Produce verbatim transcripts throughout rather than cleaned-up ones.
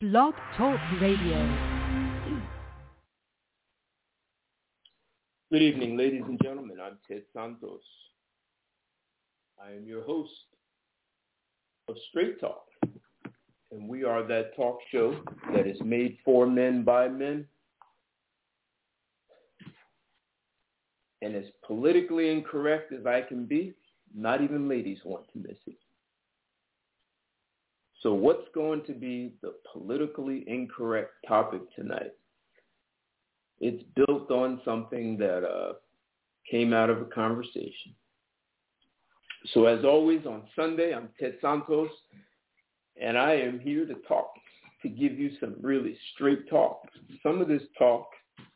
Blog Talk Radio. Good evening, ladies and gentlemen. I'm Ted Santos. I am your host of Straight Talk, and we are that talk show that is made for men by men and as politically incorrect as I can be. Not even ladies want to miss it. So what's going to be the politically incorrect topic tonight? It's built on something that uh, came out of a conversation. So as always, on Sunday, I'm Ted Santos, and I am here to talk, to give you some really straight talk. Some of this talk,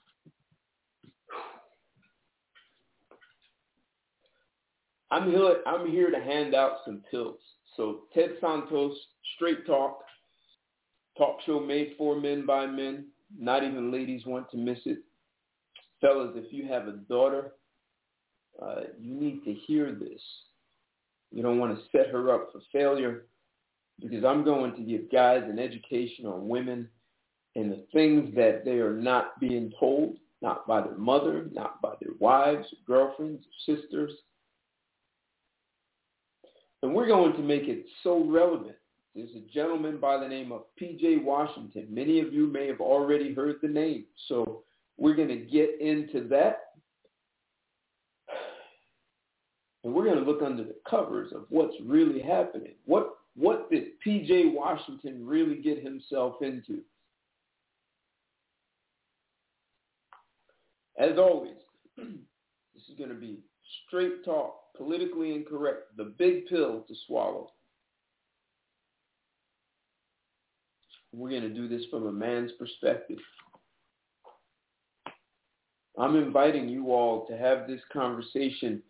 I'm here, I'm here to hand out some pills. So Ted Santos, straight talk, talk show made for men by men. Not even ladies want to miss it. Fellas, if you have a daughter, uh, you need to hear this. You don't want to set her up for failure, because I'm going to give guys an education on women and the things that they are not being told, not by their mother, not by their wives, or girlfriends, or sisters. And we're going to make it so relevant. There's a gentleman by the name of P J Washington. Many of you may have already heard the name. So we're going to get into that. And we're going to look under the covers of what's really happening. What, what did P J Washington really get himself into? As always, this is going to be straight talk, politically incorrect, the big pill to swallow. We're going to do this from a man's perspective. I'm inviting you all to have this conversation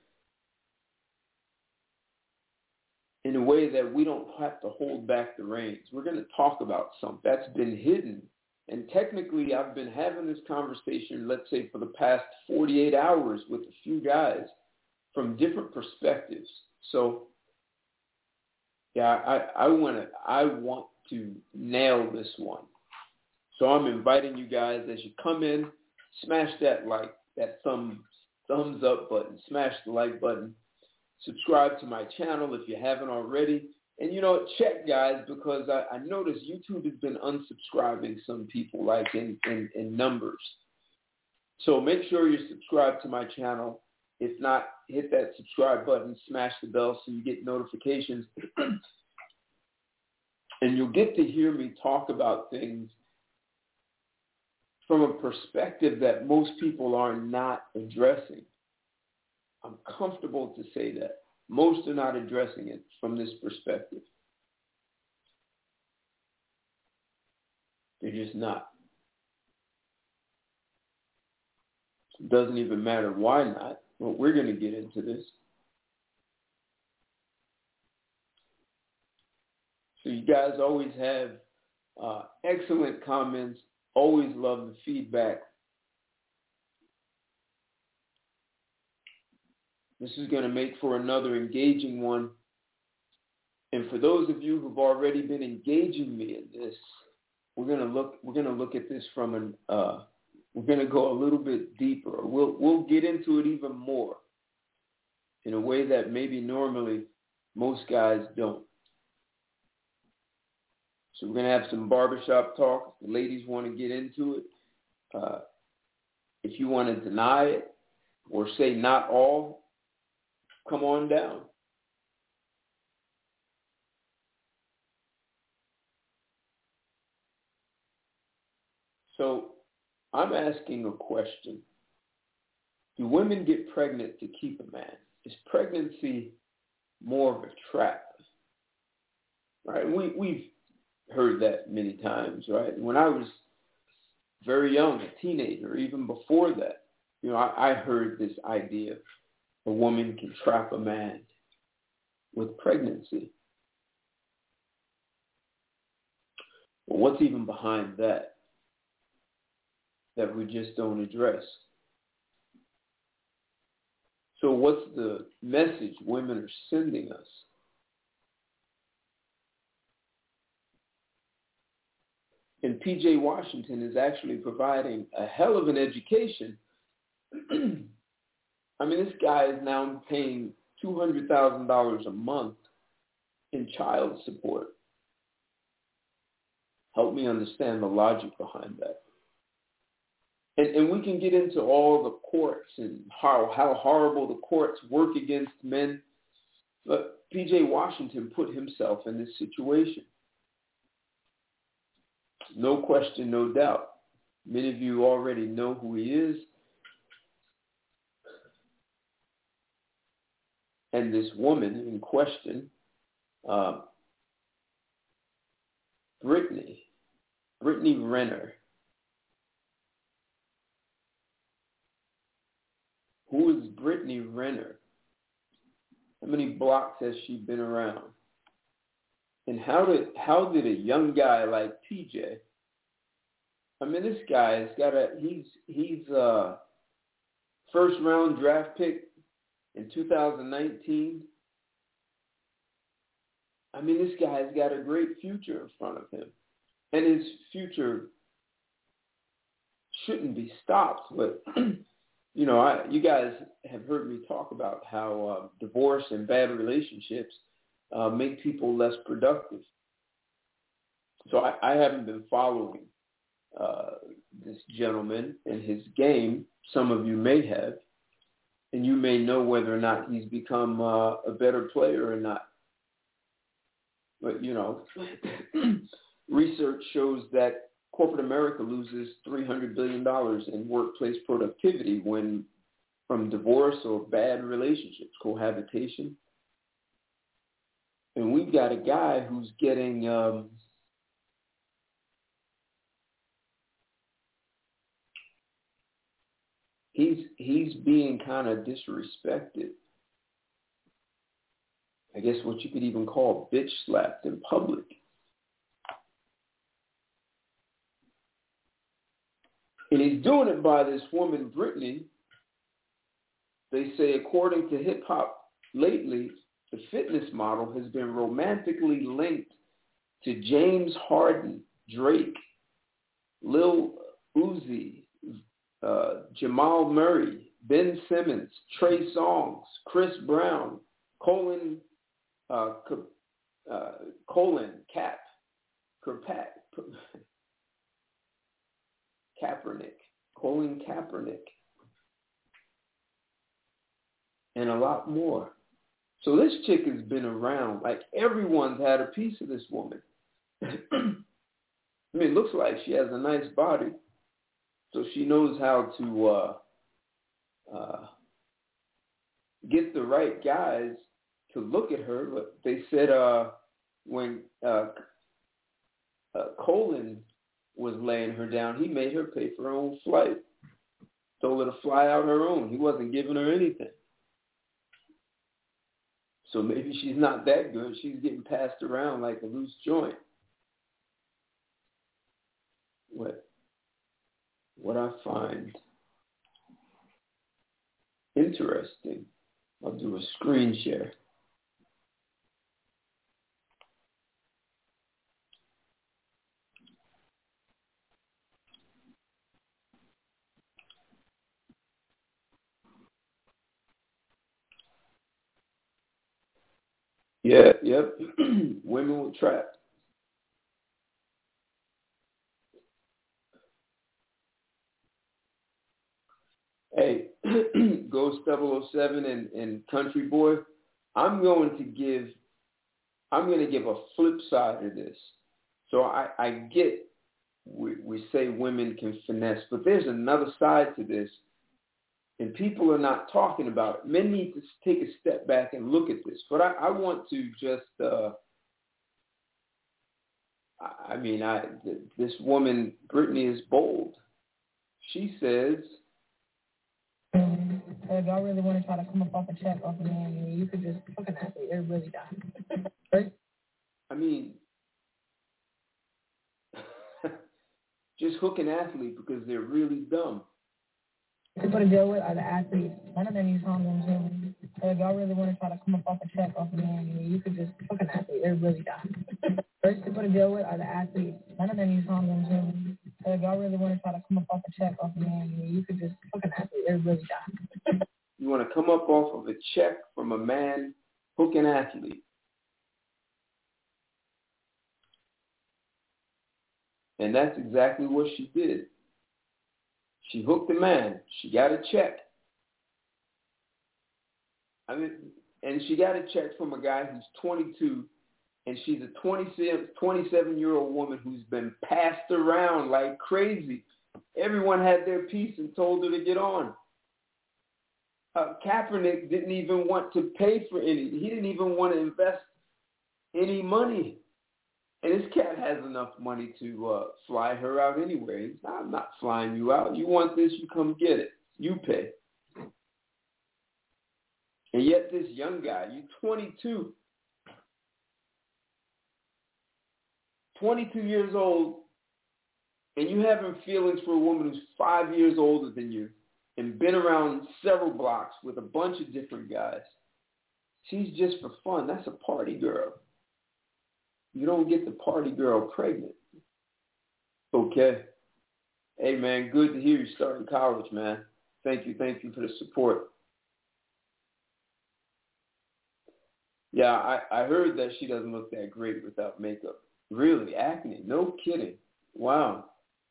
in a way that we don't have to hold back the reins. We're going to talk about something that's been hidden. And technically, I've been having this conversation, let's say, for the past forty-eight hours with a few guys from different perspectives. So, yeah, I, I want to I want to nail this one. So I'm inviting you guys, as you come in, smash that like, that thumb, thumbs up button, smash the like button, subscribe to my channel if you haven't already. And, you know, check, guys, because I, I noticed YouTube has been unsubscribing some people, like in, in, in numbers. So make sure you subscribe to my channel. If not, hit that subscribe button, smash the bell so you get notifications. And you'll get to hear me talk about things from a perspective that most people are not addressing. I'm comfortable to say that. Most are not addressing it from this perspective. They're just not. It doesn't even matter why not. Well, we're going to get into this. So you guys always have uh, excellent comments. Always love the feedback. This is going to make for another engaging one. And for those of you who've already been engaging me in this, we're going to look. We're going to look at this from an. Uh, we're going to go a little bit deeper. We'll we'll get into it even more in a way that maybe normally most guys don't. So we're going to have some barbershop talk. If the ladies want to get into it, uh, if you want to deny it or say not all, come on down. So I'm asking a question. Do women get pregnant to keep a man? Is pregnancy more of a trap? Right? We, we've heard that many times, right? When I was very young, a teenager, even before that, you know, I, I heard this idea a woman can trap a man with pregnancy. Well, what's even behind that that we just don't address? So what's the message women are sending us? And P J Washington is actually providing a hell of an education. I mean, this guy is now paying two hundred thousand dollars a month in child support. Help me understand the logic behind that. And, and we can get into all the courts and how, how horrible the courts work against men. But P J Washington put himself in this situation. No question, no doubt. Many of you already know who he is. And this woman in question, uh, Brittany, Brittany Renner. Who is Brittany Renner? How many blocks has she been around? And how did how did a young guy like P J? I mean, this guy has got a he's he's a first round draft pick in two thousand nineteen. I mean, this guy has got a great future in front of him, and his future shouldn't be stopped. But you know, I, you guys have heard me talk about how uh, divorce and bad relationships uh, make people less productive. So I, I haven't been following uh, this gentleman and his game. Some of you may have, and you may know whether or not he's become uh, a better player or not. But, you know, research shows that corporate America loses three hundred billion dollars in workplace productivity when from divorce or bad relationships, cohabitation. And we've got a guy who's getting um, he's he's being kind of disrespected. I guess what you could even call bitch slapped in public. And he's doing it by this woman, Brittany. They say, according to Hip Hop Lately, the fitness model has been romantically linked to James Harden, Drake, Lil Uzi, uh, Jamal Murray, Ben Simmons, Trey Songz, Chris Brown, Colin, uh, uh, Colin Cap, Kirkpat, Kaepernick, Colin Kaepernick, and a lot more. So this chick has been around. Like, everyone's had a piece of this woman. I mean, it looks like she has a nice body, so she knows how to uh, uh, get the right guys to look at her. But they said uh, when uh, uh, Colin was laying her down, he made her pay for her own flight. Told her to fly out her own. He wasn't giving her anything. So maybe she's not that good. She's getting passed around like a loose joint. What, what I find interesting, I'll do a screen share. Yeah, yep. Women will trap. Hey, Ghost double oh seven and, and Country Boy, I'm going to give, I'm going to give a flip side to this. So I, I get, we, we say women can finesse, but there's another side to this, and people are not talking about it. Men need to take a step back and look at this. But I, I want to just, uh, I, I mean, I th- this woman, Brittany, is bold. She says, So if y'all really want to try to come up off a check off of me, you could just look at that. It really does. Right? I mean, just hook an athlete because they're really dumb. People to deal with are the athletes. None of them use condoms. So if y'all really want to try to come up off a check off of me, you could just fuck an athlete. It really does. First people to deal with are the athletes. None of them use condoms. And so if y'all really want to try to come up off a check off of me, you could just fuck an athlete. It really does. You want to come up off of a check from a man, hook an athlete. And that's exactly what she did. She hooked a man. She got a check. I mean, and she got a check from a guy who's twenty-two, and she's a twenty-seven-year-old woman who's been passed around like crazy. Everyone had their piece and told her to get on. Uh, Kaepernick didn't even want to pay for any. He didn't even want to invest any money. And this cat has enough money to uh, fly her out anyway. I'm not flying you out. You want this, you come get it. You pay. And yet this young guy, you're twenty-two, twenty-two years old, and you having feelings for a woman who's five years older than you and been around several blocks with a bunch of different guys. She's just for fun. That's a party girl. You don't get the party girl pregnant. Okay. Hey, man, good to hear you starting college, man. Thank you. Thank you for the support. Yeah, I, I heard that she doesn't look that great without makeup. Really? Acne? No kidding. Wow.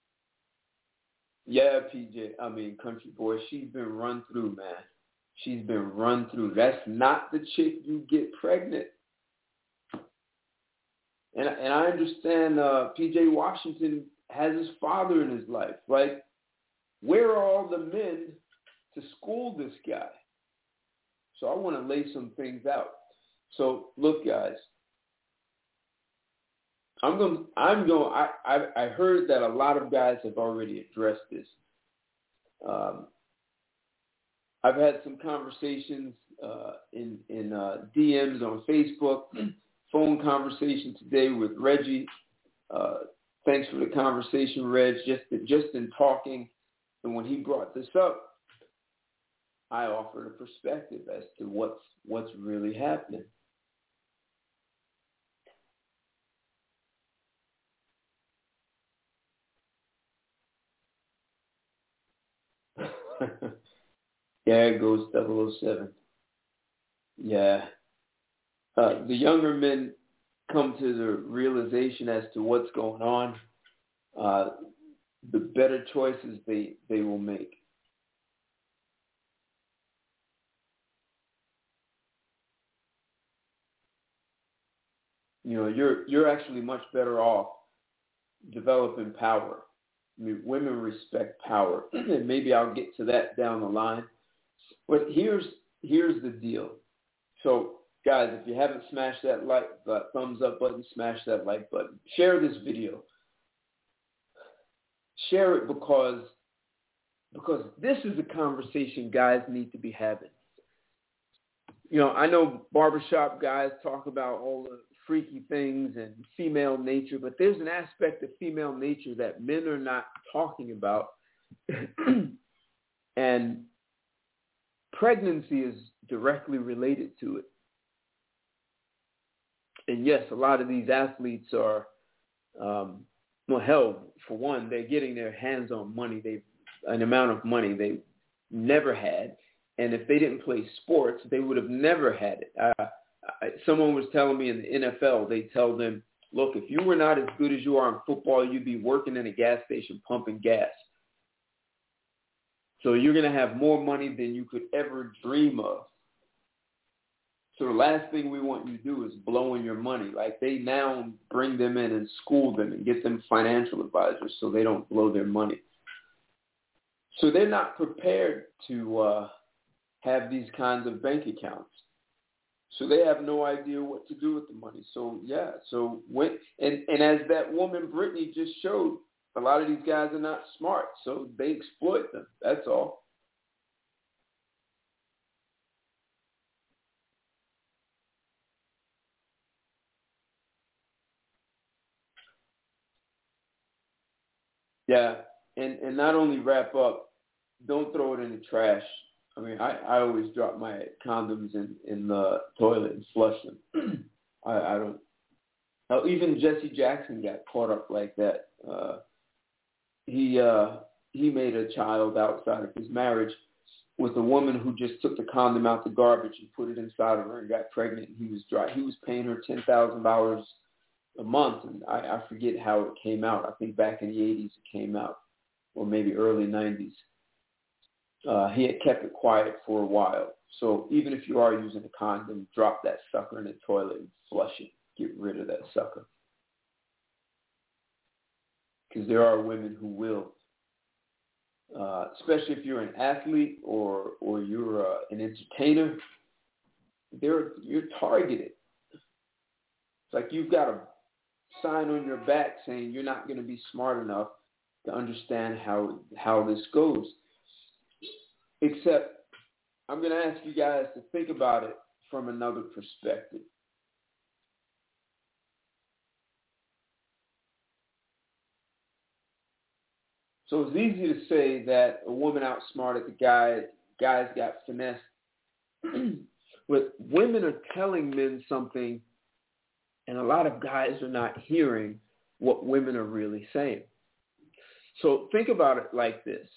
Yeah, P J, I mean, country boy, she's been run through, man. She's been run through. That's not the chick you get pregnant. And, and I understand uh, P J Washington has his father in his life. Like, where are all the men to school this guy? So I want to lay some things out. So look, guys, I'm going. I'm going. I, I I heard that a lot of guys have already addressed this. Um, I've had some conversations uh, in in uh, D Ms on Facebook, phone conversation today with Reggie. Uh, thanks for the conversation, Reg. Just just in talking, and when he brought this up, I offered a perspective as to what's what's really happening. Yeah, it goes double oh seven. Yeah. Uh, the younger men come to the realization as to what's going on, uh, the better choices they, they will make. You know, you're you're actually much better off developing power. I mean, women respect power, and maybe I'll get to that down the line. But here's here's the deal. So, guys, if you haven't smashed that like that thumbs up button, smash that like button. Share this video. Share it because because this is a conversation guys need to be having. You know, I know barbershop guys talk about all the freaky things and female nature, but there's an aspect of female nature that men are not talking about. And pregnancy is directly related to it. And yes, a lot of these athletes are, um, well, hell, for one, they're getting their hands on money. They've an amount of money they never had. And if they didn't play sports, they would have never had it. Uh, I, someone was telling me in the N F L, they tell them, look, if you were not as good as you are in football, you'd be working in a gas station pumping gas. So you're going to have more money than you could ever dream of. So the last thing we want you to do is blowing your money. Like, they now bring them in and school them and get them financial advisors so they don't blow their money. So they're not prepared to uh, have these kinds of bank accounts. So they have no idea what to do with the money. So, yeah, so when, and, and as that woman Brittany just showed, a lot of these guys are not smart, so they exploit them. That's all. Yeah, and, and not only wrap up, don't throw it in the trash. I mean, I, I always drop my condoms in, in the toilet and flush them. I, I don't. Now, even Jesse Jackson got caught up like that. Uh, he uh, he made a child outside of his marriage with a woman who just took the condom out the garbage and put it inside of her and got pregnant. He was dry. He was paying her ten thousand dollars a month, and I, I forget how it came out. I think back in the eighties it came out, or maybe early nineties. Uh, he had kept it quiet for a while. So even if you are using a condom, drop that sucker in the toilet and flush it. Get rid of that sucker. Because there are women who will. Uh, especially if you're an athlete or or you're uh, an entertainer, they're, you're targeted. It's like you've got a sign on your back saying you're not going to be smart enough to understand how how this goes. Except I'm going to ask you guys to think about it from another perspective. So it's easy to say that a woman outsmarted the guy, guys got finessed. But women are telling men something, and a lot of guys are not hearing what women are really saying. So think about it like this.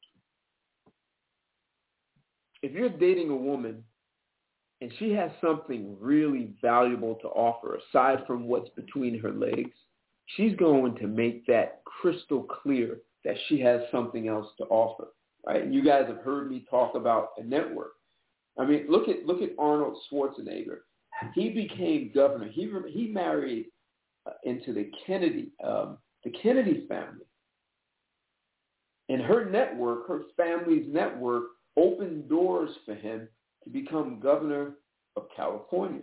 If you're dating a woman and she has something really valuable to offer aside from what's between her legs, she's going to make that crystal clear that she has something else to offer, right? And you guys have heard me talk about a network. I mean, look at look at Arnold Schwarzenegger. He became governor. He he married uh, into the Kennedy um, the Kennedy family, and her network, her family's network, opened doors for him to become governor of California.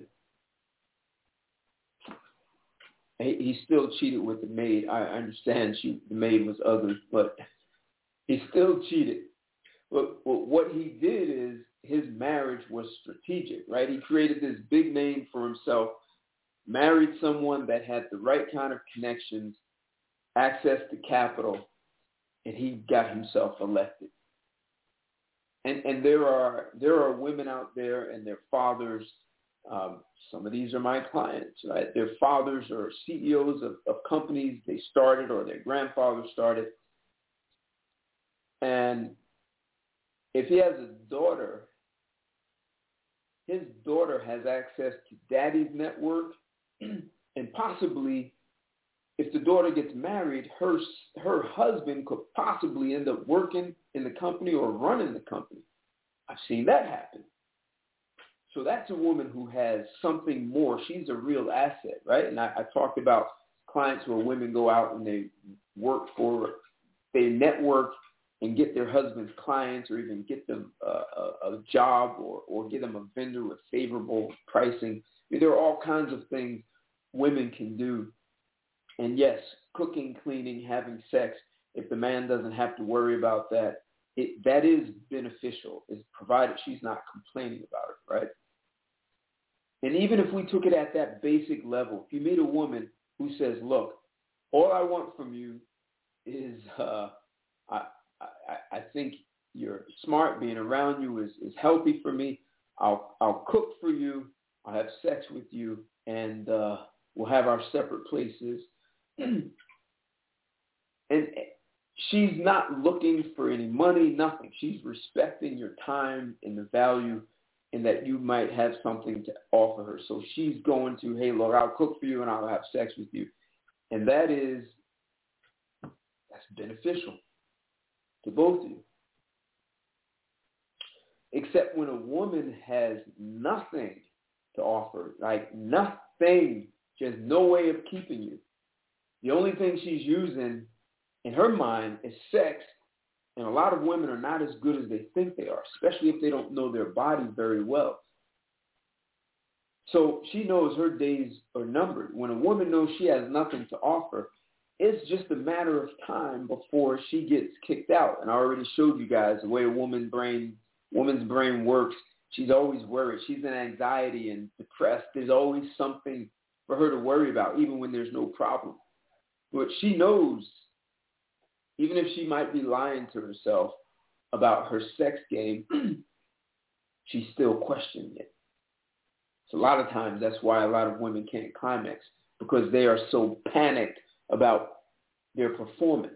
He still cheated with the maid. I understand she, the maid was ugly, but he still cheated. But, but what he did is his marriage was strategic, right? He created this big name for himself, married someone that had the right kind of connections, access to capital, and he got himself elected. And and there are there are women out there and their fathers. Um, some of these are my clients, right? Their fathers are C E Os of, of companies they started or their grandfather started. And if he has a daughter, his daughter has access to daddy's network, and possibly if the daughter gets married, her her husband could possibly end up working in the company or running the company. I've seen that happen. So that's a woman who has something more. She's a real asset, right? And I, I talked about clients where women go out and they work for, they network and get their husband's clients or even get them a, a, a job or, or get them a vendor with favorable pricing. I mean, there are all kinds of things women can do. And yes, cooking, cleaning, having sex, if the man doesn't have to worry about that, it, that is beneficial, is provided she's not complaining about it, right? And even if we took it at that basic level, if you meet a woman who says, look, all I want from you is uh, I, I, I think you're smart, being around you is, is healthy for me. I'll, I'll cook for you. I'll have sex with you, and uh, we'll have our separate places. And she's not looking for any money, nothing. She's respecting your time and the value and that you might have something to offer her. So she's going to, hey, look, I'll cook for you and I'll have sex with you. And that is, that's beneficial to both of you. Except when a woman has nothing to offer, like nothing, just no way of keeping you. The only thing she's using in her mind is sex. And a lot of women are not as good as they think they are, especially if they don't know their body very well. So she knows her days are numbered. When a woman knows she has nothing to offer, it's just a matter of time before she gets kicked out. And I already showed you guys the way a woman's brain, woman's brain works. She's always worried. She's in anxiety and depressed. There's always something for her to worry about, even when there's no problem. But she knows, even if she might be lying to herself about her sex game, she's still questioning it. So a lot of times that's why a lot of women can't climax, because they are so panicked about their performance.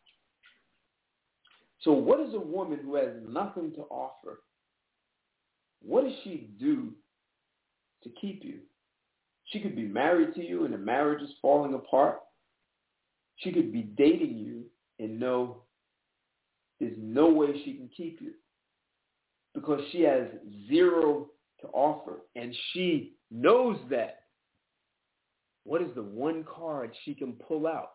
So what is a woman who has nothing to offer? What does she do to keep you? She could be married to you and the marriage is falling apart. She could be dating you and know there's no way she can keep you because she has zero to offer. And she knows that. What is the one card she can pull out?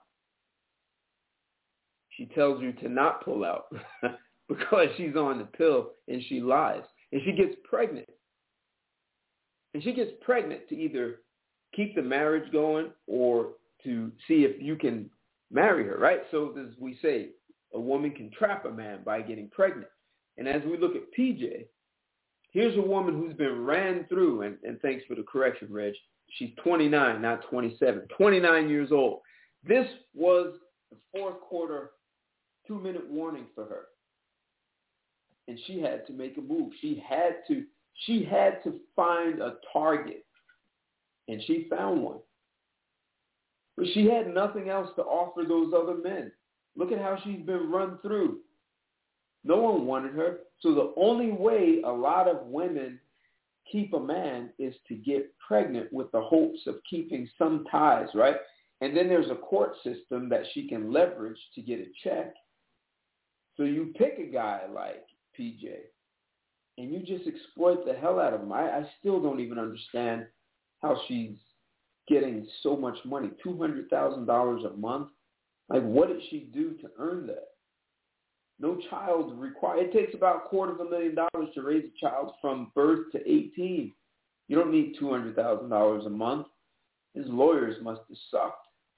She tells you to not pull out because she's on the pill and she lies. And she gets pregnant. And she gets pregnant to either keep the marriage going or to see if you can marry her, right? So as we say, a woman can trap a man by getting pregnant. And as we look at P J, here's a woman who's been ran through, and, and thanks for the correction, Reg. She's twenty-nine, not twenty-seven, twenty-nine years old. This was the fourth quarter two-minute warning for her. And she had to make a move. She had to, she had to find a target. And she found one. But she had nothing else to offer those other men. Look at how she's been run through. No one wanted her. So the only way a lot of women keep a man is to get pregnant with the hopes of keeping some ties, right? And then there's a court system that she can leverage to get a check. So you pick a guy like P J and you just exploit the hell out of him. I, I still don't even understand how she's getting so much money, two hundred thousand dollars a month. Like, what did she do to earn that? No child required. It takes about a quarter of a million dollars to raise a child from birth to eighteen. You don't need two hundred thousand dollars a month. His lawyers must have sucked.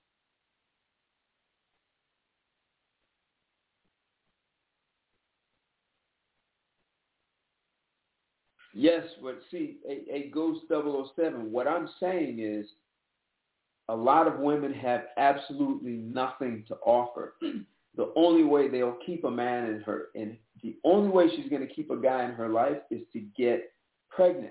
Yes, but see, a, a Ghost double oh seven, what I'm saying is a lot of women have absolutely nothing to offer. The only way they'll keep a man in her, and the only way she's going to keep a guy in her life is to get pregnant.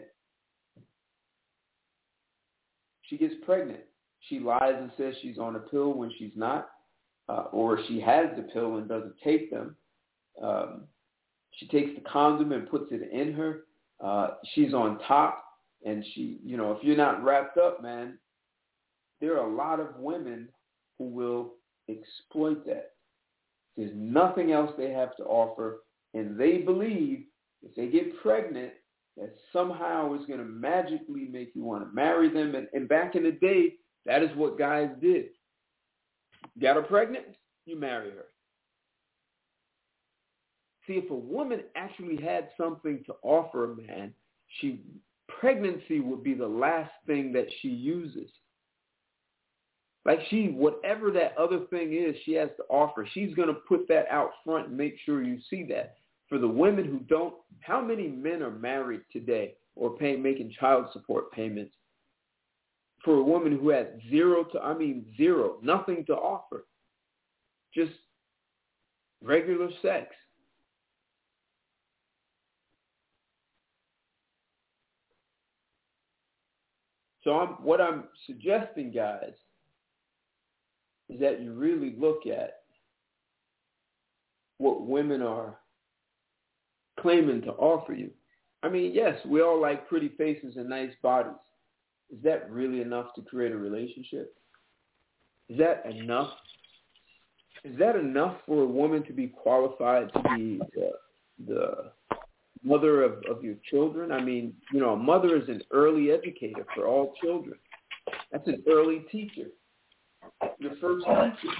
She gets pregnant. She lies and says she's on a pill when she's not, uh, or she has the pill and doesn't take them. Um, she takes the condom and puts it in her. Uh, she's on top, and she, you know, if you're not wrapped up, man, there are a lot of women who will exploit that. There's nothing else they have to offer, and they believe if they get pregnant, that somehow it's going to magically make you want to marry them. And, and back in the day, that is what guys did. Got her pregnant, you marry her. See, if a woman actually had something to offer a man, she pregnancy would be the last thing that she uses. Like she, whatever that other thing is she has to offer, she's going to put that out front and make sure you see that. For the women who don't, how many men are married today or pay, making child support payments for a woman who has zero to, I mean zero, nothing to offer, just regular sex? So I'm, what I'm suggesting, guys, is that you really look at what women are claiming to offer you. I mean, yes, we all like pretty faces and nice bodies. Is that really enough to create a relationship? Is that enough? Is that enough for a woman to be qualified to be the, the mother of, of your children? I mean, you know, a mother is an early educator for all children. That's an early teacher. Your first teacher.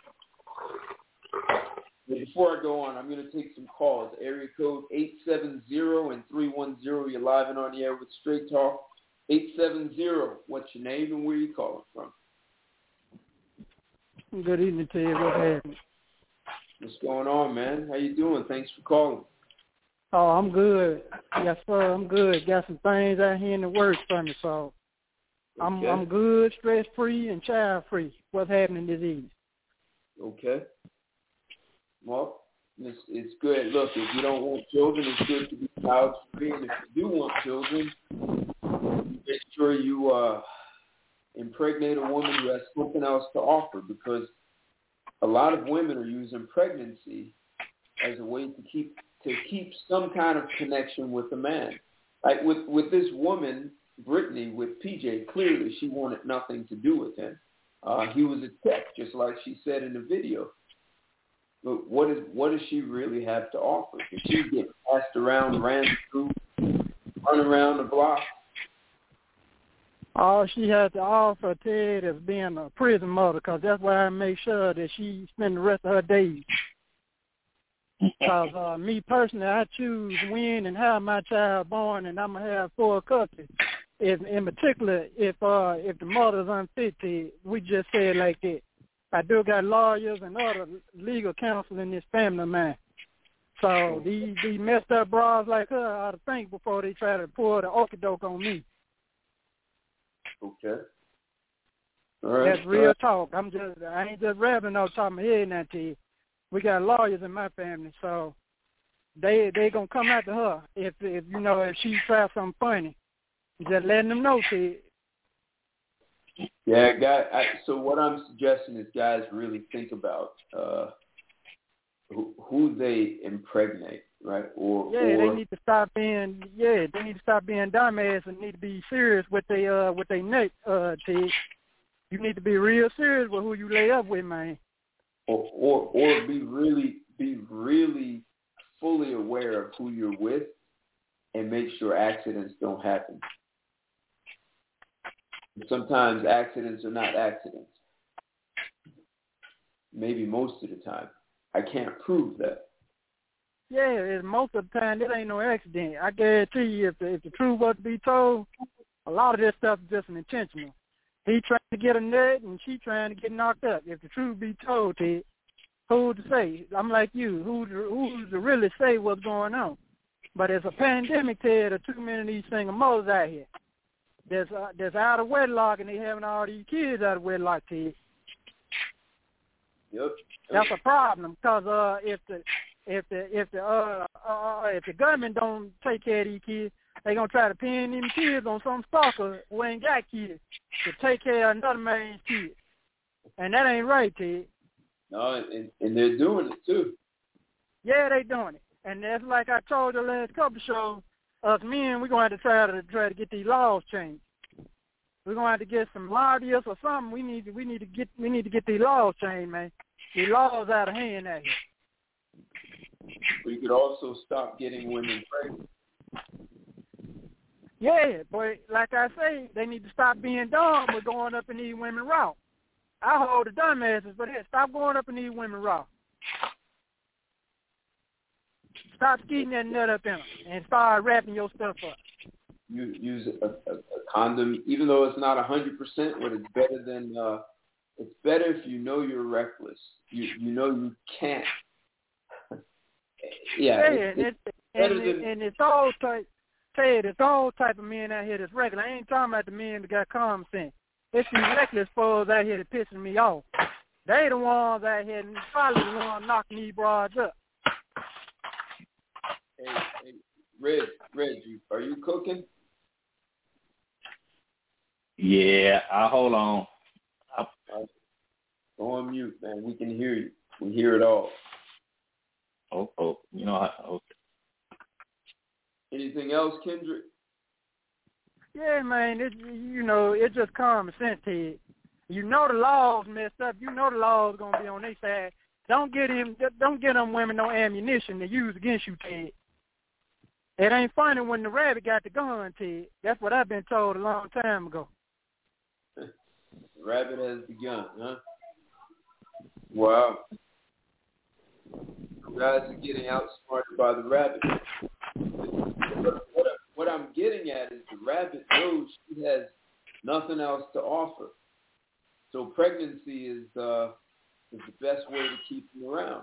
But before I go on, I'm going to take some calls. Area code eight seven zero and three one zero. You're live and on the air with Straight Talk. eight seven zero. What's your name and where are you calling from? Good evening to you. Go ahead. What's going on, man? How you doing? Thanks for calling. Oh, I'm good. Yes, sir. I'm good. Got some things out here in the works for me, so I'm okay. I'm good, stress free, and child free. What's happening this evening? Okay. Well, It's, it's good. Look, if you don't want children, it's good to be child free. And if you do want children, make sure you uh, impregnate a woman who has something else to offer, because a lot of women are using pregnancy as a way to keep to keep some kind of connection with a man. Like with, with this woman, Brittany, with P J, clearly she wanted nothing to do with him. Uh, he was a tech, just like she said in the video. But what is what does she really have to offer? Did she get passed around, ran through, run around the block? All she had to offer, Ted, is being a prison mother, because that's why I make sure that she spend the rest of her days. Because uh, me personally, I choose when and how my child born, and I'm gonna have full custody. If, in particular, if uh, if the mother's unfit, to, we just say it like that. I do got lawyers and other legal counsel in this family of mine. So these these messed up bras like her ought to think before they try to pull the okie doke on me. Okay. All right. That's real talk. I'm just I ain't just rapping off the top of my head now to you. We got lawyers in my family, so they they gonna come after her if if you know if she tries something funny. Just letting them know, Ted. Yeah, guy. I, so what I'm suggesting is guys really think about uh, who, who they impregnate, right? Or yeah, or, they need to stop being yeah, they need to stop being dumbass and need to be serious with they uh with they neck, uh, Ted. You need to be real serious with who you lay up with, man. Or or or be really be really fully aware of who you're with, and make sure accidents don't happen. Sometimes accidents are not accidents. Maybe most of the time. I can't prove that. Yeah, it's most of the time it ain't no accident. I guarantee you, if the, if the truth was to be told, a lot of this stuff is just an intentional. He trying to get a nut and she trying to get knocked up. If the truth be told, Ted, who's to say? I'm like you. Who's who's to really say what's going on? But it's a pandemic, Ted, of too many of these single mothers out here. There's uh, there's out of wedlock, and they having all these kids out of wedlock, Ted. Yep. That's a problem, because uh, if the if the if the uh, uh if the government don't take care of these kids, they gonna try to pin them kids on some stalker who ain't got kids to take care of another man's kids, and that ain't right, Ted. No, and, and they're doing it too. Yeah, they doing it, and that's like I told you the last couple of shows. Us men, we're gonna have to try to try to get these laws changed. We're gonna have to get some lobbyists or something. We need to we need to get we need to get these laws changed, man. These laws out of hand out here. We could also stop getting women pregnant. Yeah, but like I say, they need to stop being dumb with going up in these women route. I hold the dumbasses, but hey, stop going up in these women route. Stop skeeting that nut up in them and start wrapping your stuff up. You use a, a, a condom, even though it's not a hundred percent, but it's better than. Uh, it's better if you know you're reckless. You you know you can't. yeah, yeah, it's, and, it's it's, better and, than. and it's all type. Say it, it's all type of men out here that's regular. I ain't talking about the men that got common sense. It's these reckless fools out here that pissing me off. They the ones out here and probably the ones knocking these broads up. Hey, hey, Reg, Reg, are you cooking? Yeah, I'll hold on. I'll... Right. Go on mute, man. We can hear you. We hear it all. Oh, oh, you know, okay. Anything else, Kendrick? Yeah, man, it, you know, it's just common sense, Ted. You know the law's messed up. You know the law's gonna be on their side. Don't get him. Don't get them women no ammunition to use against you, Ted. It ain't funny when the rabbit got the gun, Ted. That's what I've been told a long time ago. The rabbit has begun, huh? Wow. You guys are getting outsmarted by the rabbit. What, what, what I'm getting at is the rabbit knows she has nothing else to offer. So pregnancy is uh, is the best way to keep them around.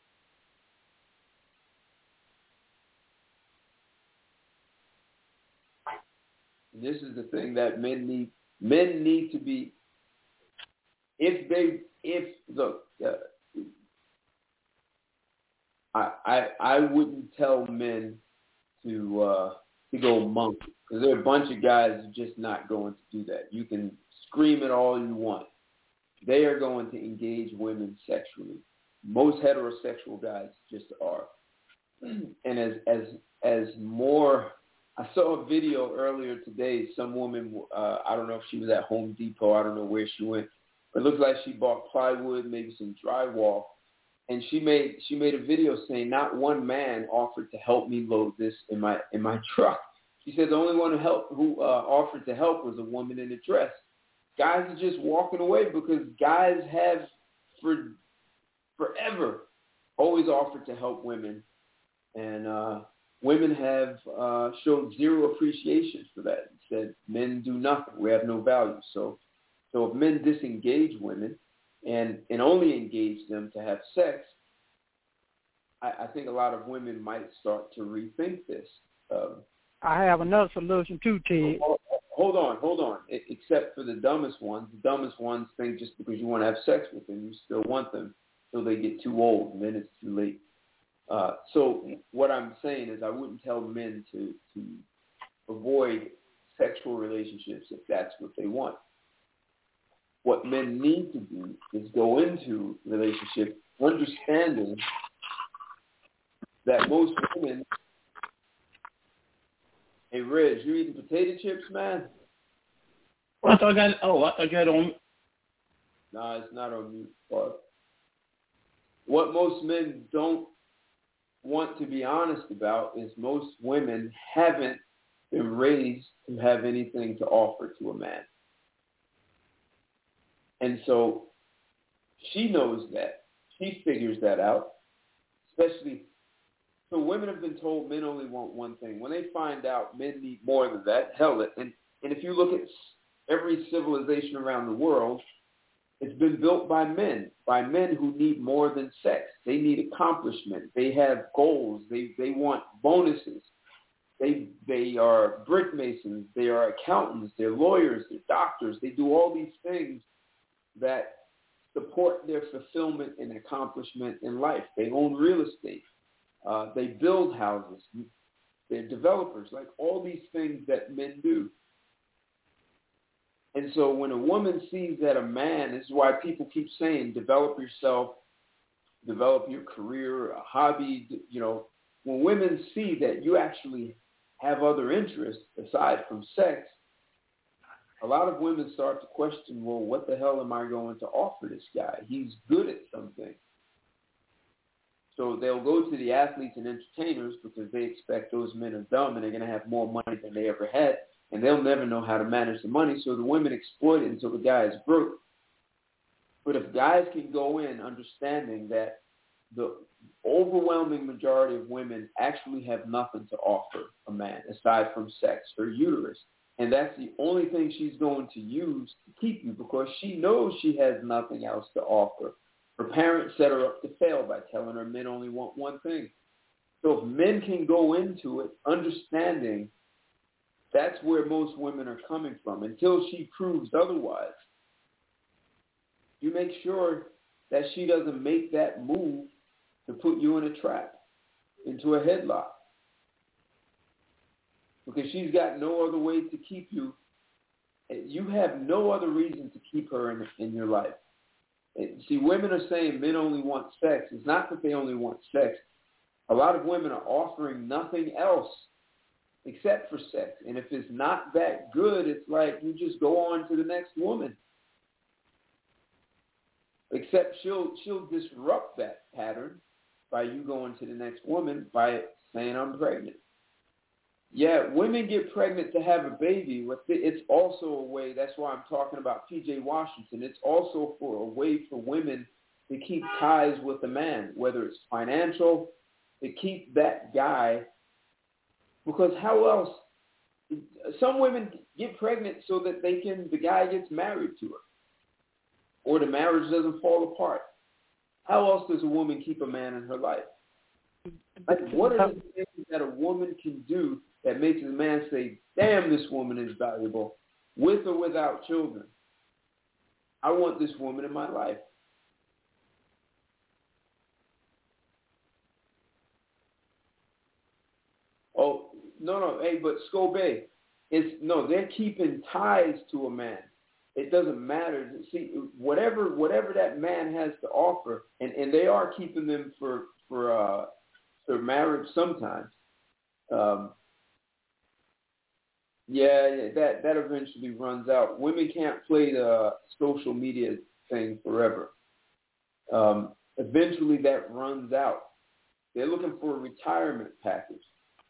And this is the thing that men need. Men need to be, if they, if, look, uh, I, I, I wouldn't tell men to uh, to go monk, because there are a bunch of guys who are just not going to do that. You can scream it all you want. They are going to engage women sexually. Most heterosexual guys just are. And as as as more, I saw a video earlier today. Some woman, uh, I don't know if she was at Home Depot. I don't know where she went, but it looks like she bought plywood, maybe some drywall, and she made she made a video saying not one man offered to help me load this in my in my truck. She said the only one who helped who uh, offered to help was a woman in a dress. Guys are just walking away because guys have for forever always offered to help women, and uh, women have uh, showed zero appreciation for that. Said men do nothing. We have no value. So, so if men disengage women and and only engage them to have sex, I, I think a lot of women might start to rethink this. Um, I have another solution too, Ted. Hold on, hold on. Except for the dumbest ones. The dumbest ones think just because you want to have sex with them, you still want them till they get too old, and then it's too late. Uh, so what I'm saying is I wouldn't tell men to, to avoid sexual relationships if that's what they want. What men need to do is go into relationships understanding that most women. Hey, Reg, you eating potato chips, man? I thought I got, oh, I thought I got on. Nah, it's not on mute. But what most men don't want to be honest about is most women haven't been raised to have anything to offer to a man. And so she knows that. She figures that out, especially. So women have been told men only want one thing. When they find out men need more than that, hell, it. And, and if you look at every civilization around the world, it's been built by men, by men who need more than sex. They need accomplishment. They have goals. They they want bonuses. They they are brick masons. They are accountants. They're lawyers. They're doctors. They do all these things that support their fulfillment and accomplishment in life. They own real estate. Uh, they build houses. They're developers, like all these things that men do. And so when a woman sees that a man, this is why people keep saying, develop yourself, develop your career, a hobby. You know, when women see that you actually have other interests aside from sex, a lot of women start to question, well, what the hell am I going to offer this guy? He's good at something. So they'll go to the athletes and entertainers because they expect those men are dumb and they're going to have more money than they ever had, and they'll never know how to manage the money. So the women exploit it until the guy is broke. But if guys can go in understanding that the overwhelming majority of women actually have nothing to offer a man aside from sex, her uterus, and that's the only thing she's going to use to keep you because she knows she has nothing else to offer. Her parents set her up to fail by telling her men only want one thing. So if men can go into it understanding that's where most women are coming from until she proves otherwise, you make sure that she doesn't make that move to put you in a trap, into a headlock. Because she's got no other way to keep you. You have no other reason to keep her in, in your life. See, women are saying men only want sex. It's not that they only want sex. A lot of women are offering nothing else except for sex. And if it's not that good, it's like you just go on to the next woman. Except she'll she'll disrupt that pattern by you going to the next woman by saying, I'm pregnant. Yeah, women get pregnant to have a baby. It's also a way, that's why I'm talking about P J Washington. It's also for a way for women to keep ties with a man, whether it's financial, to keep that guy. Because how else? Some women get pregnant so that they can, the guy gets married to her, or the marriage doesn't fall apart. How else does a woman keep a man in her life? Like, what are the things that a woman can do that makes a man say, damn, this woman is valuable, with or without children? I want this woman in my life. Oh, no, no. Hey, but Scobe, it's, no, they're keeping ties to a man. It doesn't matter. See, whatever whatever that man has to offer, and, and they are keeping them for, for, uh, for marriage sometimes. Um, yeah, that, that eventually runs out. Women can't play the social media thing forever. Um, eventually that runs out. They're looking for a retirement package.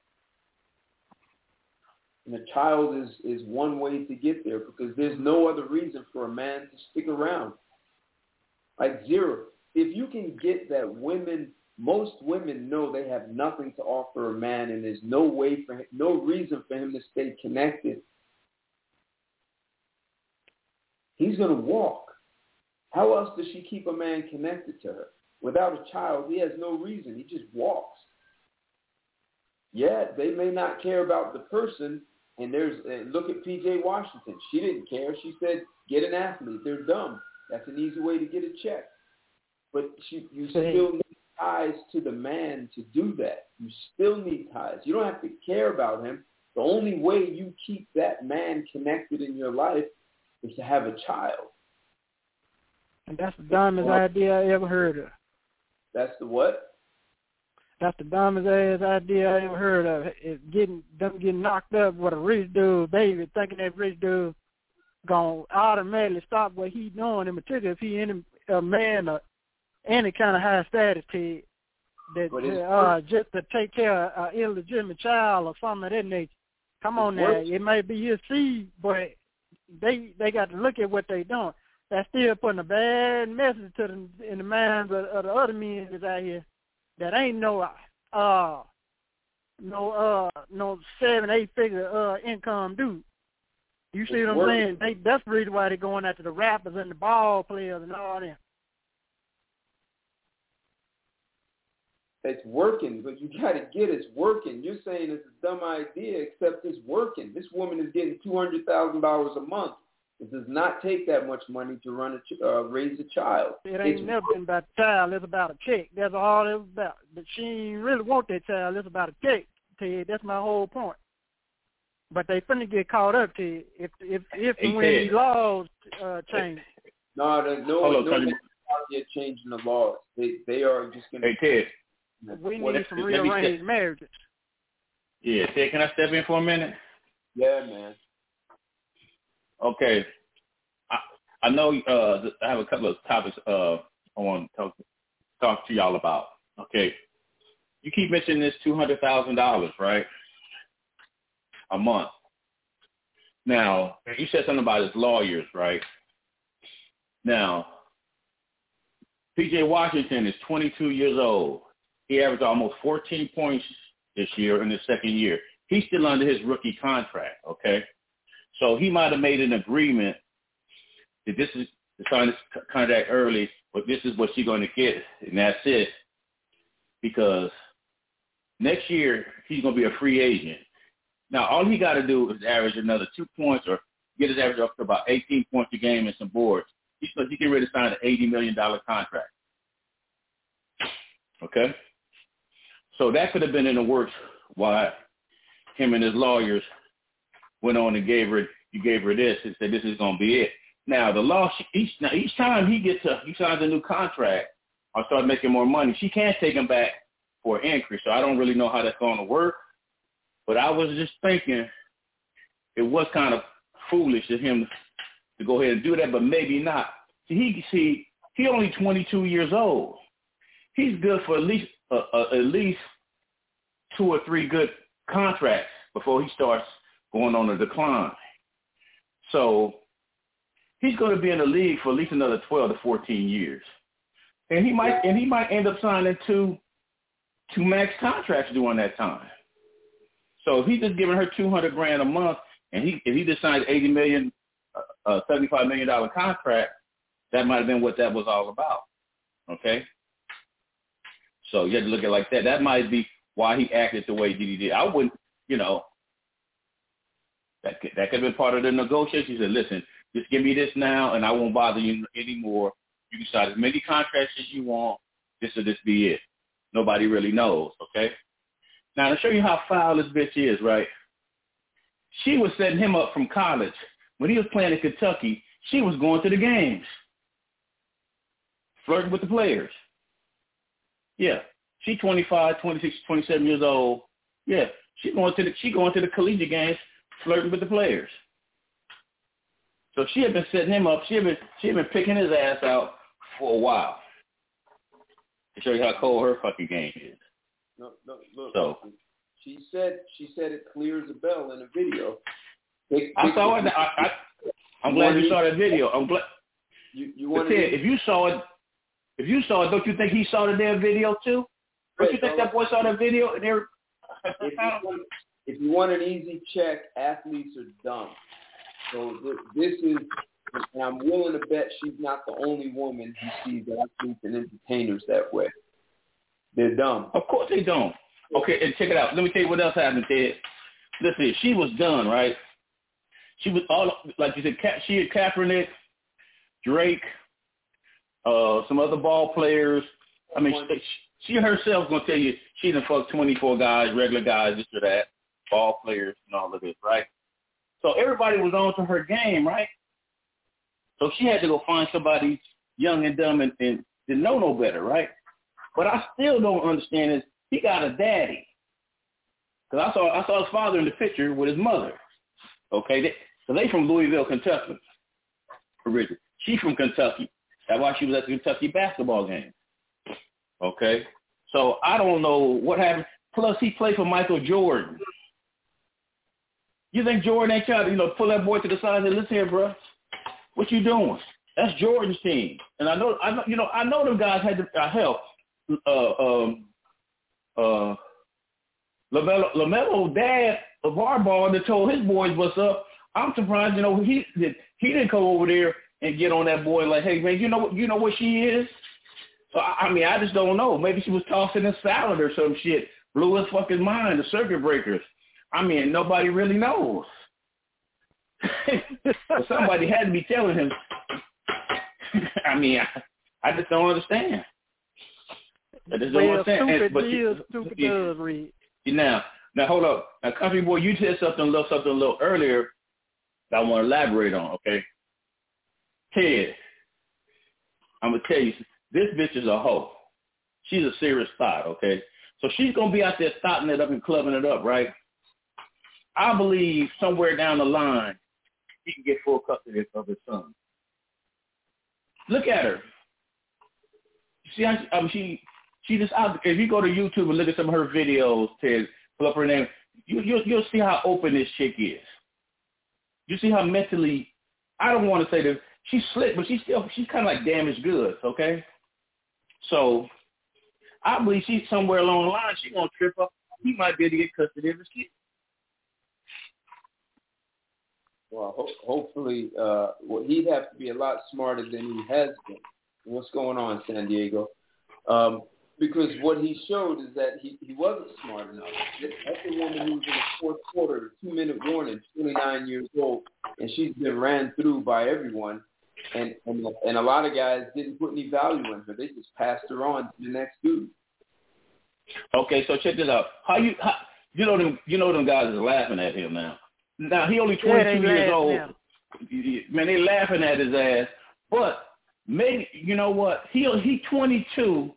And a child is, is one way to get there because there's no other reason for a man to stick around. Like zero. If you can get that women, most women know they have nothing to offer a man and there's no way for him, no reason for him to stay connected, he's going to walk. How else does she keep a man connected to her? Without a child, he has no reason. He just walks. Yeah, they may not care about the person. And there's uh, look at P J Washington. She didn't care. She said, get an athlete. They're dumb. That's an easy way to get a check. But she, you still need ties to the man to do that. You still need ties. You don't have to care about him. The only way you keep that man connected in your life is to have a child. And that's the dumbest well, idea I ever heard of. That's the what? That's the dumbest ass idea I ever heard of. Is getting them getting knocked up with a rich dude, baby, thinking that rich dude gonna automatically stop what he doing. In particular, if he any a man or any kind of high status kid that uh, just to take care of an illegitimate child or something of that nature. Come on now, it may be his seed, but they they got to look at what they doing. That's still putting a bad message to them in the minds of, of the other men that's out here. That ain't no uh no uh no seven, eight figure uh income dude. You see what I'm saying? They, that's the reason why they're going after the rappers and the ball players and all that. It's working, but you gotta get it's working. You're saying it's a dumb idea, except it's working. This woman is getting two hundred thousand dollars a month. It does not take that much money to run a uh, raise a child. It ain't it's never been about the child. It's about a check. That's all it was about. But she ain't really want that child. It's about a check, Ted. That's my whole point. But they finna get caught up, Ted. If if if and when these laws uh, change. No, there's no Hold no on, yet changing the laws. They they are just gonna. Hey Ted. We well, need some rearranged marriages. Yeah, Ted. Can I step in for a minute? Yeah, man. Okay, I, I know uh, I have a couple of topics uh, I want to talk, talk to y'all about. Okay, you keep mentioning this two hundred thousand dollars, right, a month. Now, you said something about his lawyers, right? Now, P J Washington is twenty-two years old. He averaged almost fourteen points this year in his second year. He's still under his rookie contract, okay? So he might have made an agreement that this is to sign this contract early, but this is what she's going to get, and that's it. Because next year he's going to be a free agent. Now all he got to do is average another two points or get his average up to about eighteen points a game and some boards. He's he get ready to sign an eighty million dollars contract. Okay, so that could have been in the works while him and his lawyers went on and gave her, you gave her this and said this is going to be it. Now the law, each now each time he gets a, he signs a new contract or starts making more money, she can't take him back for an increase. So I don't really know how that's going to work. But I was just thinking it was kind of foolish of him to go ahead and do that, but maybe not. See, he see he only twenty-two years old. He's good for at least uh, uh, at least two or three good contracts before he starts going on a decline. So he's going to be in the league for at least another twelve to fourteen years. And he might and he might end up signing two two max contracts during that time. So if he's just giving her two hundred grand a month and he if he just signed eighty million uh, uh seventy-five million dollars contract, that might have been what that was all about. Okay? So you have to look at it like that. That might be why he acted the way he did. I wouldn't, you know, That could, that could have been part of the negotiation. He said, listen, just give me this now, and I won't bother you anymore. You can sign as many contracts as you want. This will just be it. Nobody really knows, okay? Now, to show you how foul this bitch is, right? She was setting him up from college. When he was playing in Kentucky, she was going to the games, flirting with the players. Yeah. She twenty-five, twenty-six, twenty-seven years old. Yeah. She going to the she going to the collegiate games, flirting with the players. So she had been setting him up. She had been she had been picking his ass out for a while. To show you how cold her fucking game is. No, no, look. So she said she said it clear as a bell in a video. They, I they, saw it. I, I, I'm glad you saw that video. I'm glad. You, you but Ted, if you saw it, if you saw it, don't you think he saw the damn video too? Don't you think that boy saw that video? And they're if, you want, if you want an easy check, athletes are dumb. So this is, and I'm willing to bet she's not the only woman who sees athletes and entertainers that way. They're dumb. Of course they don't. Okay, and check it out. Let me tell you what else happened, Ted. Listen, she was done, right? She was all, like you said, she had Kaepernick, Drake, uh, some other ball players. I mean, she, she herself going to tell you she done fucked twenty-four guys, regular guys, this or that, ball players and all of this, right? So everybody was on to her game, right? So she had to go find somebody young and dumb and, and didn't know no better, right? But I still don't understand is he got a daddy. Because I saw I saw his father in the picture with his mother. Okay, they, so they from Louisville, Kentucky. Originally, she's from Kentucky. That's why she was at the Kentucky basketball game. Okay, so I don't know what happened. Plus, he played for Michael Jordan. You think Jordan ain't trying to, you know, pull that boy to the side and say, listen here, bro, what you doing? That's Jordan's team. And I know, I know, you know, I know them guys had to uh, help. Uh, um, uh, LaMelo, LaMelo dad of our ball that told his boys what's up. I'm surprised, you know, he that he didn't come over there and get on that boy like, hey man, you know what, you know what she is. So I, I mean, I just don't know. Maybe she was tossing a salad or some shit, blew his fucking mind. The circuit breakers. I mean, nobody really knows. But somebody had to be telling him. I mean, I, I just don't understand. I just don't well, understand. Stupid and, but is, you, stupid you, does, Reed. Now, now hold up. Now, Country Boy, you said something a little, something a little earlier that I want to elaborate on, okay? Ted, I'm going to tell you, this bitch is a hoe. She's a serious thought, okay? So she's going to be out there starting it up and clubbing it up, right? I believe somewhere down the line, he can get full custody of his son. Look at her. See how she, I mean, she, she just out. If you go to YouTube and look at some of her videos, Ted, pull up her name, you, you'll, you'll see how open this chick is. You see how mentally, I don't want to say that she's slick, but she's still, she's kind of like damaged goods, okay? So I believe she's somewhere along the line, she's going to trip up. He might be able to get custody of his kid. Well, ho- hopefully, uh, well, he'd have to be a lot smarter than he has been. What's going on, San Diego? Um, because what he showed is that he, he wasn't smart enough. That's a woman who's in the fourth quarter, two-minute warning, twenty-nine years old, and she's been ran through by everyone. And, and and a lot of guys didn't put any value in her. They just passed her on to the next dude. Okay, so check this out. How you how, you know them you know them guys is laughing at him now. Now he only twenty-two yeah, years old. now. Man, they laughing at his ass. But maybe you know what? He he twenty-two.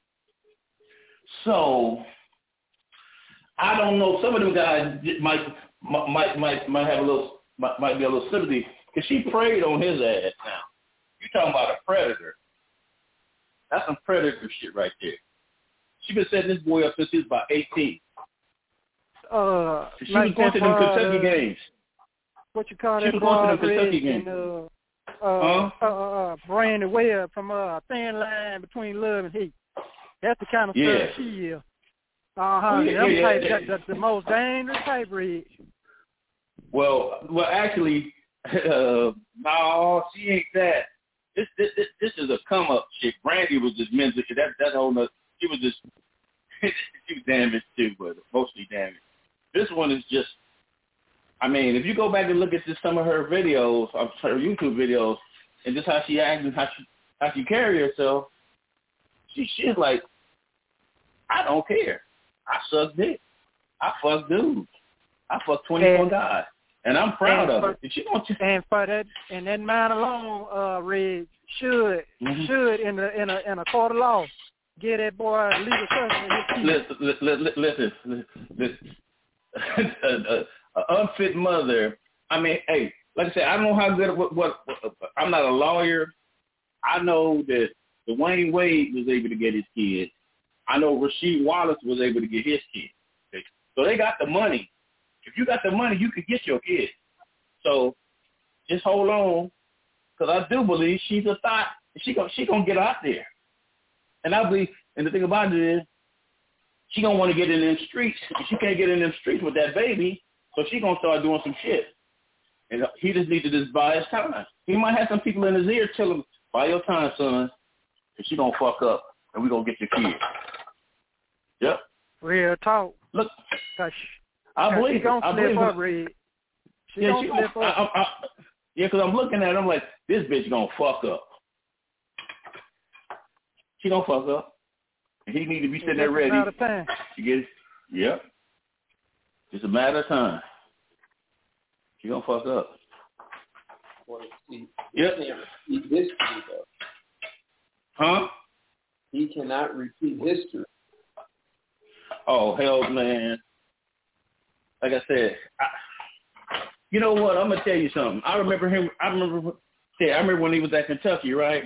So I don't know. Some of them guys might might might might have a little might, might be a little sympathy because she preyed on his ass. Now you talking about a predator? That's some predator shit right there. She been setting this boy up since he was about eighteen. Uh, she like was going to them Kentucky uh, games. What you call she that? Was going to them Kentucky games. And, uh, uh, huh? uh, uh, Brandon Webb from uh, Thin Line Between Love and Hate. That's the kind of yeah. stuff she is. Uh huh. Oh, yeah, Them yeah, type, yeah. that, that's the most dangerous type Red. Well, well, actually, uh, no, she ain't that. This, this, this, this is a come up chick. Brandy was just mentally. That, that whole nother. She was just. She was damaged too, but mostly damaged. This one is just. I mean, if you go back and look at just some of her videos, her YouTube videos, and just how she acts and how she how she carry herself, she she's like, I don't care. I suck dick. I fuck dudes. I fuck twenty-four guys, and I'm proud and of for, it. And she gonna t- and for that, and that man alone, uh, Red should mm-hmm. should in a in a in a court of law get that boy legal custody. Listen, listen, listen, listen, listen. An unfit mother. I mean, hey, like I said, I don't know how good. What, what, what I'm not a lawyer. I know that Dwayne Wade was able to get his kid. I know Rasheed Wallace was able to get his kid. Okay? So they got the money. If you got the money, you could get your kid. So just hold on, because I do believe she's a thought. She gonna she gonna get out there, and I believe. And the thing about it is, she gonna want to get in them streets. She can't get in them streets with that baby, so she gonna start doing some shit. And he just needs to just buy his time. He might have some people in his ear tell him, "Buy your time, son, because she gonna fuck up, and we gonna get your kid." Yep. Real talk. Look, Cause I believe she it. gonna I flip believe up, it. Red. She Yeah, gonna she flip gonna, up. I, I, I, yeah, because I'm looking at her, I'm like, this bitch gonna fuck up. She gonna fuck up. And he need to be sitting there ready. It's just a matter of time. You get it? Yep. It's a matter of time. She gonna fuck up. Well, see, yep. He can't repeat history, though. Huh? He cannot repeat history. Oh, hell, man. Like I said, I, you know what? I'm gonna tell you something. I remember him. I remember. Yeah, I remember when he was at Kentucky, right?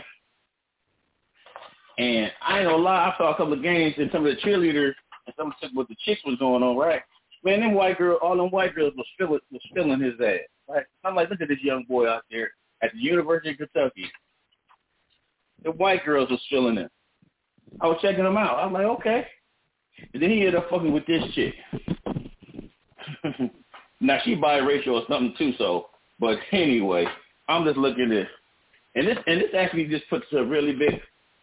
And I ain't gonna lie, I saw a couple of games and some of the cheerleaders and some of what the chicks was going on, right? Man, them white girl, all them white girls was feeling was feeling his ass. Right? I'm like, look at this young boy out there at the University of Kentucky. The white girls was feeling him. I was checking him out. I'm like, okay. And then he ended up fucking with this chick. Now she biracial or something too, so. But anyway, I'm just looking at this, and this and this actually just puts a really big.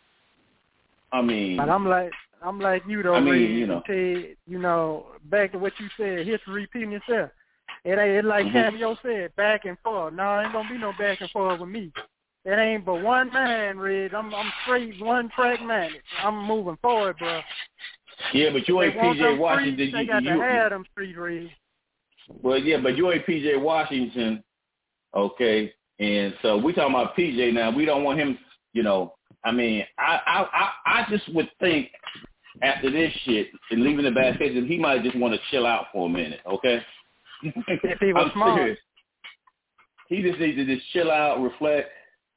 I mean, but I'm like, I'm like you though, I mean, Reed, you know, Ted, you know, back to what you said, history repeating itself. It ain't it like mm-hmm. Cameo said, back and forth. No, ain't gonna be no back and forth with me. It ain't but one man, Reed. I'm I'm straight one track man. I'm moving forward, bro. Yeah, but you ain't P J Washington. Streets, they got you, to you, have them street, Reed. Well, yeah, but you ain't P J Washington, okay? And so we talking about P J now. We don't want him, you know. I mean, I I I, I just would think after this shit and leaving the bad taste, he might just want to chill out for a minute, okay? If he was I'm smart. serious. He just needs to just chill out, reflect.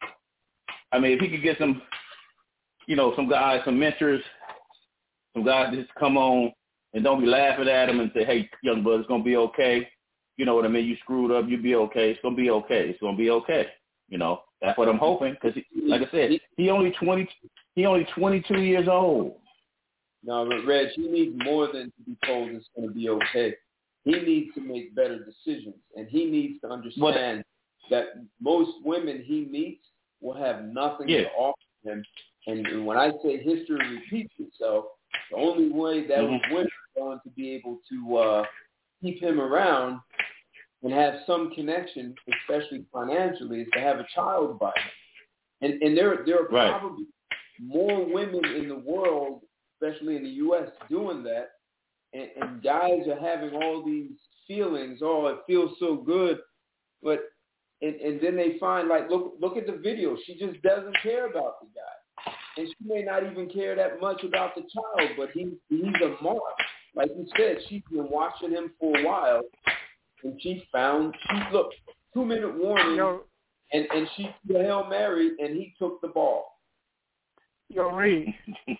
I mean, if he could get some, you know, some guys, some mentors, some guys just come on and don't be laughing at him and say, hey, young bud, it's going to be okay. You know what I mean? You screwed up, you'll be okay. It's going to be okay. It's going to be okay. You know, that's what I'm hoping because, like I said, he only twenty, he only twenty-two years old. No, but Reg, he needs more than to be told it's going to be okay. He needs to make better decisions, and he needs to understand what? that most women he meets will have nothing yeah. to offer him. And when I say history repeats itself, the only way that mm-hmm. women are going to be able to uh, keep him around and have some connection, especially financially, is to have a child by him. And and there there are right. probably more women in the world, especially in the U S, doing that. And, and guys are having all these feelings. Oh, it feels so good, but and, and then they find like look look at the video. She just doesn't care about the guy, and she may not even care that much about the child. But he he's a mark. Like you said, she's been watching him for a while. And she found, she look, two-minute warning, Yo, and, and she the Hail Mary, and he took the ball. Yo, Reed.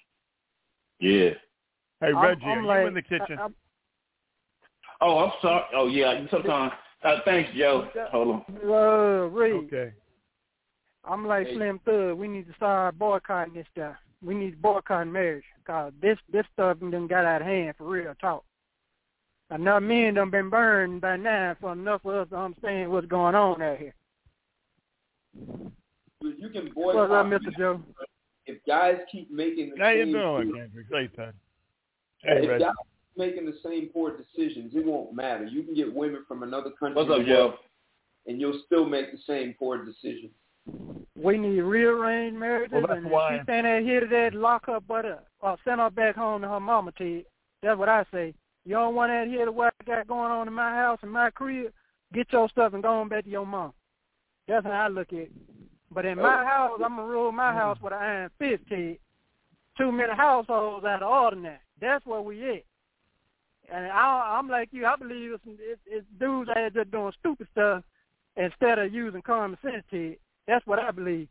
Yeah. Hey, Reggie, I'm, I'm are like, you in the kitchen? I, I'm, oh, I'm sorry. Oh, yeah, sometimes. Uh, thanks, Joe. Hold on. Uh, Reed. Okay. I'm like hey. Slim Thug. We need to start boycotting this stuff. We need to boycott marriage because this, this stuff done got out of hand for real talk. Enough men done been burned by now for enough of us to understand what's going on out here. You can boycott. What's up, Mister Joe? If guys keep making the How same you doing, Kendrick? Hey, Ted. Hey, if Reggie. guys keep making the same poor decisions, it won't matter. You can get women from another country. What's up, Joe? And you'll still make the same poor decisions. We need rearranged marriages, Well, that's and why. if she stand there here to that, lock her butt up, or send her back home to her mama, Ted. That's what I say. You don't want to hear the what I got going on in my house, in my crib, get your stuff and go on back to your mom. That's how I look at it. But in my house, I'm going to rule my house with an iron fist, kid. Too many households out of order now. That's where we at. And I, I'm like you. I believe it's, it's, it's dudes out there doing stupid stuff instead of using common sense, kid. That's what I believe.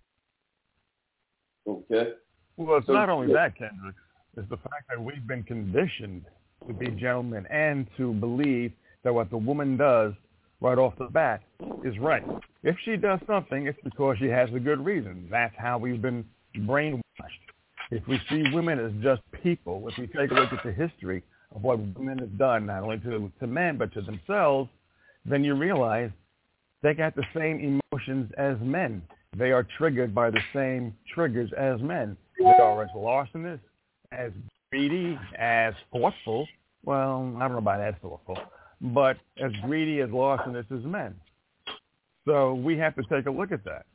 Okay. Well, it's so, not only that, Kendrick. It's the fact that we've been conditioned to be gentlemen and to believe that what the woman does right off the bat is right. If she does something, it's because she has a good reason. That's how we've been brainwashed. If we see women as just people, if we take a look at the history of what women have done, not only to, to men but to themselves, then you realize they got the same emotions as men. They are triggered by the same triggers as men. They are as larcenous, as greedy, as forceful. Well, I don't know about as forceful, but as greedy, as larcenous as men. So we have to take a look at that.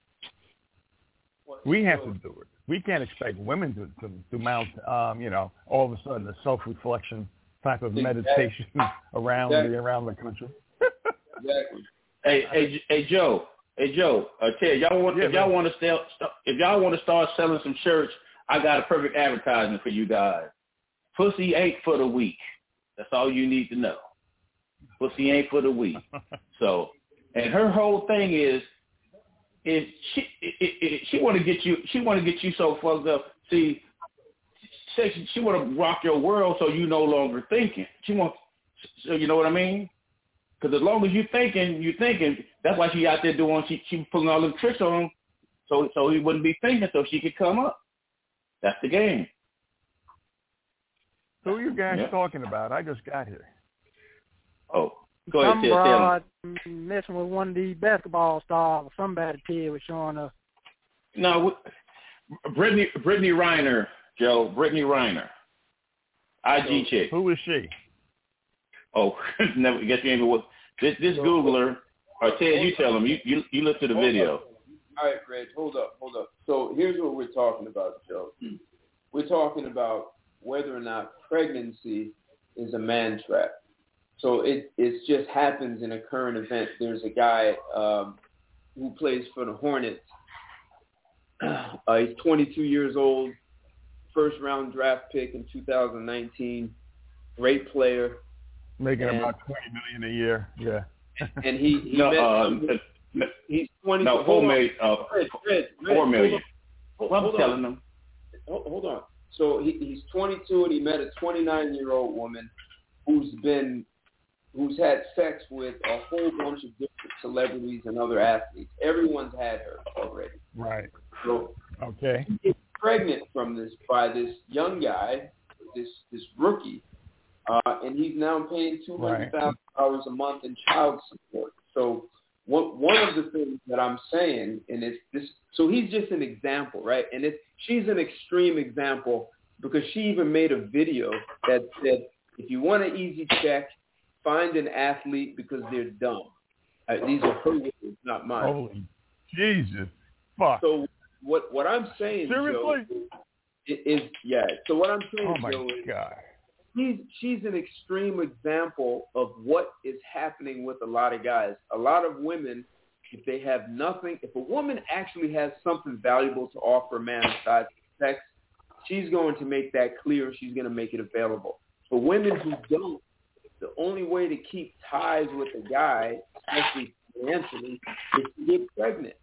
We have to do it. We can't expect women to, to, to mount, um, you know, all of a sudden a self-reflection type of meditation around exactly. the around the country. Exactly. Hey, hey, hey, Joe. Hey, Joe. Uh, Ted, y'all want yeah, if y'all man. want to sell, if y'all want to start selling some shirts, I got a perfect advertisement for you guys. Pussy ain't for the weak. That's all you need to know. Pussy ain't for the weak. So, and her whole thing is, is she it, it, it, she want to get you she want to get you so fucked up. See, she, she want to rock your world so you no longer thinking. She wants, so you know what I mean? Because as long as you thinking, you thinking. That's why she out there doing. She she putting all them tricks on him, so so he wouldn't be thinking, so she could come up. That's the game. Who are you guys yeah. talking about? I just got here. Oh, go ahead, Some Ted. broad messing with one of these basketball stars. Somebody Ted was showing us. No, Brittany Brittany Reiner, Joe. Brittany Reiner, I G chick. Who is she? Oh, never. Guess you ain't with this. This Googler or Ted. You tell him. You you you look to the hold video. Up. All right, Reg. Hold up, hold up. So here's what we're talking about, Joe. We're talking about whether or not pregnancy is a man trap. So it it just happens in a current event. There's a guy um, who plays for the Hornets. Uh, he's twenty-two years old, first round draft pick in two thousand nineteen. Great player. Making and, about twenty million a year. Yeah. And he, he no, met uh, somebody, no, he's twenty. no, four million. Uh, Red, Red, Red, four million. Hold on, well, I'm hold telling on. them. Hold, hold on. So he, he's twenty-two and he met a twenty-nine-year-old woman who's been who's had sex with a whole bunch of different celebrities and other athletes. Everyone's had her already. Right. So okay. He gets pregnant from this by this young guy, this this rookie, uh, and he's now paying two hundred thousand dollars a month in child support. So what, one of the things that I'm saying, and it's this, so he's just an example, right? And it's she's an extreme example because she even made a video that said, if you want an easy check, find an athlete because they're dumb. Uh, these are her words, not mine. Holy Jesus. Fuck. So what what I'm saying, Seriously? Joe, is, is yeah. So what I'm saying, oh my Joe, is God. she's she's an extreme example of what is happening with a lot of guys. A lot of women, if they have nothing, if a woman actually has something valuable to offer a man besides sex, she's going to make that clear. She's going to make it available. For women who don't, the only way to keep ties with a guy, especially financially, is to get pregnant.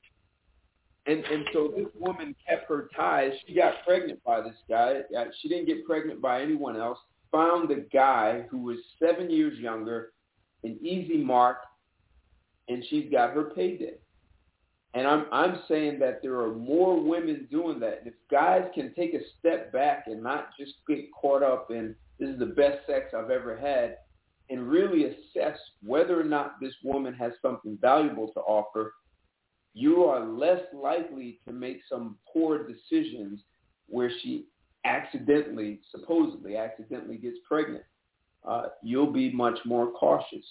And and so this woman kept her ties. She got pregnant by this guy. She didn't get pregnant by anyone else. Found the guy who was seven years younger, an easy mark, and she's got her payday. And I'm I'm saying that there are more women doing that. And if guys can take a step back and not just get caught up in this is the best sex I've ever had, and really assess whether or not this woman has something valuable to offer, you are less likely to make some poor decisions where she accidentally, supposedly accidentally gets pregnant. Uh, you'll be much more cautious.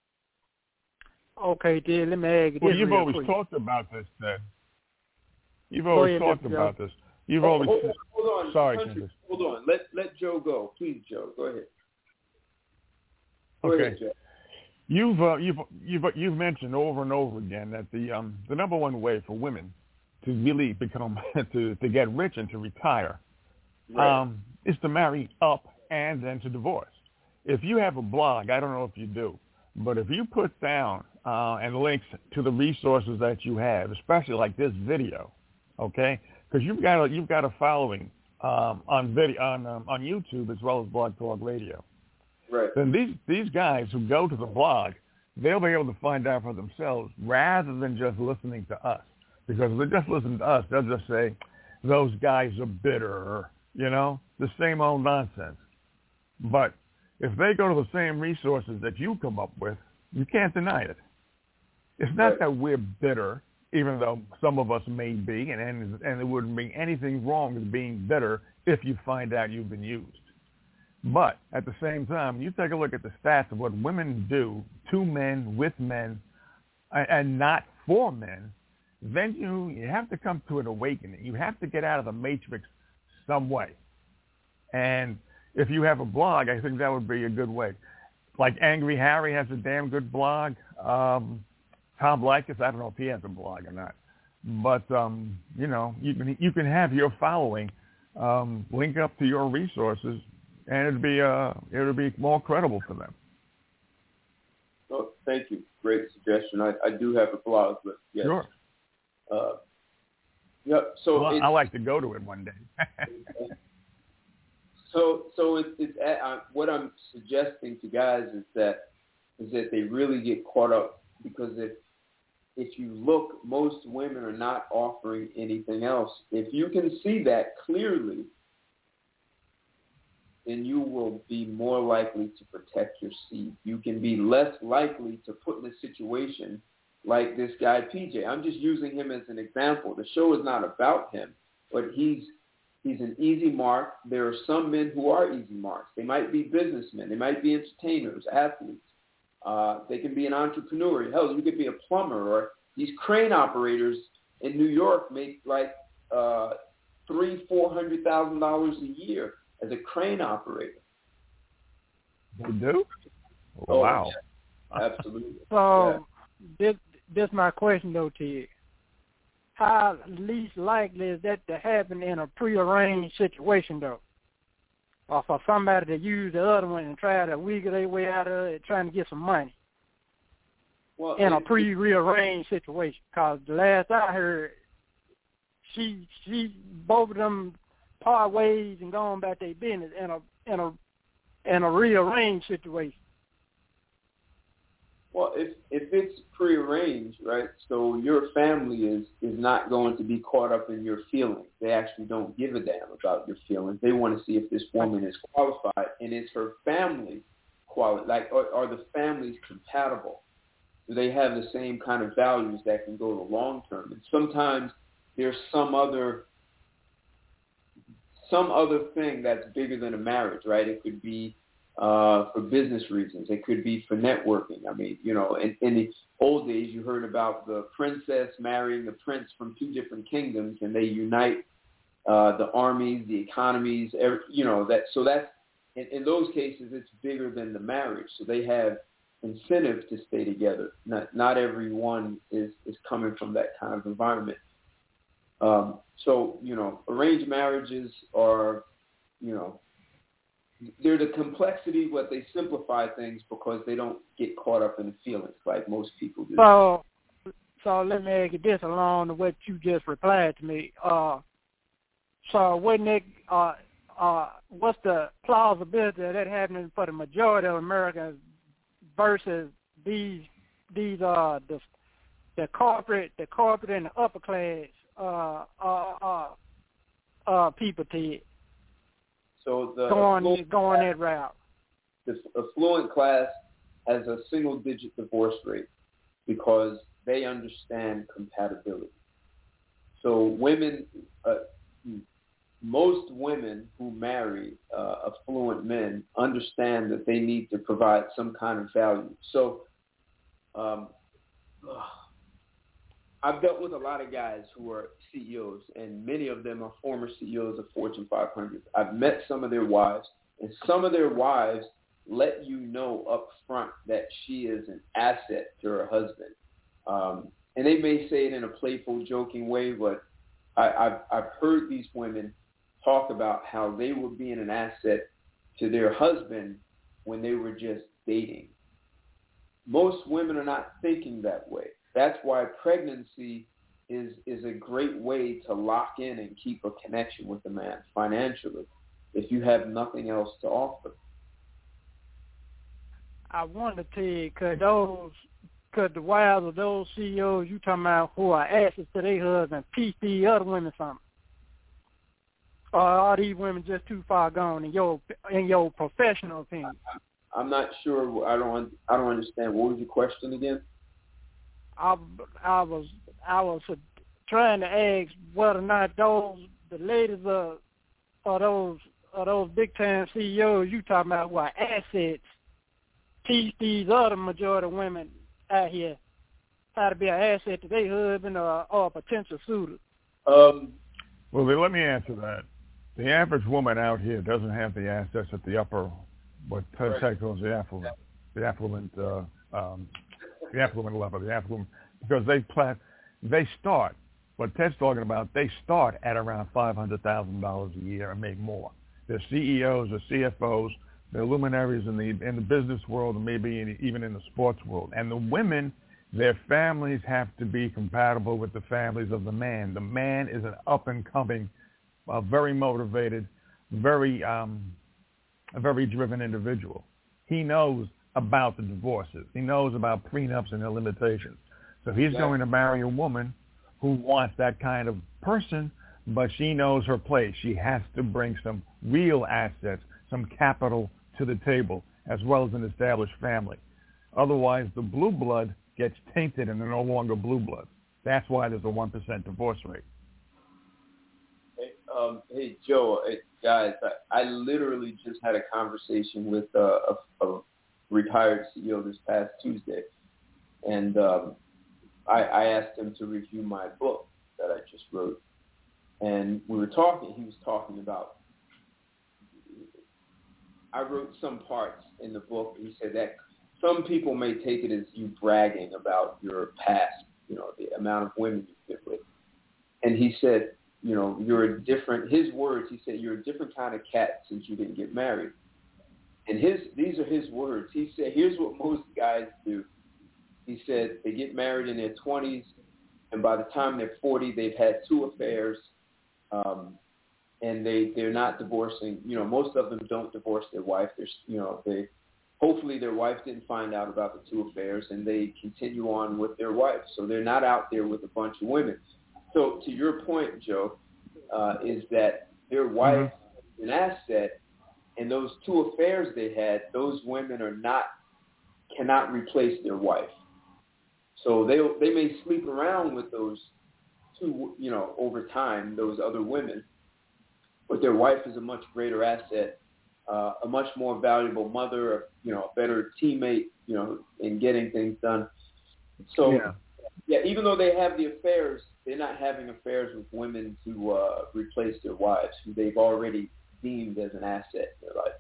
Okay, then let me ask you this. Well, you've real always quick. talked about this, Ted. You've always ahead, talked Mister about Joe. this. You've Oh, always. hold on, hold on. Sorry, Country, Candace. hold on. Let let Joe go, please, Joe. Go ahead. Okay. You've uh, you've you've you've mentioned over and over again that the um the number one way for women to really become to to get rich and to retire right. um is to marry up and then to divorce. If you have a blog, I don't know if you do, but if you put down uh, and links to the resources that you have, especially like this video, okay, because you've got a, you've got a following um, on video on um, on YouTube as well as Blog Talk Radio. Right. Then these these guys who go to the blog, they'll be able to find out for themselves rather than just listening to us. Because if they just listen to us, they'll just say, those guys are bitter, you know, the same old nonsense. But if they go to the same resources that you come up with, you can't deny it. It's not right. that we're bitter, even though some of us may be, and, and, and there wouldn't be anything wrong with being bitter if you find out you've been used. But at the same time, you take a look at the stats of what women do to men, with men, and not for men, then you, you have to come to an awakening. You have to get out of the matrix some way. And if you have a blog, I think that would be a good way. Like Angry Harry has a damn good blog. Um, Tom Likas, I don't know if he has a blog or not. But, um, you know, you can, you can have your following um, link up to your resources, and it'd be uh, it'll be more credible for them. Oh, thank you. Great suggestion. I, I do have a blog, but yes. Sure. Uh, yeah. So well, I like to go to it one day. so so it's, it's uh, what I'm suggesting to guys is that is that they really get caught up, because if if you look, most women are not offering anything else. If you can see that clearly, then you will be more likely to protect your seed. You can be less likely to put in a situation like this guy, P J. I'm just using him as an example. The show is not about him, but he's he's an easy mark. There are some men who are easy marks. They might be businessmen. They might be entertainers, athletes. Uh, they can be an entrepreneur. Hell, you could be a plumber, or these crane operators in New York make like uh, three, four hundred thousand dollars a year as a crane operator. They do? Oh, wow. Yeah, absolutely. So yeah. this this my question though to you. How least likely is that to happen in a prearranged situation though? Or for somebody to use the other one and try to wiggle their way out of it, trying to get some money well, in it, a pre-rearranged situation? Because the last I heard, she she both of them part ways and going about their business in a in a in a rearranged situation. Well, if if it's prearranged, right? So your family is is not going to be caught up in your feelings. They actually don't give a damn about your feelings. They want to see if this woman is qualified, and is her family quali- like are, are the families compatible? Do they have the same kind of values that can go to long term? And sometimes there's some other some other thing that's bigger than a marriage, right? It could be uh, for business reasons. It could be for networking. I mean, you know, in, in the old days, you heard about the princess marrying the prince from two different kingdoms, and they unite uh, the armies, the economies, every, you know, that. So that's, in, in those cases, it's bigger than the marriage. So they have incentive to stay together. Not, not everyone is, is coming from that kind of environment. Um, so, you know, arranged marriages are, you know, they're the complexity, but they simplify things because they don't get caught up in the feelings like most people do. So, so let me ask you this along to what you just replied to me. Uh, so wouldn't it, uh, uh, what's the plausibility of that happening for the majority of Americans versus these, these, uh, the, the corporate, the corporate and the upper class, uh, uh, uh, uh, people to it? So the going affluent, going that route. The affluent class has a single-digit divorce rate because they understand compatibility. So women, uh, most women who marry uh, affluent men understand that they need to provide some kind of value. So um, I've dealt with a lot of guys who are C E Os, and many of them are former C E Os of Fortune five hundred. I've met some of their wives, and some of their wives let you know up front that she is an asset to her husband. Um, and they may say it in a playful, joking way, but I, I've, I've heard these women talk about how they were being an asset to their husband when they were just dating. Most women are not thinking that way. That's why pregnancy is is a great way to lock in and keep a connection with the man financially if you have nothing else to offer. I wanted to tell you, because those, because the wives of those C E Os you talking about who are assets to their husband, teach these other women something. Or are these women just too far gone in your in your professional opinion? I'm not sure. I don't. I don't understand. What was your question again? I, I was I was trying to ask whether or not those the ladies are, are those are those big time C E Os you talking about who are assets teach these other majority of women out here how to be an asset to their husband or, or a potential suitor. Um. Well, then let me answer that. The average woman out here doesn't have the assets at the upper, what Ted right. calls the affluent, the affluent, uh, um, the affluent level, the affluent, because they pla- they start. What Ted's talking about, they start at around five hundred thousand dollars a year and make more. They're C E Os, they're C F Os, they're luminaries in the in the business world and maybe in, even in the sports world. And the women, their families have to be compatible with the families of the man. The man is an up and coming, uh, very motivated, very um, a very driven individual. He knows about the divorces. He knows about prenups and their limitations. So he's yeah. going to marry a woman who wants that kind of person, but she knows her place. She has to bring some real assets, some capital to the table, as well as an established family. Otherwise, the blue blood gets tainted and they're no longer blue blood. That's why there's a one percent divorce rate. Hey, um, hey Joe, hey, guys, I, I literally just had a conversation with uh, a, a retired C E O this past Tuesday, and um, I, I asked him to review my book that I just wrote. And we were talking, he was talking about, I wrote some parts in the book, and he said that some people may take it as you bragging about your past, you know, the amount of women you've been with. And he said, you know, you're a different, his words, he said, you're a different kind of cat since you didn't get married. And his, these are his words. He said, here's what most guys do. He said they get married in their twenties, and by the time they're forty, they've had two affairs, um, and they, they're not divorcing. You know, most of them don't divorce their wife. They're, you know, they hopefully their wife didn't find out about the two affairs, and they continue on with their wife. So they're not out there with a bunch of women. So to your point, Joe, uh, is that their wife is an asset, and those two affairs they had, those women are not cannot replace their wife. So they they may sleep around with those two, you know, over time, those other women, but their wife is a much greater asset, uh, a much more valuable mother, you know, a better teammate, you know, in getting things done. So, yeah, yeah even though they have the affairs, they're not having affairs with women to uh, replace their wives, who they've already deemed as an asset in their life.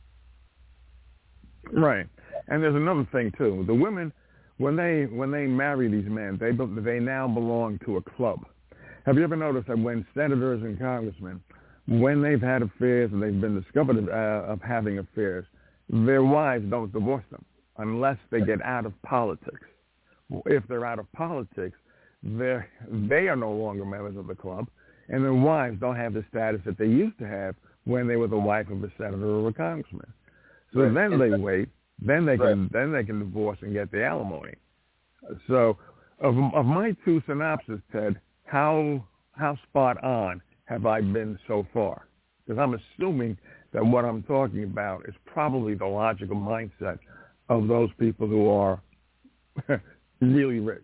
Right. And there's another thing, too. The women, when they when they marry these men, they they now belong to a club. Have you ever noticed that when senators and congressmen, when they've had affairs and they've been discovered of, uh, of having affairs, their wives don't divorce them unless they get out of politics. If they're out of politics, they they are no longer members of the club, and their wives don't have the status that they used to have when they were the wife of a senator or a congressman. So right. then they wait. Then they can right. then they can divorce and get the alimony. So, of of my two synopses, Ted, how how spot on have I been so far? Because I'm assuming that what I'm talking about is probably the logical mindset of those people who are really rich.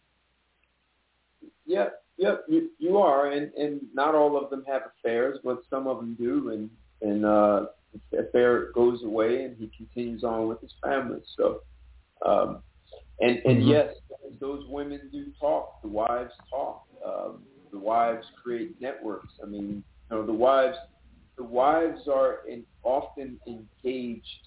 Yeah, yeah, you, you are, and, and not all of them have affairs, but some of them do, and and. uh the affair goes away and he continues on with his family. So, um, and, and mm-hmm. yes, those women do talk. The wives talk. Um, the wives create networks. I mean, you know, the wives, the wives are in, often engaged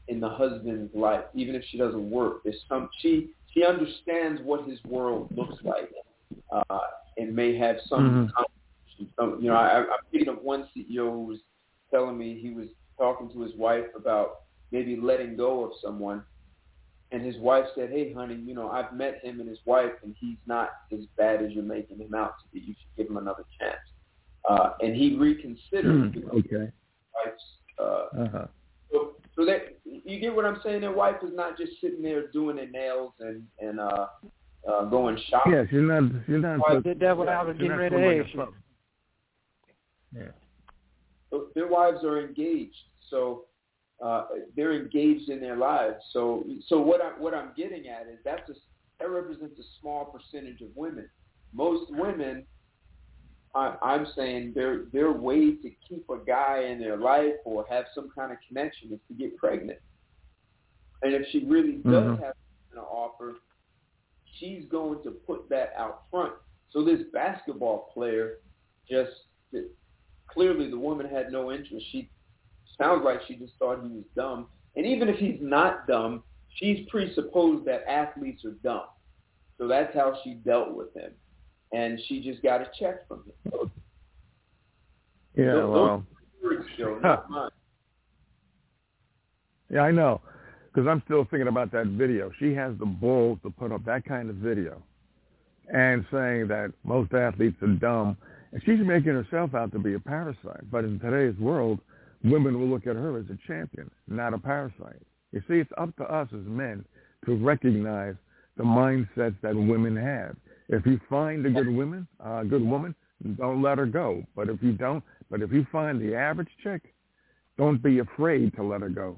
in the husband's life, even if she doesn't work. There's some she she understands what his world looks like, uh, and may have some, mm-hmm. some you know, I, I'm thinking of one C E O who was telling me he was talking to his wife about maybe letting go of someone, and his wife said, "Hey, honey, you know, I've met him and his wife, and he's not as bad as you're making him out to be. You should give him another chance." Uh, and he reconsidered. Mm, okay. His wife's, uh, uh-huh. So, so that you get what I'm saying. Their wife is not just sitting there doing their nails and and uh, uh, going shopping. Yeah, she's not. She's not. I did that when I was getting ready to ask you. Yeah. So their wives are engaged, so uh, they're engaged in their lives. So, so what I what I'm getting at is that's a, that represents a small percentage of women. Most women, I, I'm saying, their their way to keep a guy in their life or have some kind of connection is to get pregnant. And if she really does mm-hmm. have an offer, she's going to put that out front. So this basketball player just. Clearly, the woman had no interest. She sounds like she just thought he was dumb. And even if he's not dumb, she's presupposed that athletes are dumb. So that's how she dealt with him. And she just got a check from him. Yeah, those, well. Those show, not mine. Yeah, I know. Because I'm still thinking about that video. She has the balls to put up that kind of video and saying that most athletes are dumb. And she's making herself out to be a parasite. But in today's world, women will look at her as a champion, not a parasite. You see, it's up to us as men to recognize the mindsets that women have. If you find a good woman, a uh, good woman, don't let her go. But if you don't, but if you find the average chick, don't be afraid to let her go.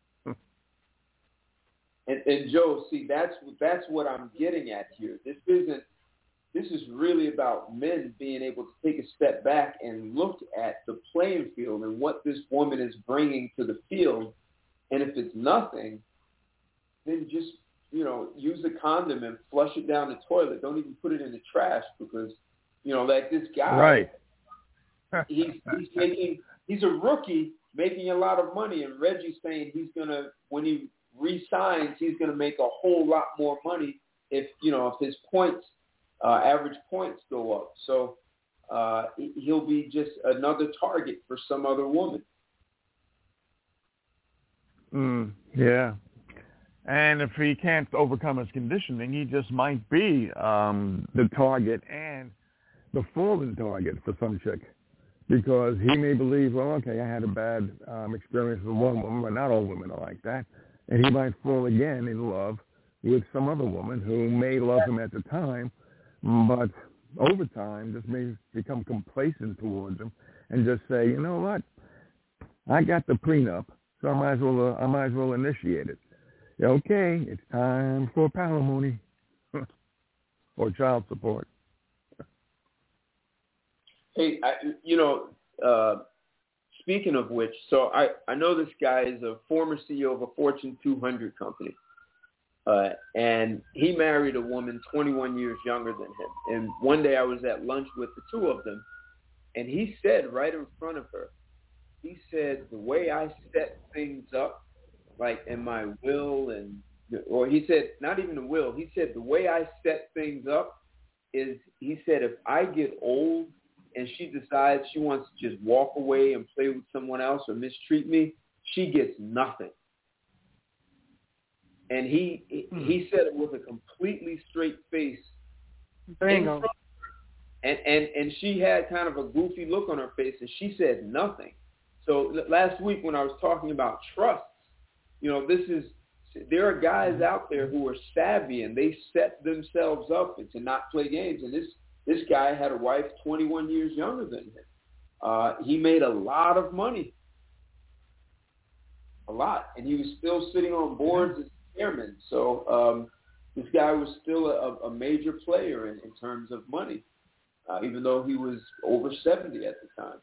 and, and Joe, see, that's that's what I'm getting at here. This isn't. This is really about men being able to take a step back and look at the playing field and what this woman is bringing to the field. And if it's nothing, then just, you know, use a condom and flush it down the toilet. Don't even put it in the trash because, you know, like this guy, right. he's, he's making, he's a rookie making a lot of money. And Reggie's saying he's going to, when he re-signs, he's going to make a whole lot more money if, you know, if his points, Uh, average points go up. So uh, he'll be just another target for some other woman. Mm, yeah. And if he can't overcome his conditioning, he just might be um, the target and the fallen target for some chick. Because he may believe, well, okay, I had a bad um, experience with one woman, but not all women are like that. And he might fall again in love with some other woman who may love him at the time, but over time, just may become complacent towards him and just say, you know what, I got the prenup, so I might as well, uh, I might as well initiate it. Okay, it's time for palimony or child support. Hey, I, you know, uh, speaking of which, so I, I know this guy is a former C E O of a Fortune two hundred company. Uh, and he married a woman twenty-one years younger than him. And one day I was at lunch with the two of them, and he said right in front of her, he said, the way I set things up, like in my will, and or he said, not even the will, he said, the way I set things up is, he said, if I get old and she decides she wants to just walk away and play with someone else or mistreat me, she gets nothing. And he he said it with a completely straight face. Bingo. And, and and she had kind of a goofy look on her face, and she said nothing. So last week when I was talking about trusts, you know, this is there are guys out there who are savvy and they set themselves up to not play games. And this this guy had a wife twenty-one years younger than him. Uh, he made a lot of money, a lot, and he was still sitting on boards as chairman. So um, this guy was still a, a major player in, in terms of money, uh, even though he was over seventy at the time.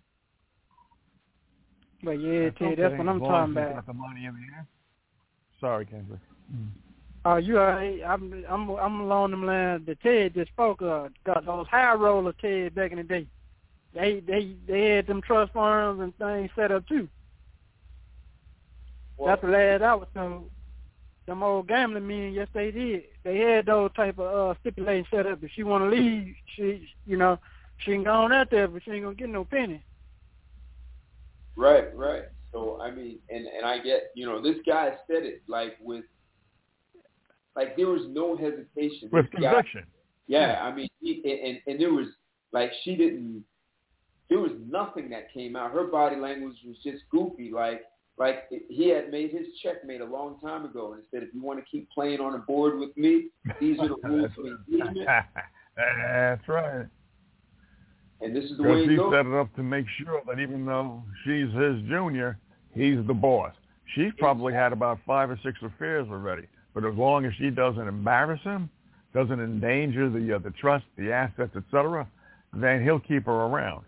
But yeah, Ted, that's what I'm talking about. The money in the air. Sorry, Kendra. Mm. Oh, you are. I'm I'm I'm along them lines that Ted just spoke of. Got those high roller Ted back in the day. They they they had them trust funds and things set up too. Well, that's the last I was told. Them old gambling men, yes, they did. They had those type of uh, stipulations set up. If she want to leave, she, you know, she can go on out there, but she ain't gonna get no penny. Right, right. So I mean, and and I get, you know, this guy said it like with, like there was no hesitation. With This guy, conviction. yeah, I mean, he, and and there was like she didn't. There was nothing that came out. Her body language was just goofy. Like like he had made his checkmate a long time ago and said, if you want to keep playing on a board with me, these are the rules of engagement. That's right. And this is the way Because it he goes. set it up to make sure that even though she's his junior, he's the boss. She's probably had about five or six affairs already. But as long as she doesn't embarrass him, doesn't endanger the uh, the trust, the assets, et cetera, then he'll keep her around.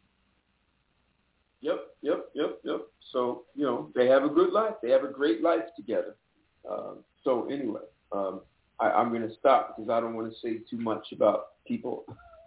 Yep, yep, yep, yep. So, you know, they have a good life. They have a great life together. Uh, so anyway, um, I, I'm going to stop because I don't want to say too much about people.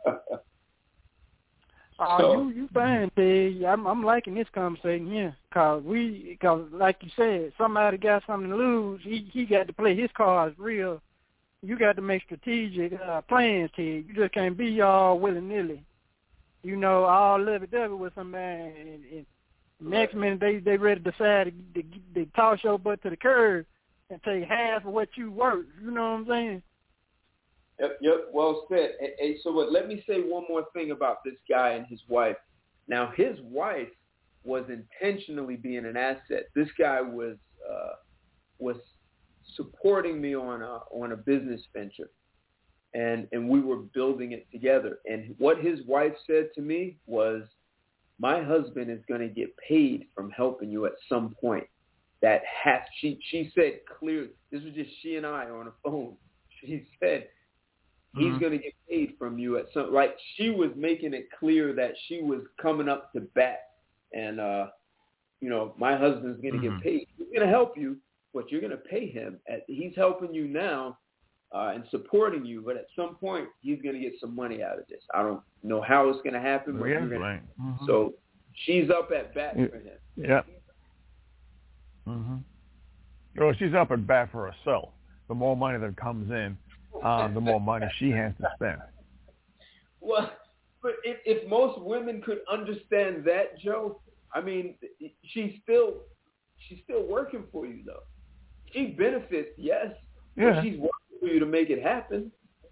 Oh, So- you you fine, Ted. I'm I'm liking this conversation here, cause we, cause like you said, somebody got something to lose. He he got to play his cards real. You got to make strategic uh, plans, Ted. You just can't be all willy nilly. You know, all lovey dovey with somebody, and, and next minute they they ready to decide to, to, to toss your butt to the curb and take half of what you worth. You know what I'm saying? Yep, yep, well said. And, and so what, let me say one more thing about this guy and his wife. Now, his wife was intentionally being an asset. This guy was uh, was supporting me on a, on a business venture, and, and we were building it together. And what his wife said to me was, my husband is going to get paid from helping you at some point. That has, she, she said clearly, this was just she and I on the phone. She said, he's mm-hmm. going to get paid from you at some, like she was making it clear that she was coming up to bat and, uh, you know, my husband's going to mm-hmm. get paid. He's going to help you, but you're going to pay him. At, he's helping you now uh, and supporting you, but at some point he's going to get some money out of this. I don't know how it's going to happen, but yeah, you're gonna, right. mm-hmm. So she's up at bat yeah. for him. Yeah. Mm-hmm. Well, she's up at bat for herself. The more money that comes in, Uh, the more money she has to spend. Well, but if, if most women could understand that, Joe, I mean, she's still she's still working for you, though. She benefits, yes, yeah. but she's working for you to make it happen.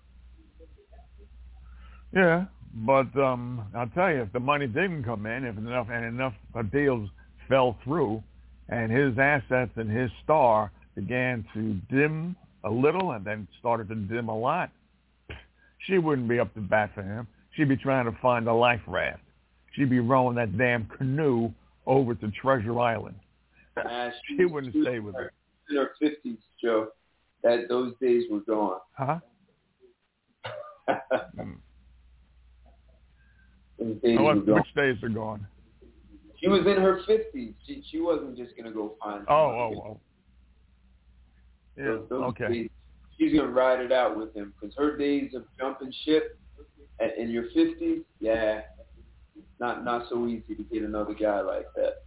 Yeah, but um, I'll tell you, if the money didn't come in, if enough and enough deals fell through, and his assets and his star began to dim a little and then started to dim a lot, she wouldn't be up to bat for him. She'd be trying to find a life raft. She'd be rowing that damn canoe over to Treasure Island. Uh, she, she wouldn't she stay with her. In her fifties, Joe. That those days were gone. Huh? mm. Those days oh, were gone. Which days are gone? She was in her fifties. She she wasn't just gonna go find. Oh, oh, oh. Yeah, those, those okay. Days, she's going to ride it out with him because her days of jumping ship at, in your fifties, yeah, not not so easy to get another guy like that.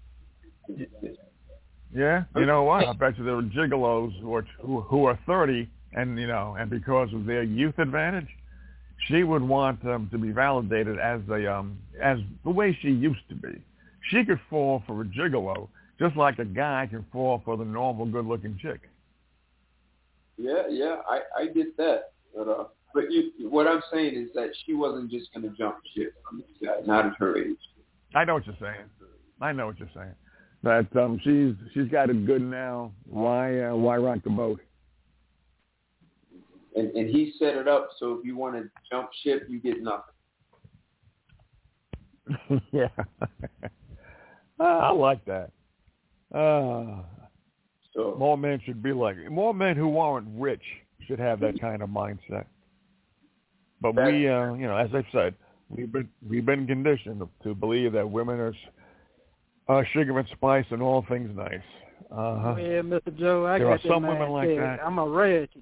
Yeah, you know what? I bet you there are gigolos who are, who, who are thirty, and you know, and because of their youth advantage, she would want um, to be validated as a um as the way she used to be. She could fall for a gigolo just like a guy can fall for the normal, good-looking chick. Yeah, yeah, I, I get that. But uh, but you, what I'm saying is that she wasn't just going to jump ship from this guy, not at her age. I know what you're saying. I know what you're saying. That um, she's she's got it good now. Why uh, why rock the boat? And and he set it up so if you want to jump ship, you get nothing. yeah, uh, I like that. Uh, So more men should be like more men who aren't rich should have that kind of mindset. But we, uh, you know, as I've said, we've been we've been conditioned to believe that women are uh, sugar and spice and all things nice. Uh-huh. Yeah, Mister Joe, I there got are some that women like that. I'm a rarity.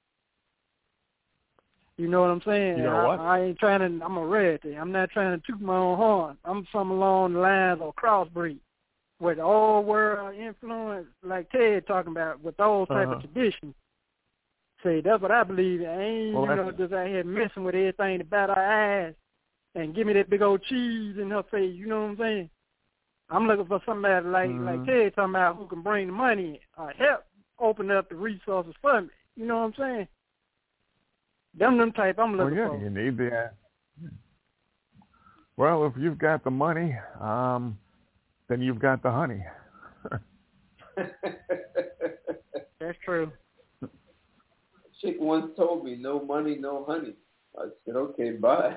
You know what I'm saying? You know I, what? I ain't trying to. I'm a rarity. I'm not trying to toot my own horn. I'm something along the lines of crossbreed. with old world influence, like Ted talking about, with those type uh-huh. of traditions. See, that's what I believe. I ain't, well, you know, just out here messing with everything about our ass and give me that big old cheese in her face. You know what I'm saying? I'm looking for somebody like mm-hmm. like Ted talking about who can bring the money or help open up the resources for me. You know what I'm saying? Them them type I'm looking well, yeah, for. you need the. Uh, well, if you've got the money, um, then you've got the honey. That's true. Chick once told me, "No money, no honey." I said, "Okay, bye."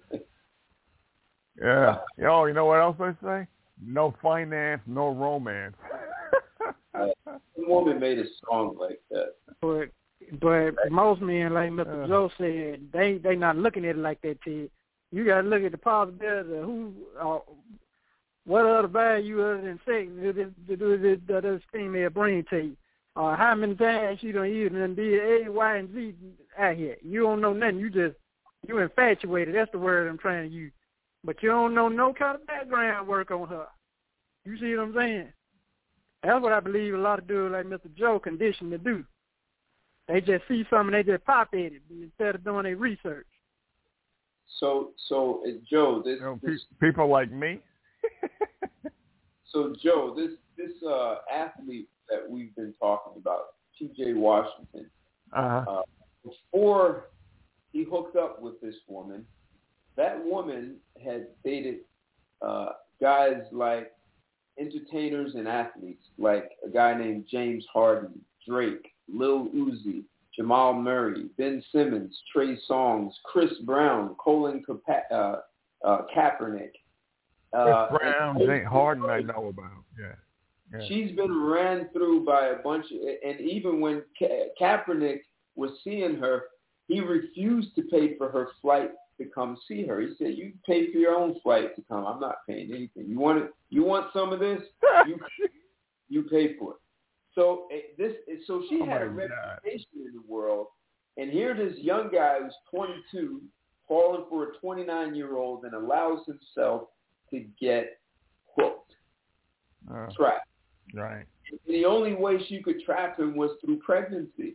Yeah. Oh, you know what else I say? No finance, no romance. uh, some woman made a song like that. But but most men, like Mister Uh, Joe said, they they not looking at it like that, Ted. You got to look at the possibility of who, uh, what other value other than sex does this female bring to you? Uh, how many times she done used and did A, Y, and Z out here? You don't know nothing. You just, you infatuated. That's the word I'm trying to use. But you don't know no kind of background work on her. You see what I'm saying? That's what I believe a lot of dudes like Mister Joe conditioned to do. They just see something, they just pop at it instead of doing their research. So, so uh, Joe, this, you know, this pe- people like me. So, Joe, this this uh, athlete that we've been talking about, T J Washington, uh-huh. uh, before he hooked up with this woman, that woman had dated uh, guys like entertainers and athletes, like a guy named James Harden, Drake, Lil Uzi, Jamal Murray, Ben Simmons, Trey Songz, Chris Brown, Colin Kapa- uh, uh, Kaepernick. Uh, Chris Brown, James Harden, I know about. Yeah. yeah. She's been ran through by a bunch of, and even when Ka- Kaepernick was seeing her, he refused to pay for her flight to come see her. He said, "You pay for your own flight to come. I'm not paying anything. You want it? You want some of this? You you pay for it." So this, so she oh had a God. reputation in the world, and here this young guy who's twenty-two falling for a twenty-nine-year-old and allows himself to get hooked, uh, trapped. Right. And the only way she could trap him was through pregnancy.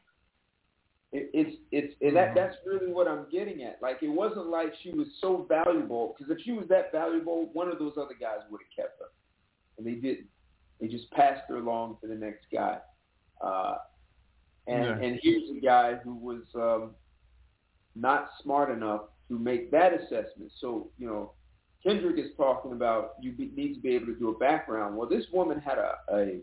It, it's it's and that that's really what I'm getting at. Like, it wasn't like she was so valuable, because if she was that valuable, one of those other guys would have kept her, and they didn't. They just passed her along to the next guy. Uh, and yeah. and here's a guy who was um, not smart enough to make that assessment. So, you know, Kendrick is talking about you be, need to be able to do a background. Well, this woman had a a,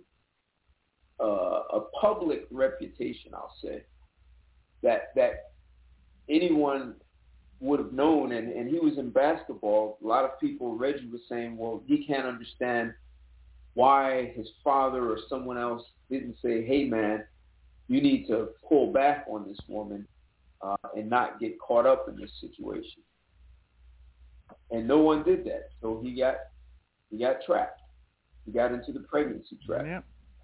uh, a public reputation, I'll say, that that anyone would have known. And, and he was in basketball. A lot of people, Reggie was saying, well, he can't understand why his father or someone else didn't say, "Hey, man, you need to pull back on this woman uh, and not get caught up in this situation." And no one did that. So he got he got trapped. He got into the pregnancy trap. Yeah.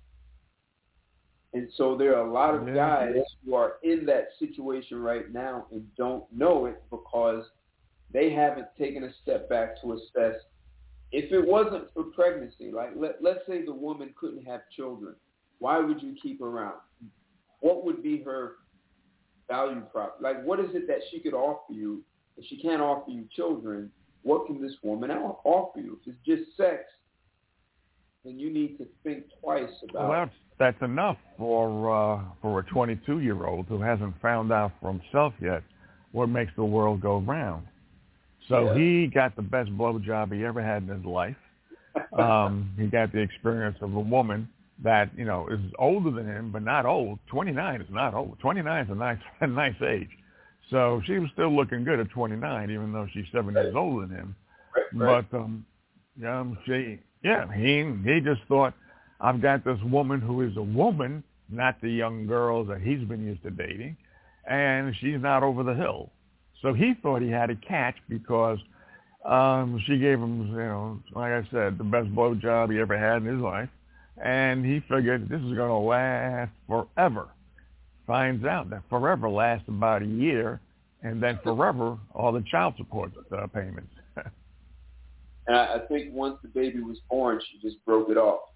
And so there are a lot of yeah. guys who are in that situation right now and don't know it because they haven't taken a step back to assess. If it wasn't for pregnancy, like let, let's say the woman couldn't have children, why would you keep her around? What would be her value prop? Like, what is it that she could offer you? If she can't offer you children, what can this woman offer you? If it's just sex, then you need to think twice about. Well, that's that's enough for uh, for a twenty-two-year-old who hasn't found out for himself yet what makes the world go round. So yeah. he got the best blowjob he ever had in his life. Um, he got the experience of a woman that, you know, is older than him, but not old. twenty-nine is not old. twenty-nine is a nice, a nice age. So she was still looking good at twenty-nine, even though she's seven years older than him. Right, right. But um, um, she, yeah, he he just thought, I've got this woman who is a woman, not the young girls that he's been used to dating, and she's not over the hill. So he thought he had a catch because um, she gave him, you know, like I said, the best blowjob he ever had in his life. And he figured this is going to last forever. Finds out that forever lasts about a year, and then forever all the child support uh, payments. And I, I think once the baby was born, she just broke it off.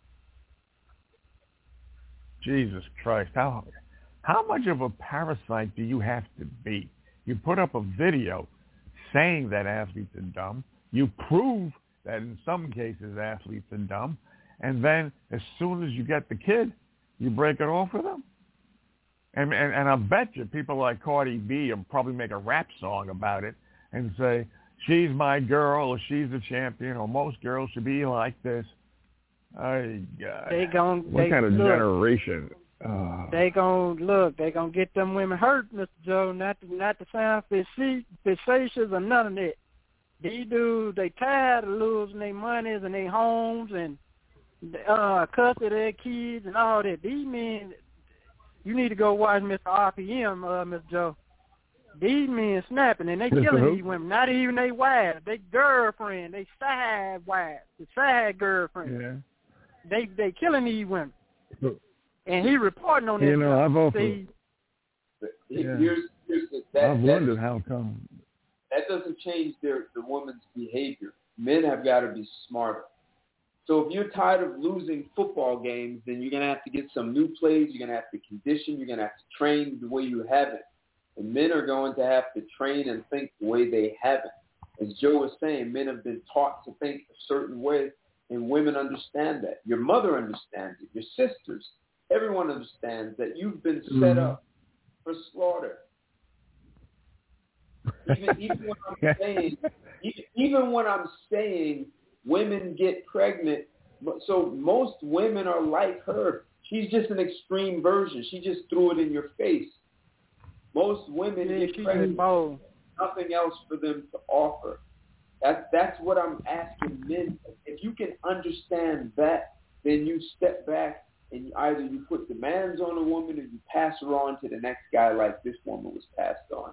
Jesus Christ. How, how much of a parasite do you have to be? You put up a video saying that athletes are dumb. You prove that in some cases athletes are dumb. And then as soon as you get the kid, you break it off with them. And, and, and I bet you people like Cardi B will probably make a rap song about it and say, she's my girl, or she's the champion, or most girls should be like this. I, God. They gon' what they, kind of look, generation? Uh, they gon' look. They gonna get them women hurt, Mister Joe. Not to, not to sound facetious or none of that. These dudes, they tired of losing their monies and their homes and uh, custody their kids and all that. These men, you need to go watch Mister R P M, uh, Mister Joe. These men snapping and they Mister killing Who? these women. Not even their wives, they girlfriend, they side wives, the side girlfriend. yeah. They they killing these women. And he reporting on this. You know, stuff. I've also, See, Here- Yeah. Here's, here's the, that, I've that, wondered how come. that doesn't change their, the woman's behavior. Men have got to be smarter. So if you're tired of losing football games, then you're going to have to get some new plays. You're going to have to condition. You're going to have to train the way you haven't. And men are going to have to train and think the way they haven't. As Joe was saying, men have been taught to think a certain way, and women understand that. Your mother understands it. Your sisters. Everyone understands that you've been set Mm-hmm. up for slaughter. Even, even when I'm saying, even, even when I'm saying women get pregnant, so most women are like her. She's just an extreme version. She just threw it in your face. Most women yeah, get she's pregnant. bold. Nothing else for them to offer. That's that's what I'm asking men. If you can understand that, then you step back and either you put demands on a woman or you pass her on to the next guy like this woman was passed on.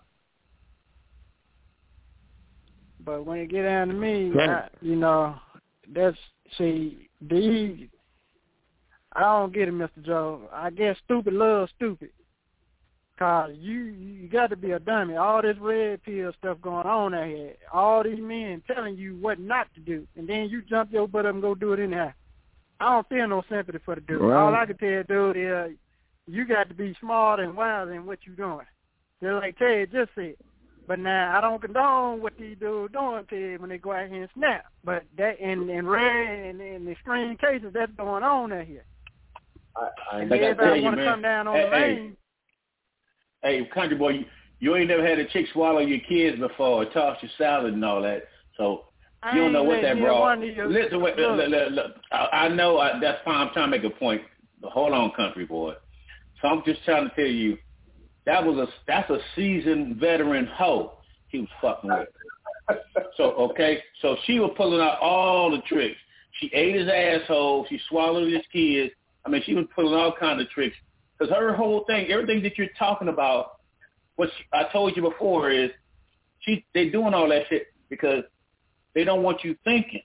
But when it get down to me, Right. I, you know, that's, see, these, I don't get it, Mister Joe. I guess stupid loves stupid. Because you, you got to be a dummy. All this red pill stuff going on out here. All these men telling you what not to do. And then you jump your butt up and go do it anyhow. I don't feel no sympathy for the dude. Well, All I can tell dude is you got to be smart and wise in what you're doing. Just like Ted just said. But now I don't condone what these dudes doing, Ted, when they go out here and snap. But that in, in rare and in extreme cases, that's going on out here. I, I, And Like I everybody tell you, want to man. come down on Hey, the hey. lane. Hey, country boy, you, you ain't never had a chick swallow your kids before or toss your salad and all that. So I you don't know ain't what let that neither brought. one of you- Listen, wait, look. look, look, look. I, I know I, that's fine. I'm trying to make a point. But hold on, country boy. So I'm just trying to tell you, that was a that's a seasoned veteran hoe he was fucking with. So okay, so she was pulling out all the tricks. She ate his asshole. She swallowed his kids. I mean, she was pulling all kinds of tricks. Because her whole thing, everything that you're talking about, what she, I told you before is, she they doing all that shit because they don't want you thinking.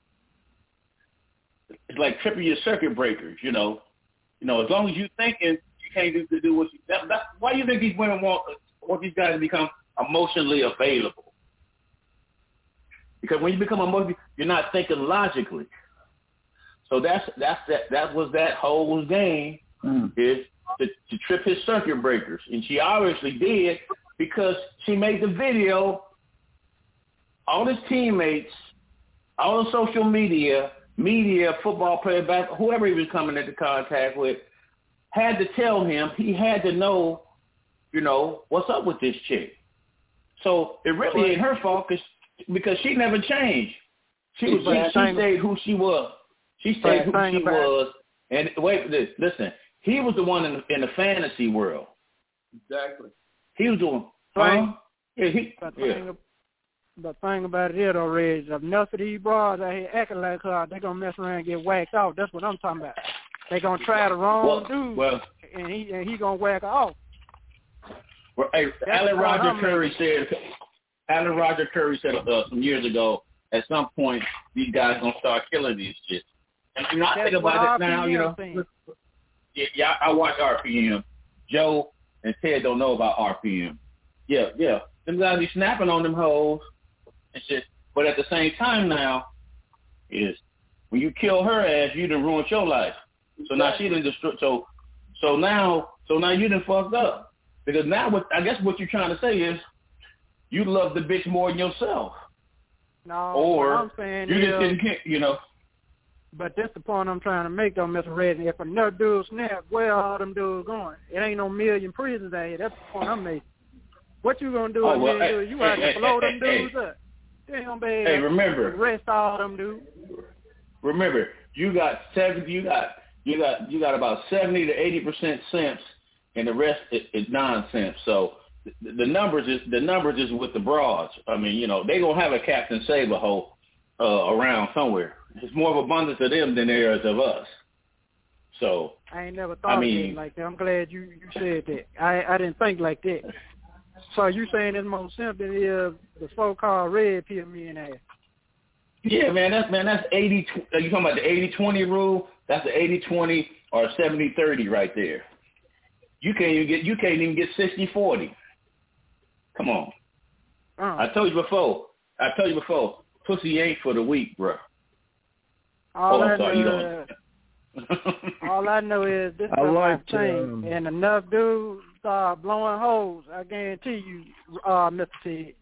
It's like tripping your circuit breakers, you know. You know, as long as you thinking, you can't do, do what you. That, that, why do you think these women want want these guys to become emotionally available? Because when you become emotionally, you're not thinking logically. So that's that's that that was that whole game mm. is to, to trip his circuit breakers, and she obviously did because she made the video. All his teammates, all the social media, media, football players, back, whoever he was coming into contact with, had to tell him. He had to know, you know, what's up with this chick. So it really ain't her fault cause, because she never changed. She was she, she stayed who she was. She stayed who she was. And wait, listen, he was the one in the, in the fantasy world. Exactly. He was doing. Huh? Yeah, he. Yeah. The thing about it is, though, Reg, if enough of these bras out here acting like her, they're going to mess around and get whacked off. That's what I'm talking about. They're going to try the wrong well, dude, well, and he and he going to whack her off. Well, hey, Alan Roger Curry said, Alan Roger Curry said uh, some years ago, at some point, these guys going to start killing these shit. And you know, I think about it now, you know. Yeah, yeah, I watch R P M. Joe and Ted don't know about R P M. Yeah, yeah. Them guys be snapping on them hoes and shit. But at the same time now, is when you kill her ass, you done ruined your life. So now she done destroy. So so now so now you done fucked up because now what I guess what you're trying to say is you love the bitch more than yourself. No, or what I'm saying you is, just didn't care, you know. But that's the point I'm trying to make, though, Mister Redden. If another dude snap, where are all them dudes going? It ain't no million prisons out here. That's the point I'm making. What you gonna do? Oh, well, hey, hey, you have hey, to blow hey, them hey, dudes up. You ain't gonna be able hey, to remember, arrest all them dudes. Remember, you got seventy. You got you got you got about seventy to eighty percent simps, and the rest is, is non-simps. So the, the numbers is the numbers is with the broads. I mean, you know, they gonna have a Captain Save-A-Ho uh, around somewhere. It's more of abundance of them than there is of us. So I ain't never thought I mean, of it like that. I'm glad you, you said that. I I didn't think like that. So you saying it's more simple than the the so-called red pill millionaire? Yeah, man, that's man, that's eighty. Are you talking about the eighty twenty rule? That's the eighty twenty or seventy thirty right there. You can't even get you can't even get sixty forty. Come on. Uh, I told you before. I told you before. Pussy ain't for the weak, bro. all oh, I I'm sorry, know, you don't. all I know is this I stuff like might change, um, and enough dudes start blowing holes. I guarantee you, uh, Mister Ted.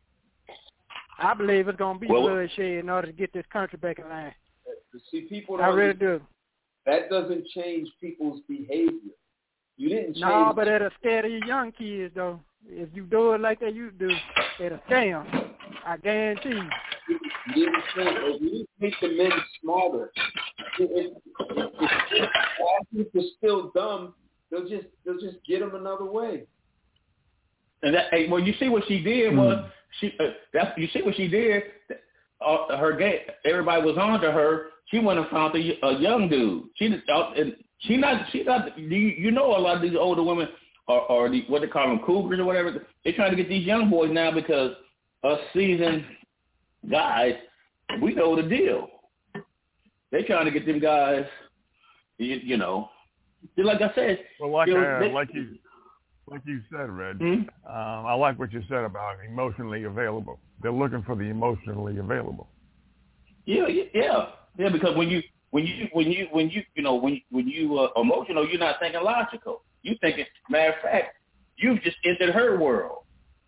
I believe it's gonna be well, bloodshed in order to get this country back in line. See, people don't I really do. That doesn't change people's behavior. You didn't change. No, but it'll scare the young kids though. If you do it like that, you do. It'll scare them. I guarantee you. You didn't change. You didn't make the men smarter. If, if, if athletes are still dumb, they'll just they'll just get them another way. And that, hey, well, you see what she did was mm. she. Uh, that's you see what she did. Uh, her game, everybody was on to her. She went and found a, a young dude. She uh, and she not she not. You, you know, a lot of these older women are, are the, what they call them, cougars or whatever. They're trying to get these young boys now because us seasoned guys, we know the deal. They're trying to get them guys. You, you know, like I said. Well, like you know, uh, they, like you. Like you said, Red, hmm? um, I like what you said about emotionally available. They're looking for the emotionally available. Yeah, yeah, yeah. Because when you, when you, when you, when you, you know, when when you uh, emotional, you're not thinking logical. You thinking. Matter of fact, you've just entered her world.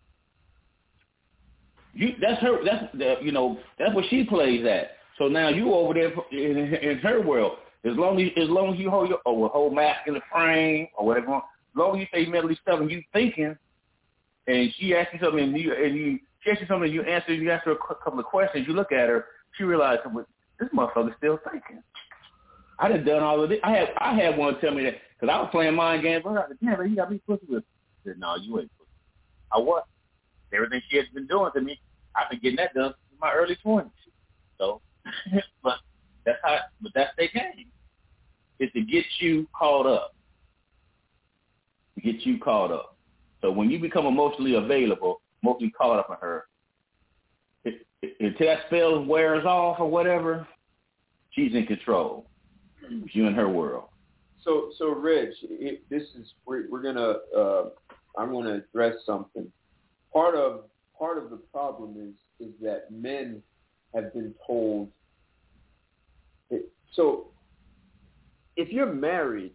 You, that's her. That's the, you know, that's what she plays at. So now you over there in, in her world. As long as, as long as you hold your, or hold masculine frame or whatever. As long as you stay mentally stubborn, you thinking, and she asks you something, and you, and you she asks you something, you answer, you ask her a couple of questions, you look at her, she realizes, this motherfucker's still thinking. I done done all of this. I had I had one tell me that, because I was playing mind games. I said, damn, he got me pussy with. I said, no, you ain't pussy. I was. Everything she has been doing to me, I've been getting that done in my early twenties. So, but that's how, but that's their game. Is to get you caught up. To get you caught up. So when you become emotionally available, emotionally caught up in her, if, if, until that spell wears off or whatever, she's in control. You in her world. So, so Rich, it, this is we're, we're gonna. Uh, I'm gonna address something. Part of part of the problem is is that men have been told. That, so, if you're married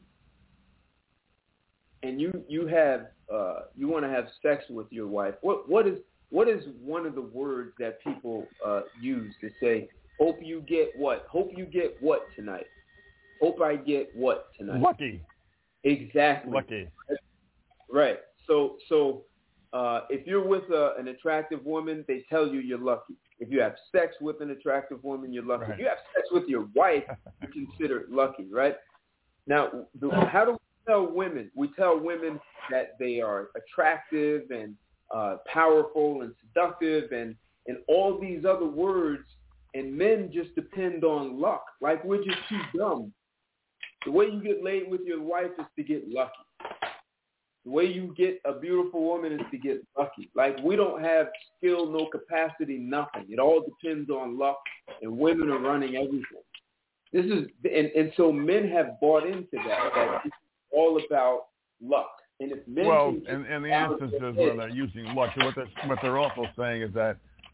and you you have uh, you want to have sex with your wife, what what is what is one of the words that people uh, use to say, hope you get what? Hope you get what tonight? Hope I get what tonight? Lucky. Exactly. Lucky. Right. So so uh, if you're with a, an attractive woman, they tell you you're lucky. If you have sex with an attractive woman, you're lucky. Right. If you have sex with your wife, you're considered lucky, right? Now, the, how do we tell women? We tell women that they are attractive and uh, powerful and seductive and, and all these other words, and men just depend on luck. Like we're just too dumb. The way you get laid with your wife is to get lucky. The way you get a beautiful woman is to get lucky. Like we don't have skill, no capacity, nothing. It all depends on luck, and women are running everything. This is, and, and so men have bought into that, that it's all about luck. And if men well, can and, and the instances where they're using luck, so what they're, what they're also saying is that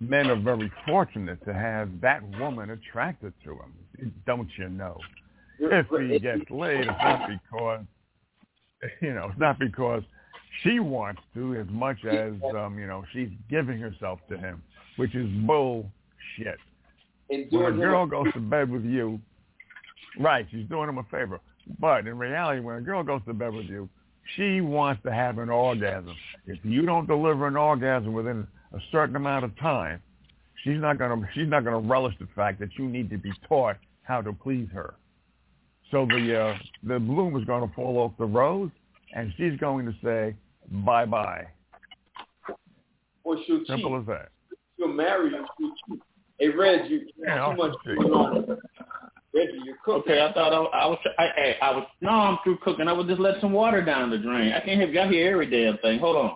men are very fortunate to have that woman attracted to him. Don't you know? If he gets laid, it's not because, you know, it's not because she wants to as much as, um, you know, she's giving herself to him, which is bullshit. When a girl goes to bed with you, right, she's doing him a favor. But in reality, when a girl goes to bed with you, she wants to have an orgasm. If you don't deliver an orgasm within a certain amount of time, she's not gonna she's not gonna relish the fact that you need to be taught how to please her. So the uh, the bloom is going to fall off the rose, and she's going to say bye bye. Or she'll cheat. Simple as that. She'll marry you. She'll cheat. Hey, Reg, you yeah, too much going on. Reggie, you're cooking. Okay, I thought I, I was. I, I, I was. No, I'm through cooking. I would just let some water down the drain. I can't hear. I hear every damn thing. Hold on.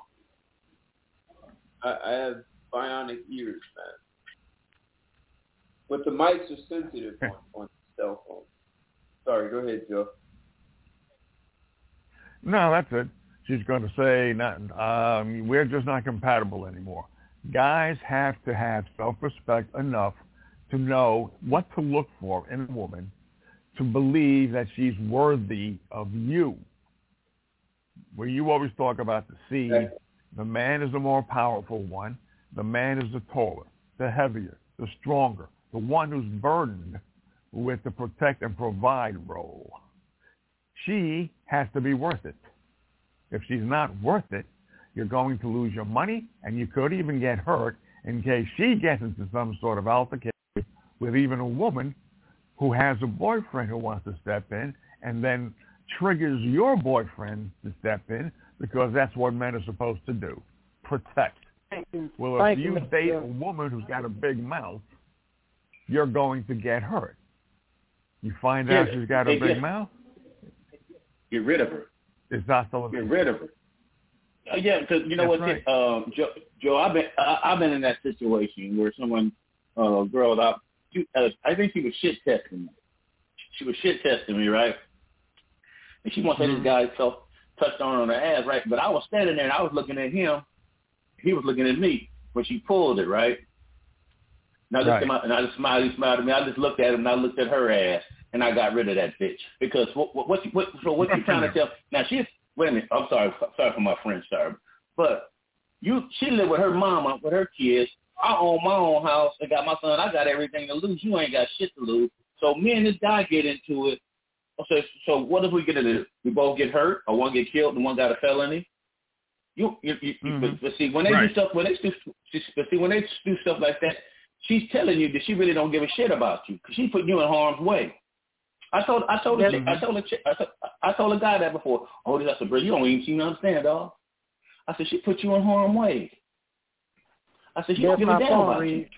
I, I have bionic ears, man. But the mics are sensitive on, on cell phone. Sorry, go ahead, Joe. No, that's it. She's going to say, not, um, we're just not compatible anymore. Guys have to have self-respect enough to know what to look for in a woman to believe that she's worthy of you. Where you always talk about the seed, okay. The man is the more powerful one. The man is the taller, the heavier, the stronger, the one who's burdened with the protect and provide role. She has to be worth it. If she's not worth it, you're going to lose your money, and you could even get hurt in case she gets into some sort of altercation with even a woman who has a boyfriend who wants to step in and then triggers your boyfriend to step in because that's what men are supposed to do, protect. Well, if you date a woman who's got a big mouth, you're going to get hurt. You find out she's got a big mouth, get rid of her. It's not so. Get rid of her. Uh, yeah, because you know what, right. um, Joe, Joe, I've been I, I've been in that situation where someone, uh, girl, I, she, uh, I think she was shit testing me. She was shit testing me, right? And she wants to mm-hmm. this guy felt touched on her on her ass, right? But I was standing there and I was looking at him. He was looking at me when she pulled it, right? And I looked right. at my, and I just smiled. He smiled at me. I just looked at him and I looked at her ass. And I got rid of that bitch because what what what, what so what you trying to tell? Now she's wait a minute. I'm sorry, sorry for my French, sorry, but you she lived with her mama with her kids. I own my own house. I got my son. I got everything to lose. You ain't got shit to lose. So me and this guy get into it. So so what if we get into it? We both get hurt, or one get killed, and one got a felony. You you, you mm-hmm. but, but see when they right. do stuff when they do but see when they do stuff like that, she's telling you that she really don't give a shit about you because she put you in harm's way. I told I told a chick, I told a chick, I told, I told a guy that before. Oh, I said, bro, you don't even seem to understand, dog. I said, she put you in harm's way. I said, she don't give a damn about you.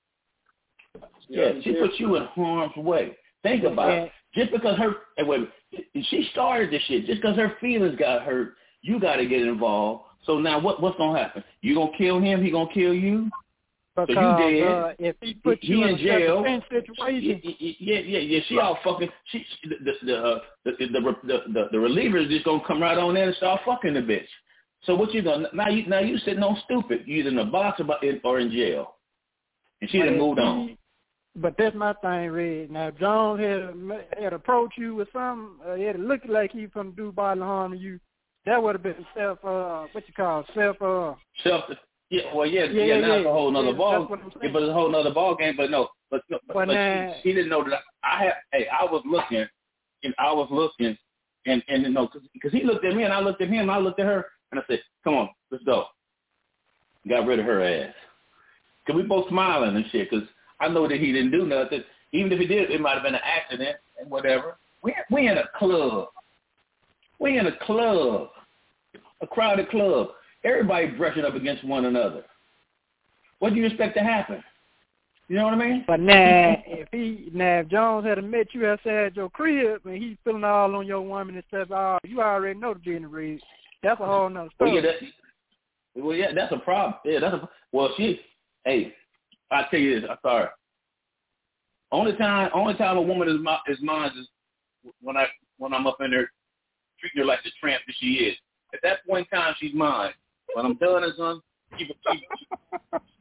Yeah, she put you in harm's way. Think about it. Just because her, and wait, she started this shit. Just because her feelings got hurt, you got to get involved. So now what what's gonna happen? You gonna kill him? He gonna kill you? Because, so you dead. Uh, if he put you he in, in jail, situation. Yeah, yeah, yeah. She all fucking. She, she the the, uh, the the the the the reliever is just gonna come right on in and start fucking the bitch. So what you gonna now? You now you sitting on stupid. You either in the box or in, or in jail, and she done moved on. But that's my thing, Red. Now if Jones had had approached you with something, uh, it looked like he from do bodily harm to you. That would have been self. Uh, what you call it? self. Uh, self. Yeah, well, yeah, yeah, yeah. Now yeah, it's a whole nother yeah, ball. Yeah, but it's a whole nother ball game. But no, but but, but now, she, she didn't know that I, I had. Hey, I was looking, and I was looking, and and you know, because he looked at me, and I looked at him, and I looked at her, and I said, "Come on, let's go." Got rid of her ass. Cause we both smiling and shit. Cause I know that he didn't do nothing. Even if he did, it might have been an accident and whatever. We we in a club. We in a club, a crowded club. Everybody brushing up against one another. What do you expect to happen? You know what I mean? But now, if he, now if Jones had met you outside your crib and he's feeling all on your woman and stuff, oh, you already know the business, Red. That's a whole nother story. Well, yeah, that, well, yeah, that's a problem. Yeah, that's a. Well, she. Hey, I tell you this. I'm sorry. Only time, only time a woman is my, is mine is when I when I'm up in there treating her like the tramp that she is. At that point in time, she's mine. When I'm done, son, keep, keep,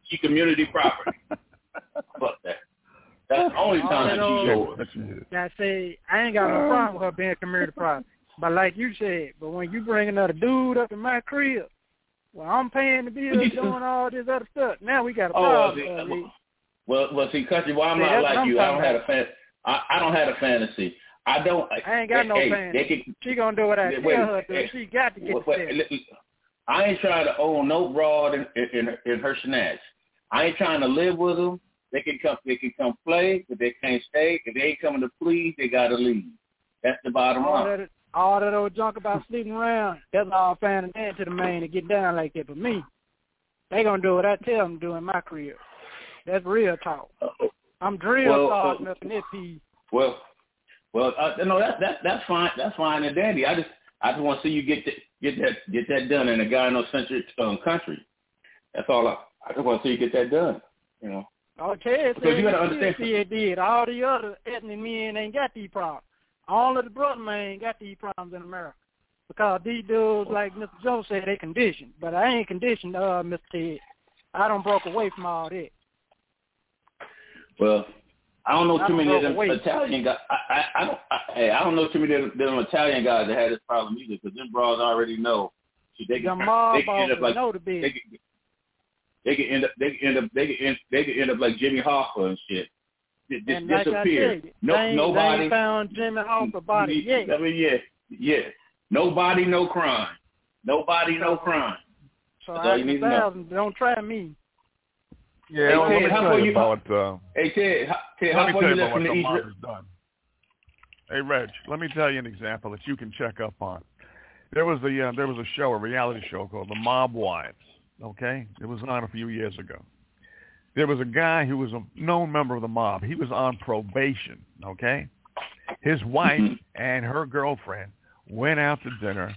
she community property. Fuck that. That's the only time that she shows us. I say, I ain't got no problem with her being community property. But like you said, but when you bring another dude up in my crib, well, I'm paying the bills, doing all this other stuff. Now we got a problem. Oh, well, see, well, well, see, country, well, I'm see, not like I'm you. I don't have about. a fan. I, I don't have a fantasy. I don't. I ain't got hey, no hey, fantasy. Can, she gonna do what I wait, tell her to. Hey, she got to get wait, wait, wait, I ain't trying to own no broad in, in, in her shenanigans. I ain't trying to live with them. They can come. They can come play, but they can't stay. If they ain't coming to please, they gotta leave. That's the bottom all line. That, all that old junk about sleeping around, that's all fine and dandy to the man to get down like that. But me, they gonna do what I tell them to do in my career. That's real talk. Uh-oh. I'm drill well, talking uh, up in this piece. Well, well, uh, no, that that that's fine. That's fine and dandy. I just I just want to see you get that get that get that done in a gynocentric um, country. That's all. I I just want to see you get that done. You know. Okay, because you gotta understand. See, it did. All the other ethnic men ain't got these problems. All of the brother men ain't got these problems in America. Because these dudes, like Mister Joe said, they conditioned. But I ain't conditioned, uh, Mister Ted. I done broke away from all that. Well, I don't know I too many of them away. Italian guys. I, I, I don't. I, hey, I don't know too many of them Italian guys that had this problem either. Because them bras already know. They can, the mob they can end up like know the big. They can, they can end up. They can end up. They can end, they can end up like Jimmy Hoffa and shit. Just and disappear. Like no, they, nobody they ain't found Jimmy Hoffa body yet. I mean, yeah, yeah. Nobody, no crime. Nobody, no crime. So That's all you need to know. Don't try me. Yeah, hey, well, Ted, let me how tell you you, about. Uh, hey Ted, how, Ted, let how me far tell you you left about from what the the East? mob has done. Hey, Reg, let me tell you an example that you can check up on. There was a uh, there was a show, a reality show called The Mob Wives. Okay, it was on a few years ago. There was a guy who was a known member of the mob. He was on probation. Okay, his wife and her girlfriend went out to dinner.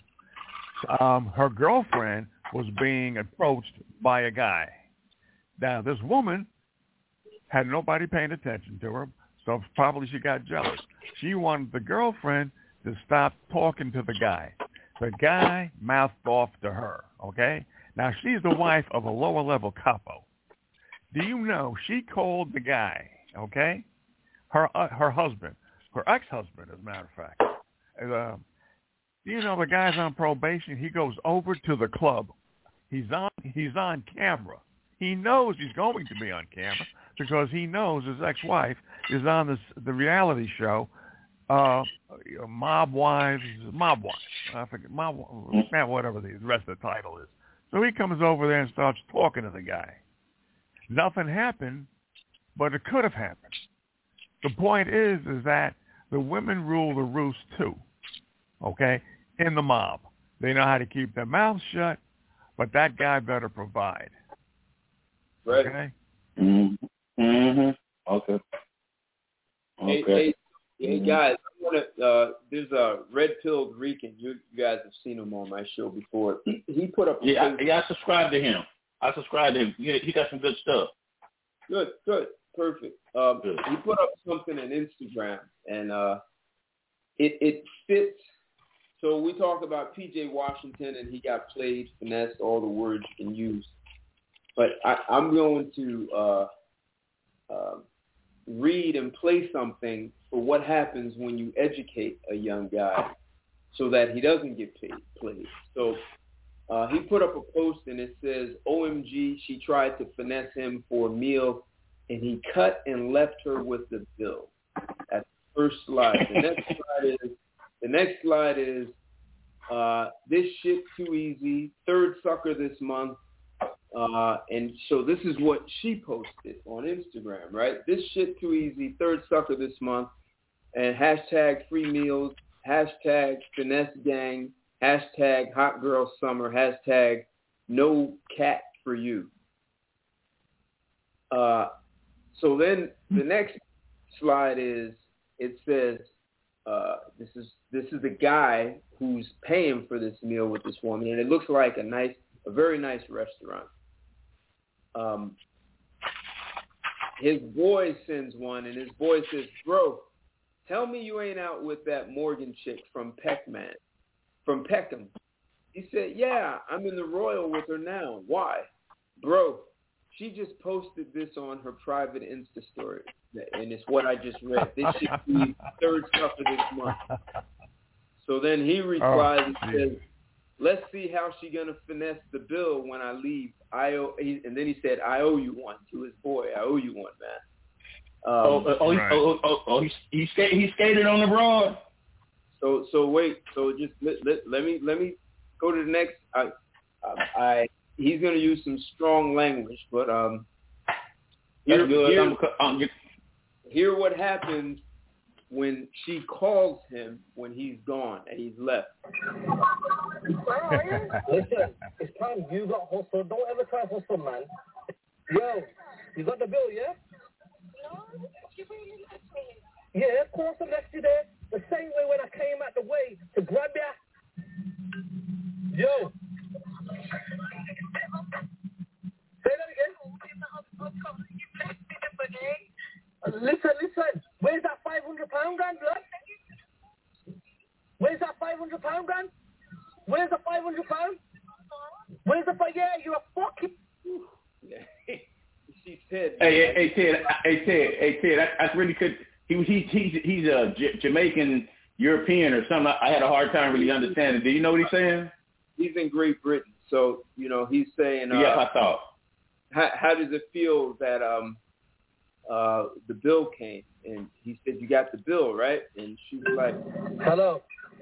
Um, her girlfriend was being approached by a guy. Now, this woman had nobody paying attention to her, so probably she got jealous. She wanted the girlfriend to stop talking to the guy. The guy mouthed off to her, okay? Now, she's the wife of a lower-level capo. Do you know she called the guy, okay, her uh, her husband, her ex-husband, as a matter of fact. Uh, you know, the guy's on probation. He goes over to the club. He's on he's on camera. He knows he's going to be on camera because he knows his ex-wife is on this the reality show, uh, Mob Wives, Mob Wives. I forget, Mob, whatever the rest of the title is. So he comes over there and starts talking to the guy. Nothing happened, but it could have happened. The point is, is that the women rule the roost too, okay, in the mob. They know how to keep their mouths shut, but that guy better provide. Right. Okay? Mm-hmm. mm-hmm. Okay. Okay. Hey, hey, hey guys, I wanna, uh, there's a red-pilled Rican. You, you guys have seen him on my show before. He, he put up a Yeah, I, yeah, I subscribe to him. I subscribe to him. He, he got some good stuff. Good, good, perfect. Um, good. He put up something on Instagram, and uh, it it fits. So we talk about P J Washington, and he got played, finessed, all the words you can use. But I, I'm going to uh, uh, read and play something for what happens when you educate a young guy so that he doesn't get paid, played. So uh, he put up a post, and it says, O M G, she tried to finesse him for a meal, and he cut and left her with the bill. That's the first slide. The next slide is, the next slide is uh, this shit too easy, third sucker this month. Uh, and so this is what she posted on Instagram, right? This shit too easy, third sucker this month, and hashtag free meals, hashtag finesse gang, hashtag hot girl summer, hashtag no cat for you. Uh, so then the next slide is, it says, uh, this is this is the guy who's paying for this meal with this woman, and it looks like a nice, a very nice restaurant. Um, his boy sends one, and his boy says, bro, tell me you ain't out with that Morgan chick from Peckman, from Peckham. He said, yeah, I'm in the Royal with her now. Why? Bro, she just posted this on her private Insta story, and it's what I just read. This should be third stuff of this month. So then he replies oh, and says, let's see how she going to finesse the bill when I leave. I owe, he, and then he said, I owe you one to his boy. I owe you one, man. Um, oh, oh, right. oh, oh, oh, he, he, skate, he skated on the broad. So, so wait. So just let, let, let me let me go to the next. I, I, I he's going to use some strong language, but um, here, here, I'm, I'm, hear what happens when she calls him when he's gone and he's left. Listen, it's time you got hustle. Don't ever try hustle, man. Yo, you got the bill, yeah? No, you really left me. Yeah, of course I left you there. The same way when I came out the way to grab ya. Yo. Say that again. Listen, listen. Where's that five hundred pound grand, blood? Where's that five hundred pound grand? Where's the five hundred pound? Where's the five? Yeah, you're a fucking. She said. Hey, hey, hey, Ted. Hey, Ted. Hey, Ted. I, I really could. He was. He, he's. He's a J- Jamaican European or something. I had a hard time really understanding. Do you know what he's saying? He's in Great Britain, so you know he's saying. Uh, yeah, I thought. How, how does it feel that um uh the bill came? And he said, "You got the bill, right?" And she was like, "Hello."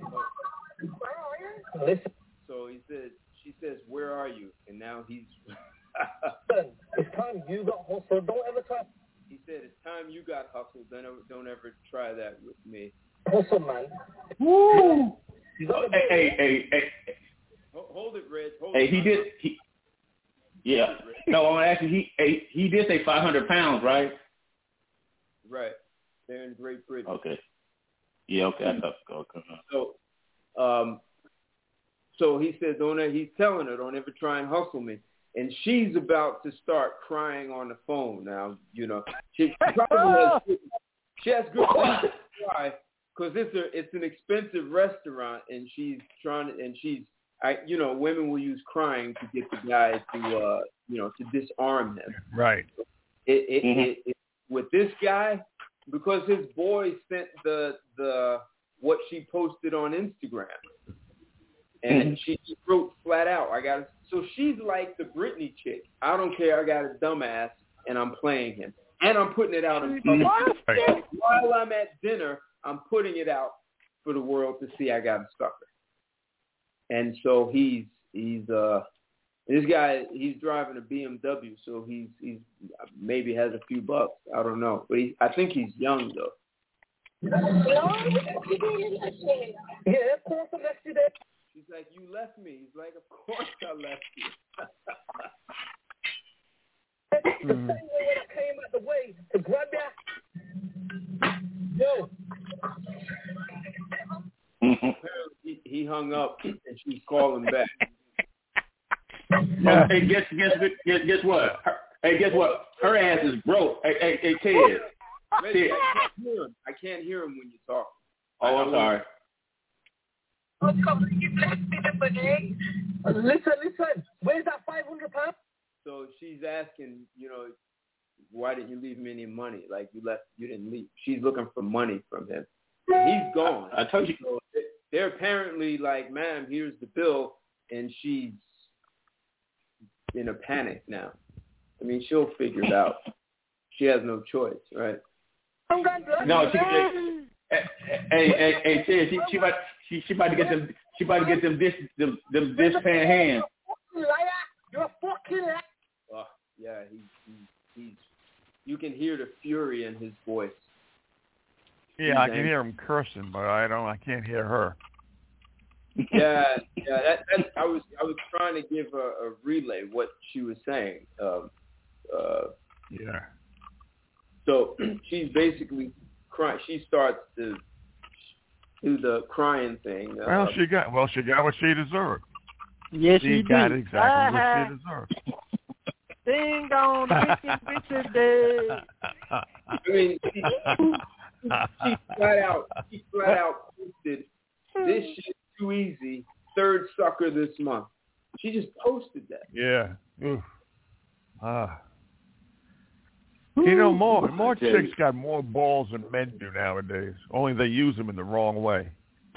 Listen. So he said, she says, "Where are you?" And now he's. Listen, it's time you got hustle. Don't ever try. He said, "It's time you got hustled. Don't ever, don't ever try that with me." Hustle, man. Woo! Oh, hey, hey, hey, hey. Hold it, Reg. Hold hey, it, he did. He, yeah. No, I'm asking. He, hey, he did say five hundred pounds, right? Right. They're in Great Britain. Okay. Yeah. Okay. I thought. Okay. So, um, so he said, "Don't." He's telling her, "Don't ever try and hustle me." And she's about to start crying on the phone. Now, you know, she probably has good, she has good reason to cry because it's a it's an expensive restaurant, and she's trying to, and she's, I, you know, women will use crying to get the guy to, uh, you know, to disarm him. Right. It, it, mm-hmm. it, it, with this guy, because his boy sent the the what she posted on Instagram. And mm-hmm. she wrote flat out, I got it. So she's like the Britney chick. I don't care. I got a dumbass, and I'm playing him. And I'm putting it out in public. Right. While I'm at dinner, I'm putting it out for the world to see I got a sucker. And so he's, he's uh, this guy, he's driving a B M W, so he's, he's maybe has a few bucks. I don't know. But he, I think he's young, though. Yeah, of course I left you there. He's like, "You left me." He's like, "Of course I left you." The same way when I came out the way to grab that. Yo. Apparently he, he hung up and she's calling back. Oh, hey, guess guess guess guess what? Her, hey, guess what? Her ass is broke. Hey, hey, hey Ted. Ted. I can't hear him. I can't hear him when you talk. Oh, I'm sorry. Listen, listen. Where's that five hundred pounds? So she's asking, you know, why didn't you leave me any money? Like you left, you didn't leave. She's looking for money from him. And he's gone. I, I told you. So they're apparently like, "Ma'am, here's the bill," and she's in a panic now. I mean, she'll figure it out. She has no choice, right? No, she. Hey, hey, hey, Ted, she, she about, she, she about to get them, she about to get them this, them, them this pan hands. You're a fucking liar. Oh, yeah, he, he, he's. You can hear the fury in his voice. Yeah, he's I can angry. hear him cursing, but I don't. I can't hear her. Yeah, yeah. That, that I was, I was trying to give a, a relay what she was saying. Um, uh, yeah. So she's basically. Cry. She starts to do the crying thing. Uh, well, she got well. She got what she deserved. Yes, she, she got did. exactly uh-huh. what she deserved. Ding dong, bitches, bitches day. I mean, she, she flat out, she flat out posted, "This shit's too easy. Third sucker this month." She just posted that. Yeah. Oof. Ah. You know, more more chicks got more balls than men do nowadays. Only they use them in the wrong way.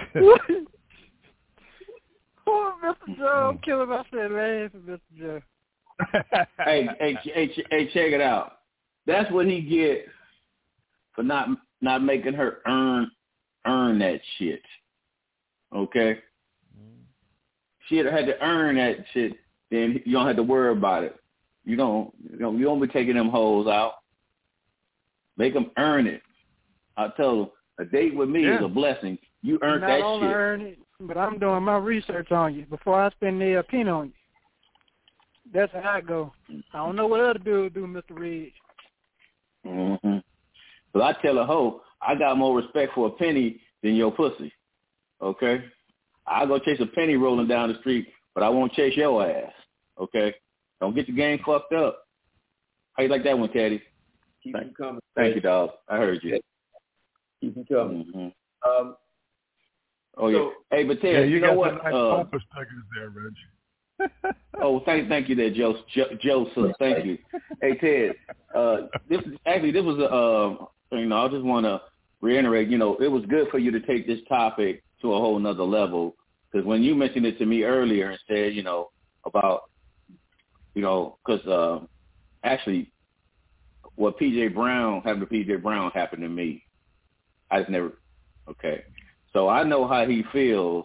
Poor Mister Joe. I'm killing myself laughing for Mister Joe. hey, hey, hey, hey, check it out. That's what he get for not not making her earn earn that shit. Okay? She had to earn that shit, then you don't have to worry about it. You don't, you don't, you don't be taking them hoes out. Make them earn it. I tell them, a date with me yeah. is a blessing. You earned Not that only shit. earn it, but I'm doing my research on you before I spend the opinion on you. That's how I go. I don't know what other dude do, Mister Reed. Mm-hmm. But I tell a hoe, I got more respect for a penny than your pussy. Okay? I'll go chase a penny rolling down the street, but I won't chase your ass. Okay? Don't get the game fucked up. How you like that one, Teddy? Keep Thank, them coming. thank you, dog. I heard you. Keep them coming. Mm-hmm. Um, oh, so, yeah. Hey, but Ted, yeah, you, you got know what? some nice Uh, pompous stickers there, Reg. oh, thank thank you there, Joe, Joe, Joseph. Thank you. Hey, Ted, uh, this actually, this was a, uh, you know, I just want to reiterate, you know, it was good for you to take this topic to a whole nother level, because when you mentioned it to me earlier and said, you know, about, you know, because uh, actually what P J Brown, happened to P J Brown happened to me. I just never, okay. So I know how he feels,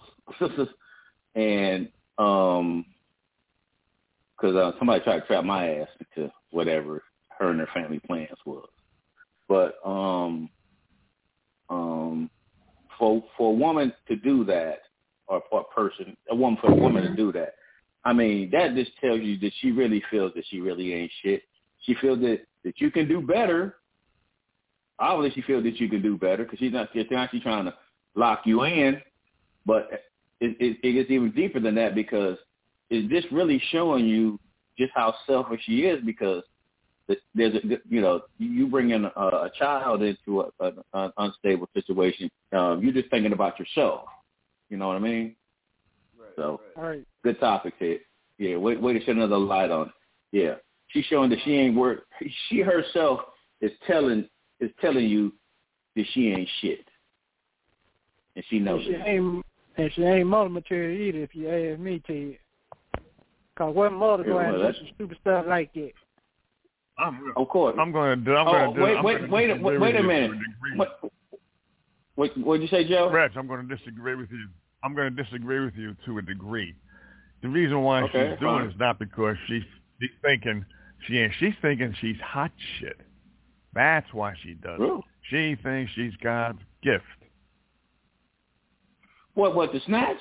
and um, because uh, somebody tried to trap my ass into whatever her and her family plans was. But um, um, for for a woman to do that, or for a person, a woman for a woman to do that, I mean, that just tells you that she really feels that she really ain't shit. She feels that, that you can do better. Obviously, she feels that you can do better because she's not, she's not she's trying to lock you in. But it, it, it gets even deeper than that, because it's just really showing you just how selfish she is, because there's a, you know, you bring in a, a child into a, a, an unstable situation. Um, you're just thinking about yourself. You know what I mean? right, So, Right. Good topic, Ted. Yeah, way, way to shed another light on it. Yeah, she's showing that she ain't worth. She herself is telling is telling you that she ain't shit, and she knows and she it. ain't, and she ain't mother material either, if you ask me, Ted. Because what mother Yeah, go out well, and do that's- some stupid stuff like that? I'm, Of course. I'm going to do. I'm oh, going to do. wait, I'm wait, gonna wait, disagree wait, wait with a you minute. to degree. What, what, what'd you say, Joe? Reg, I'm going to disagree with you. I'm going to disagree with you to a degree. The reason why Okay, she's doing fine. it is not because she's, she's thinking she ain't. She's thinking she's hot shit. That's why she does Really? it. She thinks she's God's gift. What, what, the snatch?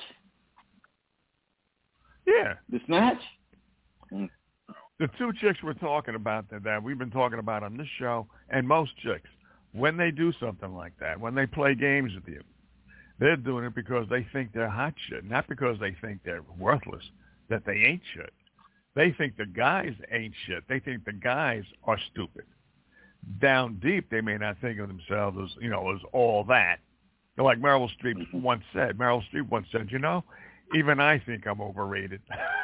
Yeah. The snatch? Mm. The two chicks we're talking about that, that we've been talking about on this show, and most chicks, when they do something like that, when they play games with you, they're doing it because they think they're hot shit, not because they think they're worthless, that they ain't shit. They think the guys ain't shit. They think the guys are stupid. Down deep, they may not think of themselves as, you know, as all that. Like Meryl Streep Mm-hmm. once said. Meryl Streep once said, you know, even I think I'm overrated.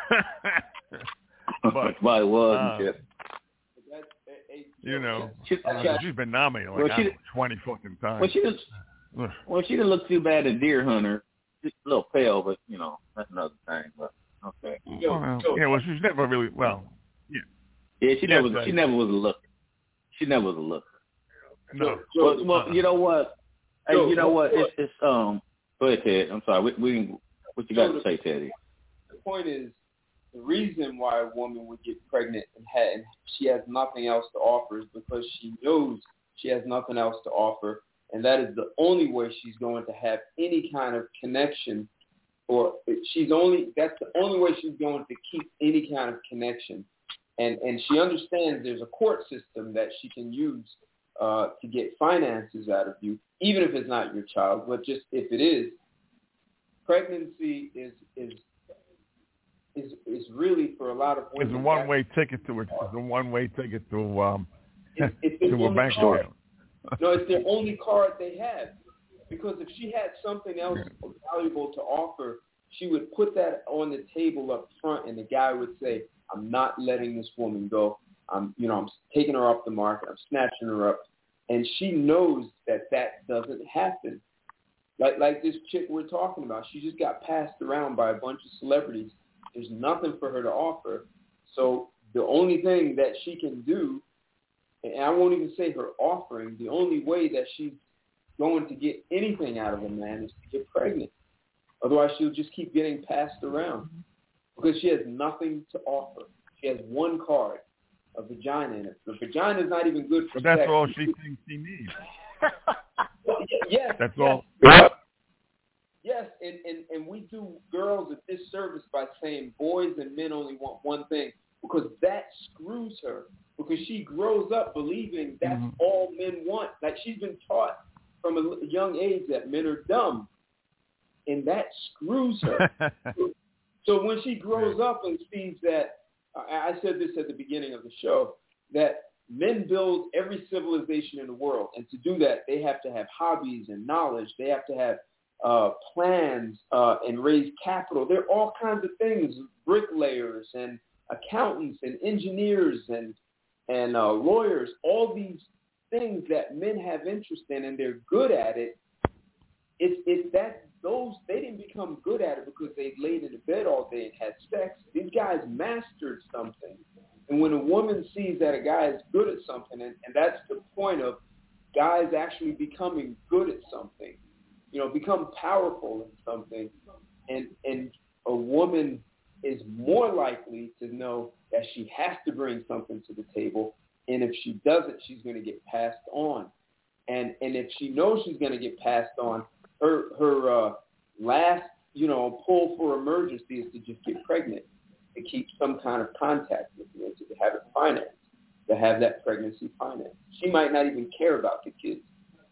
But, well, it was uh, and shit. That's, hey, you know, She, uh, she's been nominated like Well, she- I don't know, twenty fucking times. well, she didn't, Ugh. well, she didn't look too bad in Deer Hunter. Just a little pale, but, you know, that's another thing. But, okay. Well, yeah, well, she's never really, well, yeah. Yeah, she Yes, never, I- she never was a looker. She never was a looker. No. Well, well Uh-uh. you know what? Hey, Joe, you know what? Joe. It's, it's um. Go ahead, Ted. I'm sorry. We, we what you got to say, Teddy? The point is, the reason why a woman would get pregnant and, ha- and she has nothing else to offer is because she knows she has nothing else to offer, and that is the only way she's going to have any kind of connection, or she's only that's the only way she's going to keep any kind of connection, and and she understands there's a court system that she can use uh, to get finances out of you, even if it's not your child, but just if it is. Pregnancy is is is is really for a lot of women. It's a one-way ticket to it. It's a one-way ticket to um It's, it's their to a only bank card. account. No, it's their only card they have. Because if she had something else valuable to offer, she would put that on the table up front, and the guy would say, "I'm not letting this woman go. I'm, you know, I'm taking her off the market. I'm snatching her up. And she knows that that doesn't happen. Like like this chick we're talking about, she just got passed around by a bunch of celebrities. There's nothing for her to offer. So the only thing that she can do, and I won't even say her offering, the only way that she's going to get anything out of a man is to get pregnant. Otherwise, she'll just keep getting passed around because she has nothing to offer. She has one card, a vagina in it. The vagina is not even good for but that's sex. all she thinks she needs. Yes. That's yes. all. Yes, and, and, and we do girls a disservice by saying boys and men only want one thing because that screws her because she grows up believing that's mm-hmm. all men want. Like she's been taught from a young age that men are dumb, and that screws her. So when she grows up and sees that, I said this at the beginning of the show, that men build every civilization in the world, and to do that, they have to have hobbies and knowledge. They have to have uh, plans uh, and raise capital. There are all kinds of things, bricklayers and accountants and engineers and and uh, lawyers, all these things that men have interest in and they're good at it. It's it's that those they didn't become good at it because they laid in the bed all day and had sex. These guys mastered something. And when a woman sees that a guy is good at something, and, and that's the point of guys actually becoming good at something, you know, become powerful in something, and and a woman is more likely to know that she has to bring something to the table, and if she doesn't, she's going to get passed on. And and if she knows she's going to get passed on, her her uh, last, you know, pull for emergency is to just get pregnant, to keep some kind of contact with you, to have it financed, to have that pregnancy financed. She might not even care about the kids.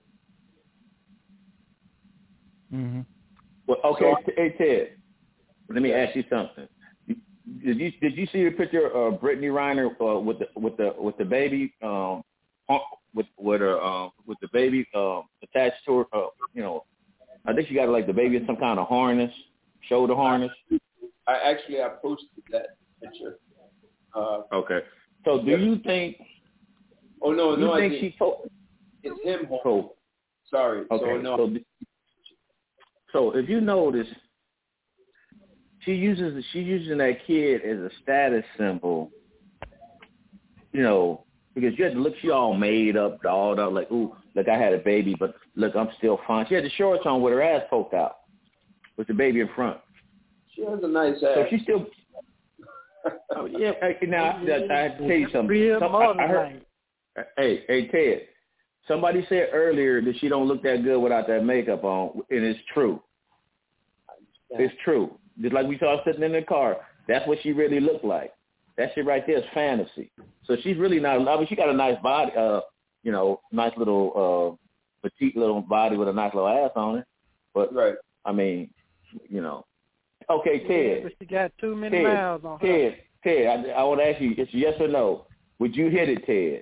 Mm-hmm. Well, okay, so, hey Ted, let me ask you something. Did you did you see the picture of Brittany Reiner uh, with the with the with the baby um with with her um with the baby uh, attached to her? Uh, you know, I think she got like the baby in some kind of harness, shoulder harness. I actually I posted that picture. Uh, okay. So do you think? Oh no, do no, you think I she told? It's him. So, Sorry. Okay. So no. So, so if you notice, she uses she using that kid as a status symbol. You know, because you had to look, she all made up, dolled up, like, ooh, look, I had a baby, but look, I'm still fine. She had the shorts on with her ass poked out, with the baby in front. She has a nice ass. So she still. Oh, yeah. Now I, I, I have to tell you something. Some, I, I heard, hey, hey, Ted. Somebody said earlier that she don't look that good without that makeup on, and it's true. It's true. Just like we saw sitting in the car, that's what she really looked like. That shit right there is fantasy. So she's really not. I mean, she got a nice body, uh, you know, nice little uh, petite little body with a nice little ass on it. But right. I mean, you know. Okay, Ted. But she got too many Ted, miles on her. Ted, Ted, I, I want to ask you, it's yes or no. Would you hit it, Ted?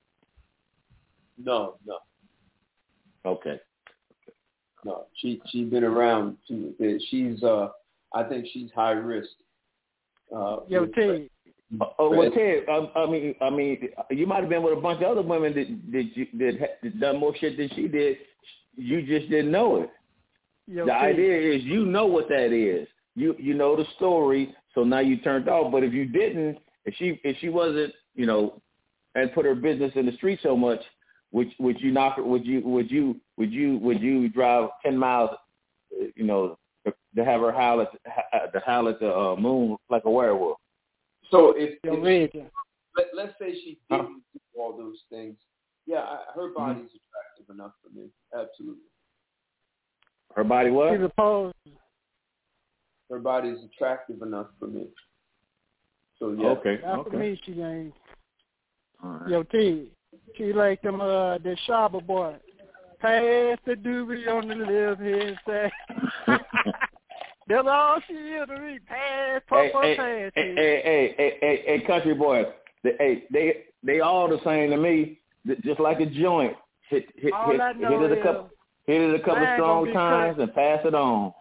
No, no. Okay. No, she she's been around. She, she's uh, I think she's high risk. Uh, Yo, Ted. Oh, well, Ted, I, I mean, I mean, you might have been with a bunch of other women that that, you, that, that done more shit than she did. You just didn't know it. Yo, the Ted. idea is you know what that is. You you know the story, so now you turned off. But if you didn't, if she if she wasn't, you know, and put her business in the street so much, would would you knock her? Would you would you would you would you drive ten miles, you know, to have her howl at the howl at the uh, moon like a werewolf? So if, Yo, if she, let, let's say she didn't huh? do all those things, yeah, I, her body's mm-hmm. attractive enough for me. Absolutely. Her body what? She's opposed. Her body's attractive enough for me. So yeah. Okay. Not okay. for me, she ain't. Right. Yo, T, she like them uh the Shabba boy. Pass the doobie on the left hand side. That's all she is to me. Pass, pop hey, her hey, pass. Hey, hey, hey, hey, hey, hey, country boy. They, hey, they they all the same to me. Just like a joint. Hit hit all hit, I know hit it a couple hit it a couple strong times and pass it on.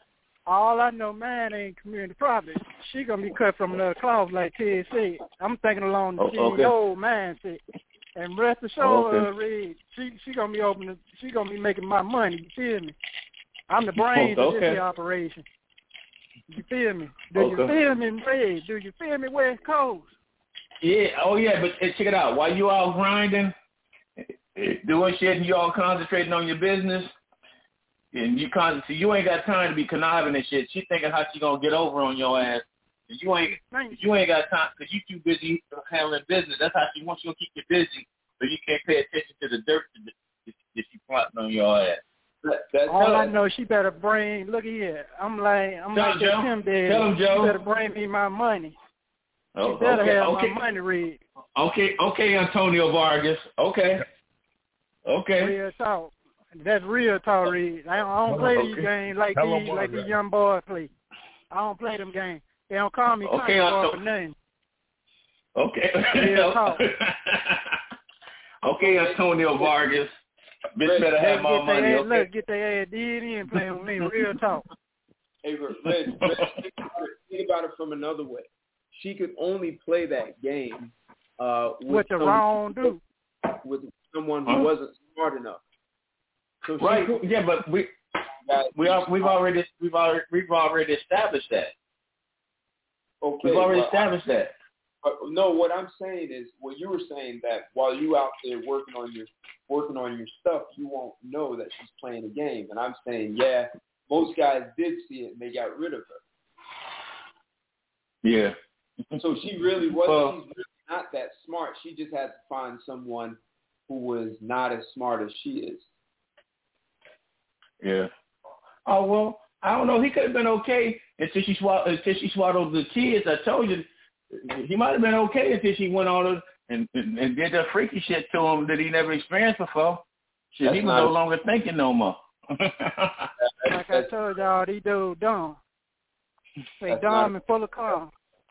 All I know, man, ain't community property. She gonna be cut from another cloth, like Ted said. I'm thinking along the Oh, C E O mindset. And rest assured, Oh, okay. uh, Red, she she gonna be opening. She gonna be making my money. You feel me? I'm the brains Oh, of this okay. here operation. You feel me? Do Okay. you feel me, Red? Do you feel me, West Coast? Yeah. Oh, yeah. But hey, check it out. While you all grinding, doing shit, and you all concentrating on your business, and you concentrate, you ain't got time to be conniving and shit. She thinking how she gonna get over on your ass. You ain't you ain't got time because you too busy handling business. That's how she wants you to keep you busy, so you can't pay attention to the dirt that, that, that she plotting on your ass. That, that's All her. I know, she better bring. Look here, I'm like I'm Tell like him, that Tim Daddy. Tell him, Joe. She better bring me my money. Oh, She better okay, have okay. my money, Red. Okay, okay, Antonio Vargas. Okay, okay. Real talk. That's real talk, Red. I don't, I don't play Okay. these games like Tell 'em these what, like Red. these young boys play. I don't play them games. They don't call me Okay, country boy Anto- for nothing. Okay. Real talk. Okay, Antonio Vargas. Bitch better have my Get their money. ass, Okay. Look, get their ass did in playing with me. Real talk. Hey, Red, Red, Red, think about it- think about it from another way. She could only play that game uh, with, With the some- wrong dude. with someone who Huh? wasn't smart enough. So she Right. could- Yeah, but we we are, we've already we've already we've already established that. Okay, We've already well, established that. But no, what I'm saying is, what you were saying that while you out there working on your working on your stuff, you won't know that she's playing a game. And I'm saying, yeah, most guys did see it and they got rid of her. Yeah. So she really wasn't. Well, she's really not that smart. She just had to find someone who was not as smart as she is. Yeah. Oh well, I don't know. He could have been okay until she swallowed until she swallowed the kids. I told you, he might have been okay until she went on and, and and did that freaky shit to him that he never experienced before. Shit, he was no longer thinking no more. Like I told y'all, these dudes dumb. They That's dumb not- and full of calm.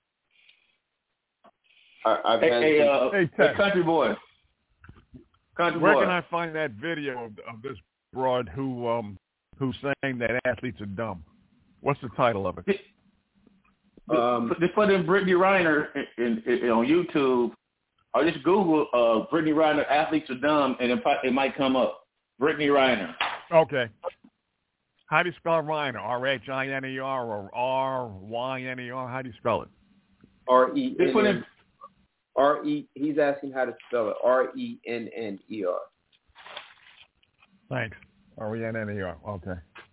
I, I've hey, had hey, some- uh, Hey, hey, Ted. country boy. Country Where boy. can I find that video of, of this broad who um who's saying that athletes are dumb? What's the title of it? Um, Just put in Brittany Reiner in, in, in, on YouTube, or just Google uh, Brittany Reiner athletes are dumb, and it, it might come up. Brittany Reiner. Okay. How do you spell Reiner? R H I N E R or R Y N E R? How do you spell it? R E They put N in. R E. He's asking how to spell it. R E N N E R. Thanks. R E N N E R. Okay.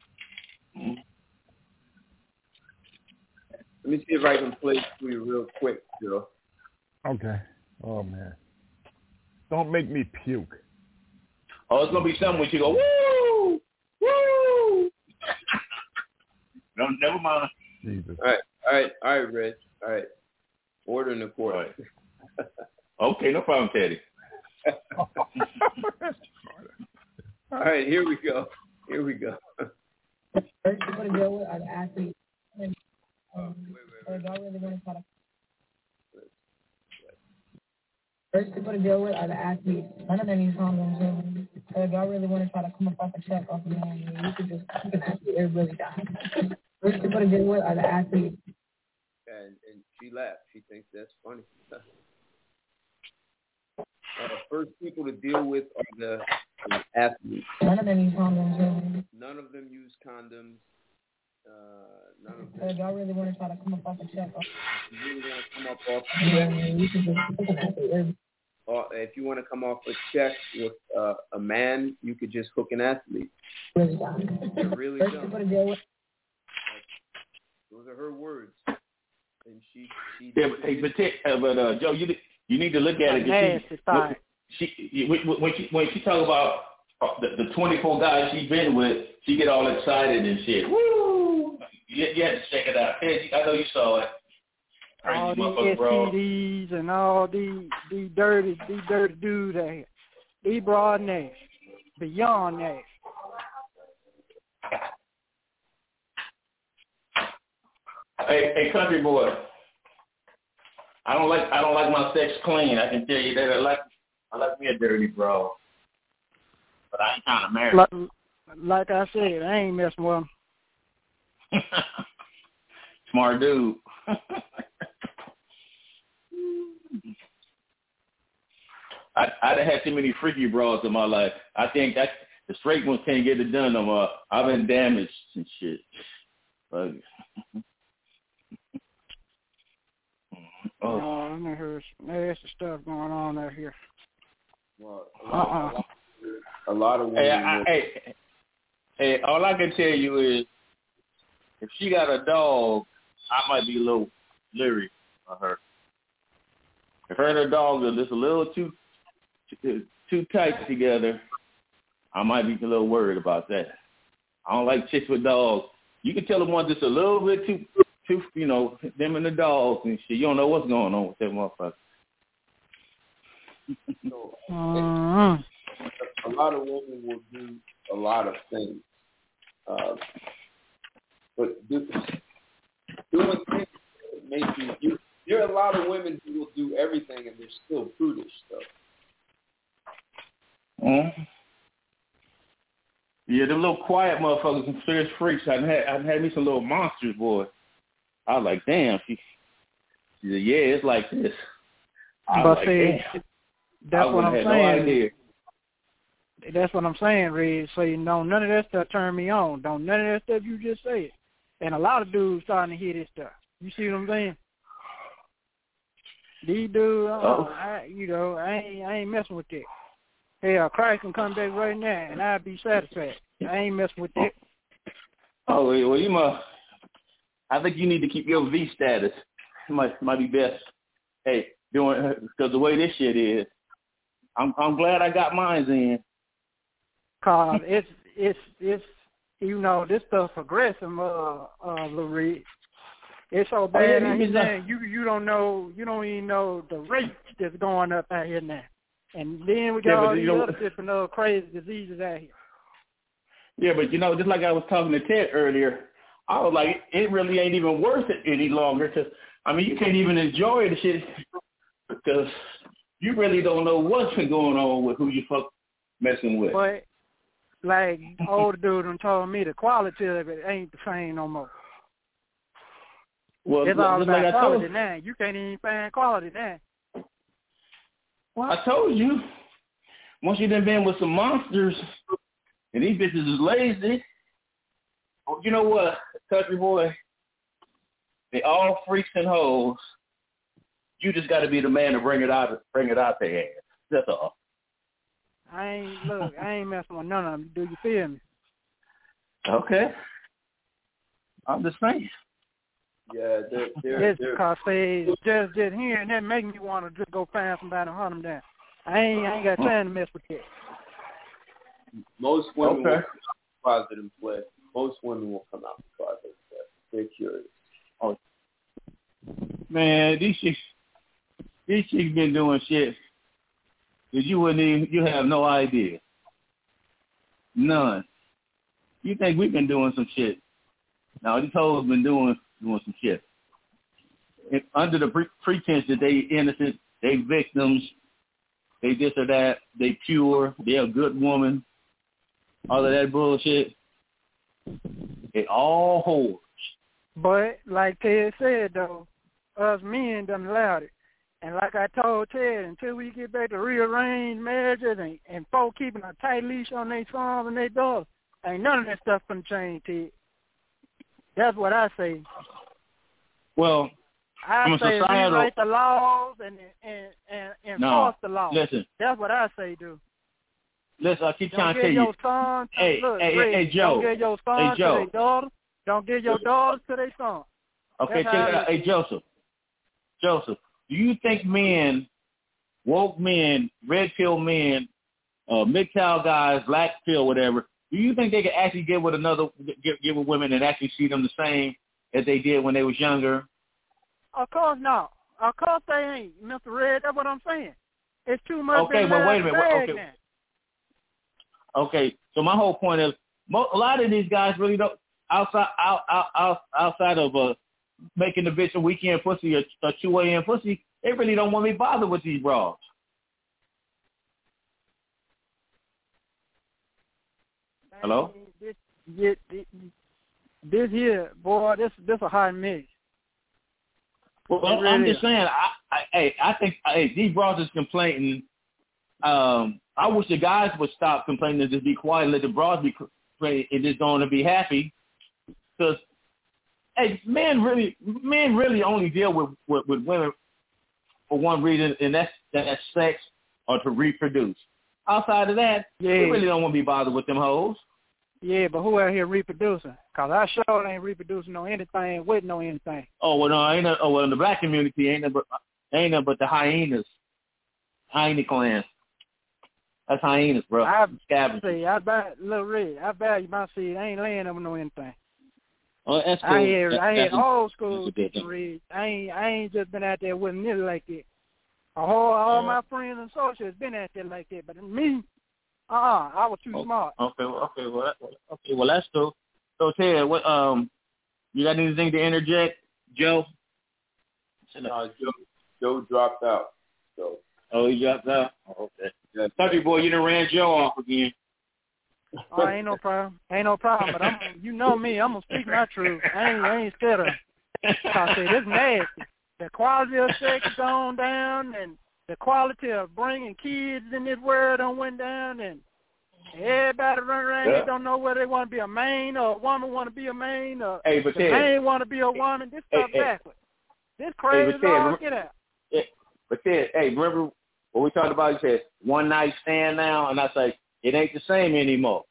Let me see if I can play it for you real quick, Joe. Okay. Oh man. Don't make me puke. Oh, it's gonna be something when you go woo, woo. No, never mind. Jesus. All right, all right, all right, Reg. All right. Order in the court. All right. Okay, no problem, Teddy. All right, here we go. Here we go. First people to deal with are the athletes. And, um, or y'all really want to try to First people to deal with are the athletes. None of them use condoms. And so if y'all really want to try to come up off a check off of me, you could just, you could just it really die. First people to deal with are the athletes. And, and she laughed. She thinks that's funny. uh, first people to deal with are the uh, athletes. None of them use condoms. And None of them use condoms. Uh, none of so them if y'all really want to try to come up off a check off really want to come up off of me, you could just, you could just it or if you want to come off a check with uh, a man, you could just hook an athlete. really die. They're really First dumb. people to deal with. Those are her words. And she, she Yeah, but, hey, but, Ted, uh, but uh, Joe, you you need to look at it. 'cause Nasty She, thought. she, when when she when she talk about the, the twenty-four guys she's been with, she get all excited and shit. Woo! You, you had to check it out. Ted, I know you saw it. All You these motherfucker, S bro. T Ds and all these these dirty these dirty dudes out here. These broad nasty. Beyond nasty. Hey, hey, country boy. I don't like I don't like my sex clean. I can tell you that. I like I like me a dirty bro. But I ain't trying to marry. Like, like I said, I ain't messing with them. Smart dude. I I done had too many freaky bras in my life. I think that the straight ones can't get it done no more. I've been damaged and shit. But, oh, I know there's nasty stuff going on out here. Well, a lot, uh-uh. a lot, a lot of women. Hey, I, hey, hey, all I can tell you is, if she got a dog, I might be a little leery of her. If her and her dog are just a little too too, too tight together, I might be a little worried about that. I don't like chicks with dogs. You can tell them one just a little bit too, too, you know, them and the dogs and shit. You don't know what's going on with that motherfucker. So, uh-huh. A lot of women will do a lot of things, uh, but do, doing things that make you, you. There are a lot of women who will do everything and they're still prudish, though. Mm-hmm. Yeah, them little quiet motherfuckers and serious freaks. I had I had me some little monsters, boy. I was like, damn. She, she said, yeah, it's like this. I was but like, see, damn. that's I what I'm had saying. No idea. That's what I'm saying, Red. So you know, none of that stuff turn me on. Don't none of that stuff you just said. And a lot of dudes starting to hear this stuff. You see what I'm saying? These dudes, uh, oh. I, you know, I ain't, I ain't messing with that. Hell, Christ can come back right now, and I'd be satisfied. I ain't messing with that. Oh, well, you must. I think you need to keep your V status. It might might be best. Hey, doing because the way this shit is, I'm I'm glad I got mine in. Cause it's it's it's you know this stuff progressive, uh, uh, Lorette. It's so bad oh, yeah, out here now. You you don't know you don't even know the rate that's going up out here now. And then we got yeah, all these know, other different uh, crazy diseases out here. Yeah, but you know, just like I was talking to Ted earlier, I was like, it really ain't even worth it any longer. Cause I mean, you can't even enjoy the shit because you really don't know what's been going on with who you fuck messing with. But like older dude done told me, the quality of it ain't the same no more. Well, it's all just about like quality told, now. You can't even find quality now. Well, I told you, once you done been with some monsters, and these bitches is lazy, you know what, country boy, they all freaks and hoes. You just got to be the man to bring it out, bring it out their ass. That's all. I ain't look. I ain't messing with none of them. Do you feel me? Okay. I'm just saying. Yeah, they're, they're, it's because they just just hearing that make me want to just go find somebody and hunt them down. I ain't I ain't got time to mess with that. Most women okay. will come out closet and play. Most women will come out closet and play. They're curious. Oh, man, these chicks, these chicks been doing shit that you wouldn't even, you have no idea. None. You think we've been doing some shit? Now these hoes been doing doing some shit. If, under the pre- pretense that they innocent, they victims, they this or that, they pure, they're a good woman, all of that bullshit. They all whores. But like Ted said though, us men done allowed it. And like I told Ted, until we get back to rearranged marriages and, and folks keeping a tight leash on their sons and their daughters, ain't none of that stuff gonna change, Ted. That's what I say. Well, I from a say societal... rewrite the laws and and and enforce no, the laws. Listen. That's what I say, dude. Listen, I keep don't trying to tell you. Your son to, hey, look, hey, Red, hey, Joe. Don't give your sons hey, Joe. to their daughters. Don't give your daughters to their sons. Okay, check it out. Hey, Joseph. Joseph, do you think men, woke men, red pill men, uh, M G T O W guys, black pill, whatever, do you think they could actually get with another, get, get with women and actually see them the same as they did when they was younger? Of course not. Of course they ain't, Mister Red. That's what I'm saying. It's too much. Okay, well, wait a minute. Well, okay. Now. Okay, so my whole point is, mo- a lot of these guys really don't, outside out, out, out, outside of uh, making the bitch a weekend pussy, a, a two a.m. pussy, they really don't want me bothered with these bras. Hello? This, this, this, this here, boy, this this a hot mess. Well, really I'm is. just saying. I, I, hey, I think hey, these bros is complaining. Um, I wish the guys would stop complaining and just be quiet and let the bros be complaining and just going to be happy. Because hey, men really, men really only deal with, with, with women for one reason, and that's that's sex or to reproduce. Outside of that, yeah. they really don't want to be bothered with them hoes. Yeah, but who out here reproducing? Because I sure ain't reproducing no anything with no anything. Oh, well, no, ain't no, oh, well, in the black community, ain't nothing but, ain't nothing but the hyenas, hyena clans. That's hyenas, bro. I Scavengers. see, I buy, Little Red, I value my seed. I ain't laying up with no anything. Oh, that's cool. I had, that, I had old school teaching Red. I ain't, I ain't just been out there with me like that. All, all yeah. my friends and associates been out there like that, but me, uh-uh, I was too oh, smart. Okay, well, okay, well, that, okay, well, that's cool. So, Ted, what, um, you got anything to interject, Joe? No, Joe, Joe dropped out. So. Oh, he dropped out? Oh, okay. Yeah. Country boy, you done ran Joe off again. Oh, ain't no problem. Ain't no problem. But I'm, you know me, I'm gonna speak my truth. I ain't, I ain't scared of. I say this nasty. The quality of sex gone down, and the quality of bringing kids in this world done went down, and everybody run around. Yeah. They don't know whether they want to be a man or a woman want to be a man, or hey, but the Ted, man want to be a woman. This stuff hey, backwards. This crazy hey, but Ted, all remember, get out. Yeah, but Ted, hey, remember what we talked about? You said one night stand now, and I say it ain't the same anymore.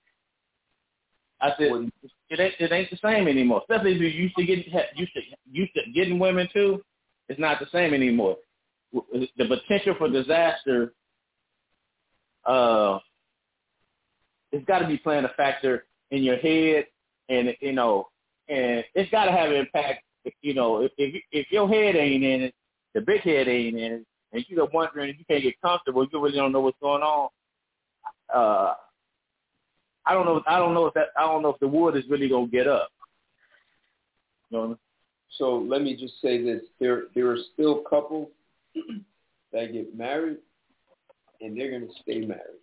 I said it ain't it ain't the same anymore. Especially if you used to getting used to used to getting women too, it's not the same anymore. The potential for disaster, uh, it's got to be playing a factor in your head, and you know, and it's got to have an impact. You know, if if, if your head ain't in it, the big head ain't in it, and you're wondering if you can't get comfortable, you really don't know what's going on. Uh, I don't know. I don't know if that. I don't know if the wood is really gonna get up. You know? So let me just say this: there, there are still couples that get married, and they're gonna stay married.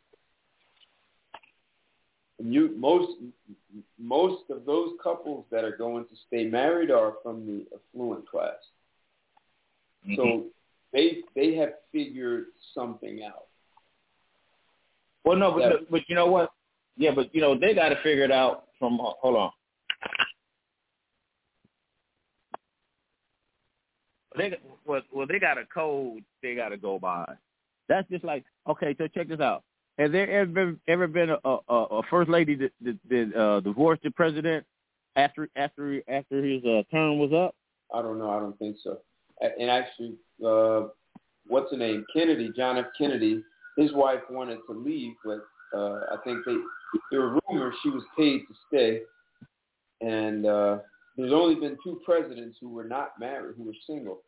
And you, most, most of those couples that are going to stay married are from the affluent class. Mm-hmm. So they, they have figured something out. Well, no, but that, but you know what? Yeah, but you know they got to figure it out from. Hold on. They well, well, they got a code they got to go by. That's just like, okay, so check this out. Has there ever been, ever been a, a, a first lady that, that, that uh, divorced the president after after after his uh, term was up? I don't know. I don't think so. And actually, uh, what's her name? Kennedy, John F. Kennedy. His wife wanted to leave, but uh, I think they there were rumors she was paid to stay. And uh, there's only been two presidents who were not married, who were single.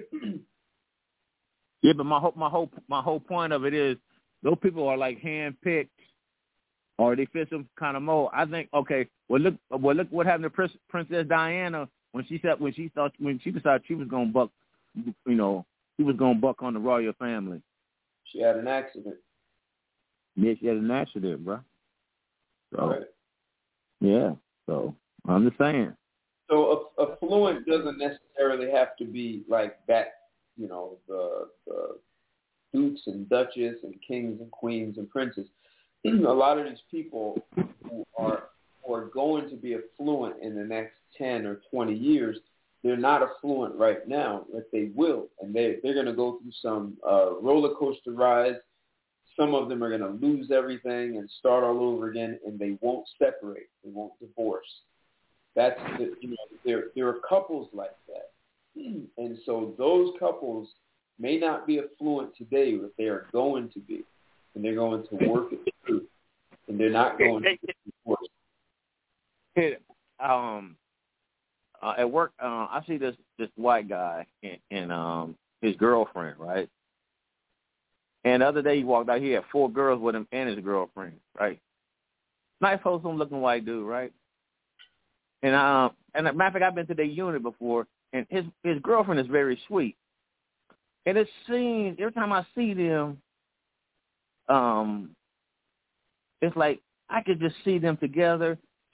Yeah, but my whole my whole my whole point of it is those people are like handpicked, or they fit some kind of mold. I think okay. Well, look, well look what happened to Princess Diana when she said when she thought when she decided she was gonna buck, you know, she was gonna buck on the royal family. She had an accident. Yeah, she had an accident, bro. So, right. Yeah. So I'm just saying. So affluent doesn't necessarily have to be like that. You know, the, the dukes and duchess and kings and queens and princes. A lot of these people who are who are going to be affluent in the next ten or twenty years, they're not affluent right now, but they will, and they they're going to go through some uh, roller coaster rides. Some of them are going to lose everything and start all over again, and they won't separate. They won't divorce. That's the, you know, there there are couples like that. And so those couples may not be affluent today, but they are going to be. And they're going to work it through. And they're not going to divorce. Hey, um, uh, at work, uh, I see this, this white guy and, and um, his girlfriend, right? And the other day he walked out, he had four girls with him and his girlfriend, right? Nice, wholesome looking white dude, right? And um, and as a matter of fact, I've been to their unit before, and his his girlfriend is very sweet. And it seems every time I see them, um, it's like I could just see them together.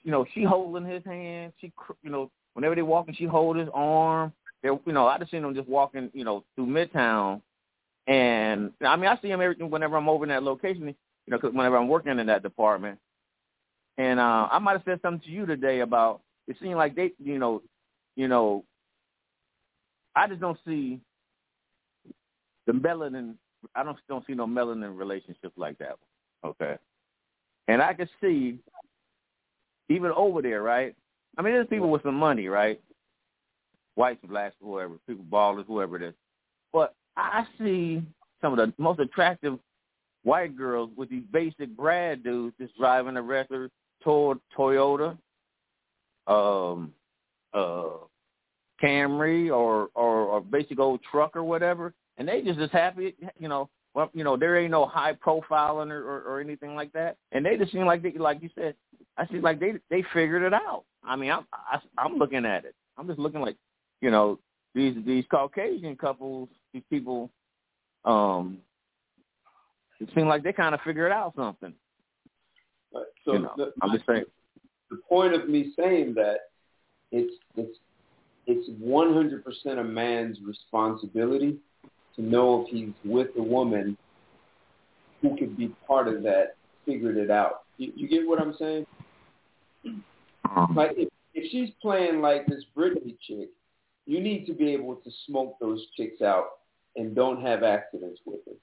you know, she holding his hand. She, you know, whenever they walking, she hold his arm. They, you know, I just seen them just walking, you know, through Midtown, and I mean, I see them every whenever I'm over in that location, you know, because whenever I'm working in that department, and uh, I might have said something to you today about it seemed like they, you know, you know, I just don't see the melanin. I don't don't see no melanin relationship like that one. Okay, and I can see even over there, right? I mean, there's people with some money, right? Whites, blacks, whoever, people, ballers, whoever it is. But I see some of the most attractive white girls with these basic Brad dudes just driving a regular Toyota, um, uh, Camry, or, or or basic old truck or whatever, and they just as happy, you know. Well, you know, there ain't no high profiling or, or, or anything like that, and they just seem like they, like you said, I see like they they figured it out. I mean, I'm I, I'm looking at it. I'm just looking like, you know, these these Caucasian couples, these people, um, it seems like they kind of figured out something. Right. So you know, the, I'm just saying. The point of me saying that it's it's it's one hundred percent a man's responsibility to know if he's with a woman who could be part of that, figured it out. You, you get what I'm saying? Like if, if she's playing like this Britney chick, you need to be able to smoke those chicks out and don't have accidents with it.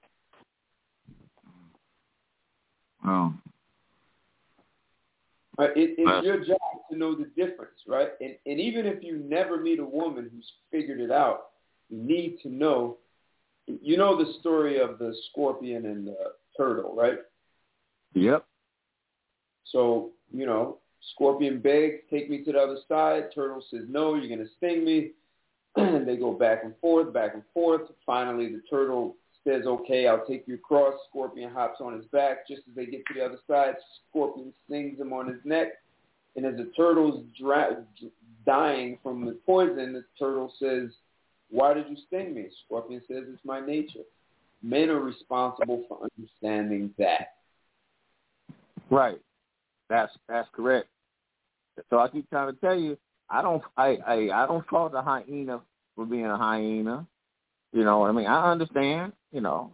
Oh. Right? It, it's your job to know the difference, right? And, and even if you never meet a woman who's figured it out, you need to know. You know the story of the scorpion and the turtle, right? Yep. So, you know, scorpion begs, take me to the other side. Turtle says, no, you're going to sting me. And they go back and forth, back and forth. Finally, the turtle says, okay, I'll take you across. Scorpion hops on his back. Just as they get to the other side, Scorpion stings him on his neck. And as the turtle's dra- dying from the poison, the turtle says, why did you sting me? Scorpion says, it's my nature. Men are responsible for understanding that. Right. That's that's correct. So I keep trying to tell you, I don't I, I, I don't fault a hyena for being a hyena. You know what I mean? I understand, you know.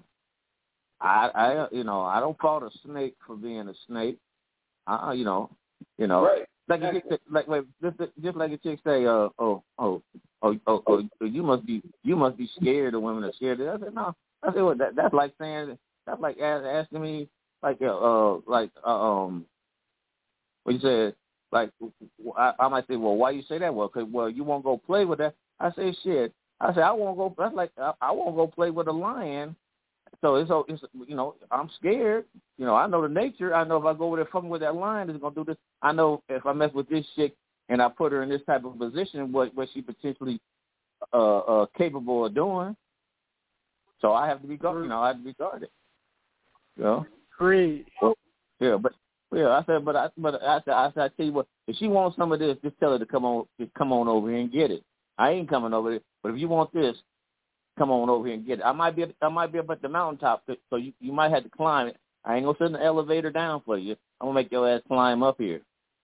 I I you know, I don't fault a snake for being a snake. I you know, you know. Right. Like a chick, like wait, just just like a chick say, uh, oh, oh, oh, oh, oh, you must be, you must be scared of women are scared. I said, no. I said, well, that, that's like saying, that's like asking me, like, uh, uh like, uh, um, what you said, like, I, I might say, well, why you say that? Well, cause, well, you won't go play with that. I say, shit. I say, I won't go. That's like, I, I won't go play with a lion. So it's, it's, you know, I'm scared. You know, I know the nature. I know if I go over there fucking with that lion, it's going to do this. I know if I mess with this chick and I put her in this type of position, what, what she potentially uh, uh, capable of doing. So I have to be guarded. You know, I have to be guarded. You know? Great. Well, yeah, but, yeah, I said, but I, but I said, I said, I tell you what, if she wants some of this, just tell her to come on, just come on over here and get it. I ain't coming over there, but if you want this, come on over here and get it. I might be I might be up at the mountaintop, so you, you might have to climb it. I ain't gonna send the elevator down for you. I'm gonna make your ass climb up here.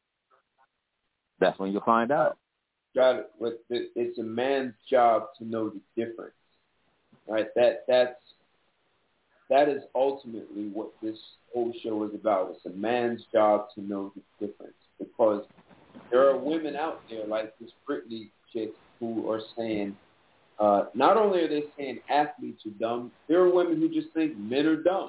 That's when you'll find out. Got it. But it's a man's job to know the difference, right? That that's that is ultimately what this whole show is about. It's a man's job to know the difference, because there are women out there like this Britney chick who are saying. Uh, not only are they saying athletes are dumb, there are women who just think men are dumb.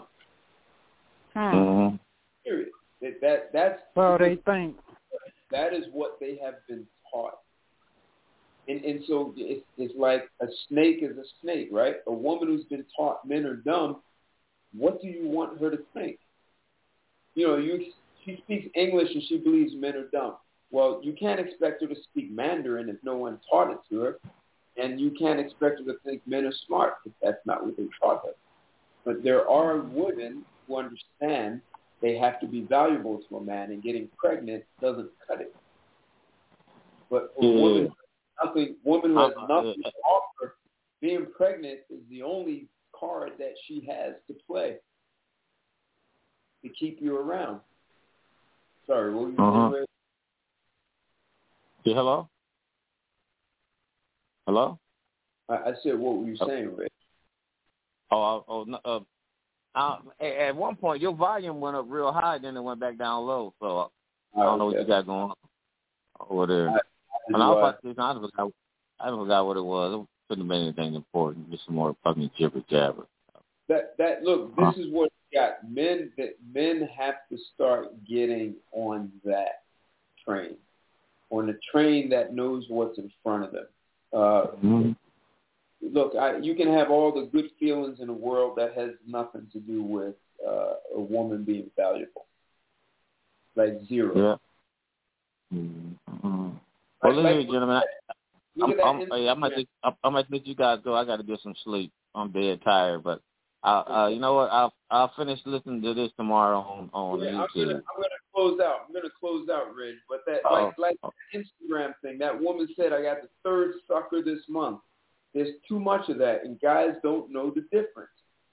Hmm. Period. That, that that's well, they think that is what they have been taught, and and so it's it's like a snake is a snake, right? A woman who's been taught men are dumb. What do you want her to think? You know, you she speaks English and she believes men are dumb. Well, you can't expect her to speak Mandarin if no one taught it to her. And you can't expect her to think men are smart if that's not what they taught her. But there are women who understand they have to be valuable to a man, and getting pregnant doesn't cut it. But for a woman, nothing, woman who has nothing to offer, being pregnant is the only card that she has to play to keep you around. Sorry, what were you uh-huh. saying? Yeah, hello? Hello? I, I said, what were you saying, Rick? Oh, oh, no, uh, uh, at one point, your volume went up real high, then it went back down low. So I don't know what you got going on over there. I, and I was about to say, I forgot, I forgot what it was. It couldn't have been anything important. Just some more fucking jibber jabber. That that look, this huh? is what you got. Men that men have to start getting on that train, on the train that knows what's in front of them. Uh, mm-hmm. Look, I, you can have all the good feelings in the world. That has nothing to do with uh, a woman being valuable. Like zero. Yeah. Mm-hmm. Well, listen, like, gentlemen, I'm, I'm, I'm, I'm, gonna, I'm gonna let you guys go. I got to get some sleep. I'm dead tired, but I, uh, you know what? I'll I'll finish listening to this tomorrow on on yeah, YouTube. I'm gonna, I'm gonna close out. I'm gonna close out, Reg. But that oh, like like oh. the Instagram thing. That woman said, I got the third sucker this month. There's too much of that, and guys don't know the difference.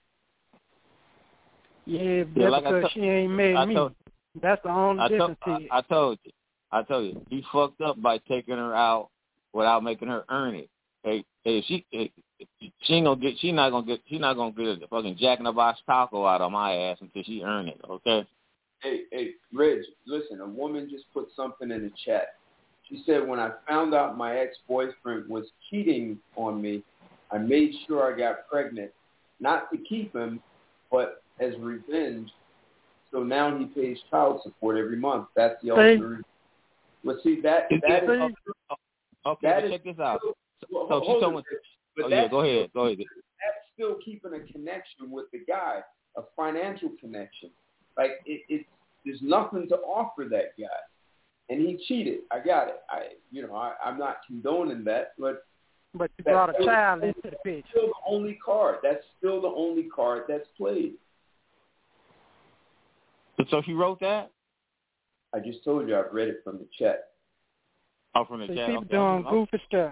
Yeah, that's yeah, like because t- she ain't made I me. Told, that's the only I difference. Told, I, I told you. I told you. He fucked up by taking her out without making her earn it. Hey, hey, she, hey, she ain't gonna get. She not gonna get. She not gonna get a fucking Jack in the Box taco out of my ass until she earn it. Okay. Hey, hey, Reg, listen. A woman just put something in the chat. She said, when I found out my ex-boyfriend was cheating on me, I made sure I got pregnant, not to keep him, but as revenge. So now he pays child support every month. That's the ultimate. Well, see that that is. Okay, that is check this out. Well, so she told me. But oh yeah, go ahead, go ahead. That's still keeping a connection with the guy, a financial connection. Like it, it there's nothing to offer that guy. And he cheated. I got it. I, you know, I, I'm not condoning that, but but you brought a child into the picture. That's still the only card. That's still the only card that's played. So he wrote that? I just told you. I've read it from the chat. Oh, from the so chat. People okay. doing goofy stuff.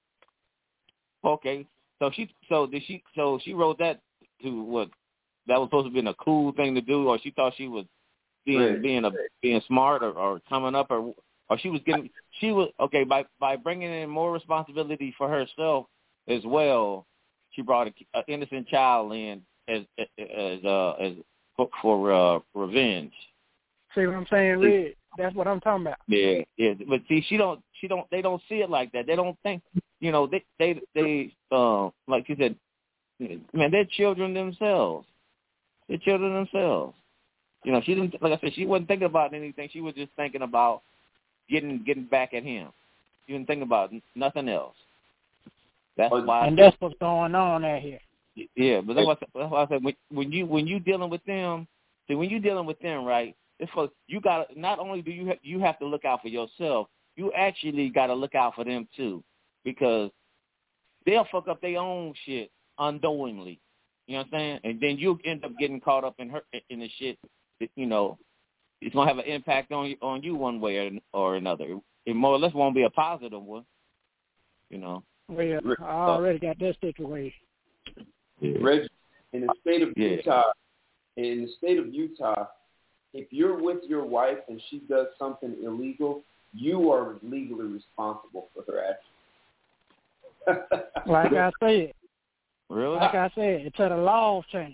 Okay. So she, so did she? So she wrote that to what? That was supposed to be a cool thing to do, or she thought she was. Being right. being a being smart or, or coming up or or she was getting she was okay by by bringing in more responsibility for herself as well. She brought an innocent child in as as uh, as for uh, revenge. See what I'm saying, Red? That's what I'm talking about. Yeah, yeah. But see, she don't she don't they don't see it like that. They don't think you know they they they uh like you said, man, they're children themselves. They're children themselves. You know, she didn't. Like I said, she wasn't thinking about anything. She was just thinking about getting getting back at him. She didn't think about nothing else. That's why. And that's what's going on out here. Yeah, but that's why, that's why I said when, when you when you dealing with them, see when you dealing with them, right? It's for you got not only do you have, you have to look out for yourself, you actually got to look out for them too, because they'll fuck up their own shit unknowingly. You know what I'm saying? And then you end up getting caught up in her in the shit. You know, it's gonna have an impact on you, on you one way or, or another. It more or less won't be a positive one. You know. Well, I already got that situation. Yeah. Reg, in the state of yeah. Utah, in the state of Utah, if you're with your wife and she does something illegal, you are legally responsible for her actions. Like I said. Really? Like I said, it's a law change.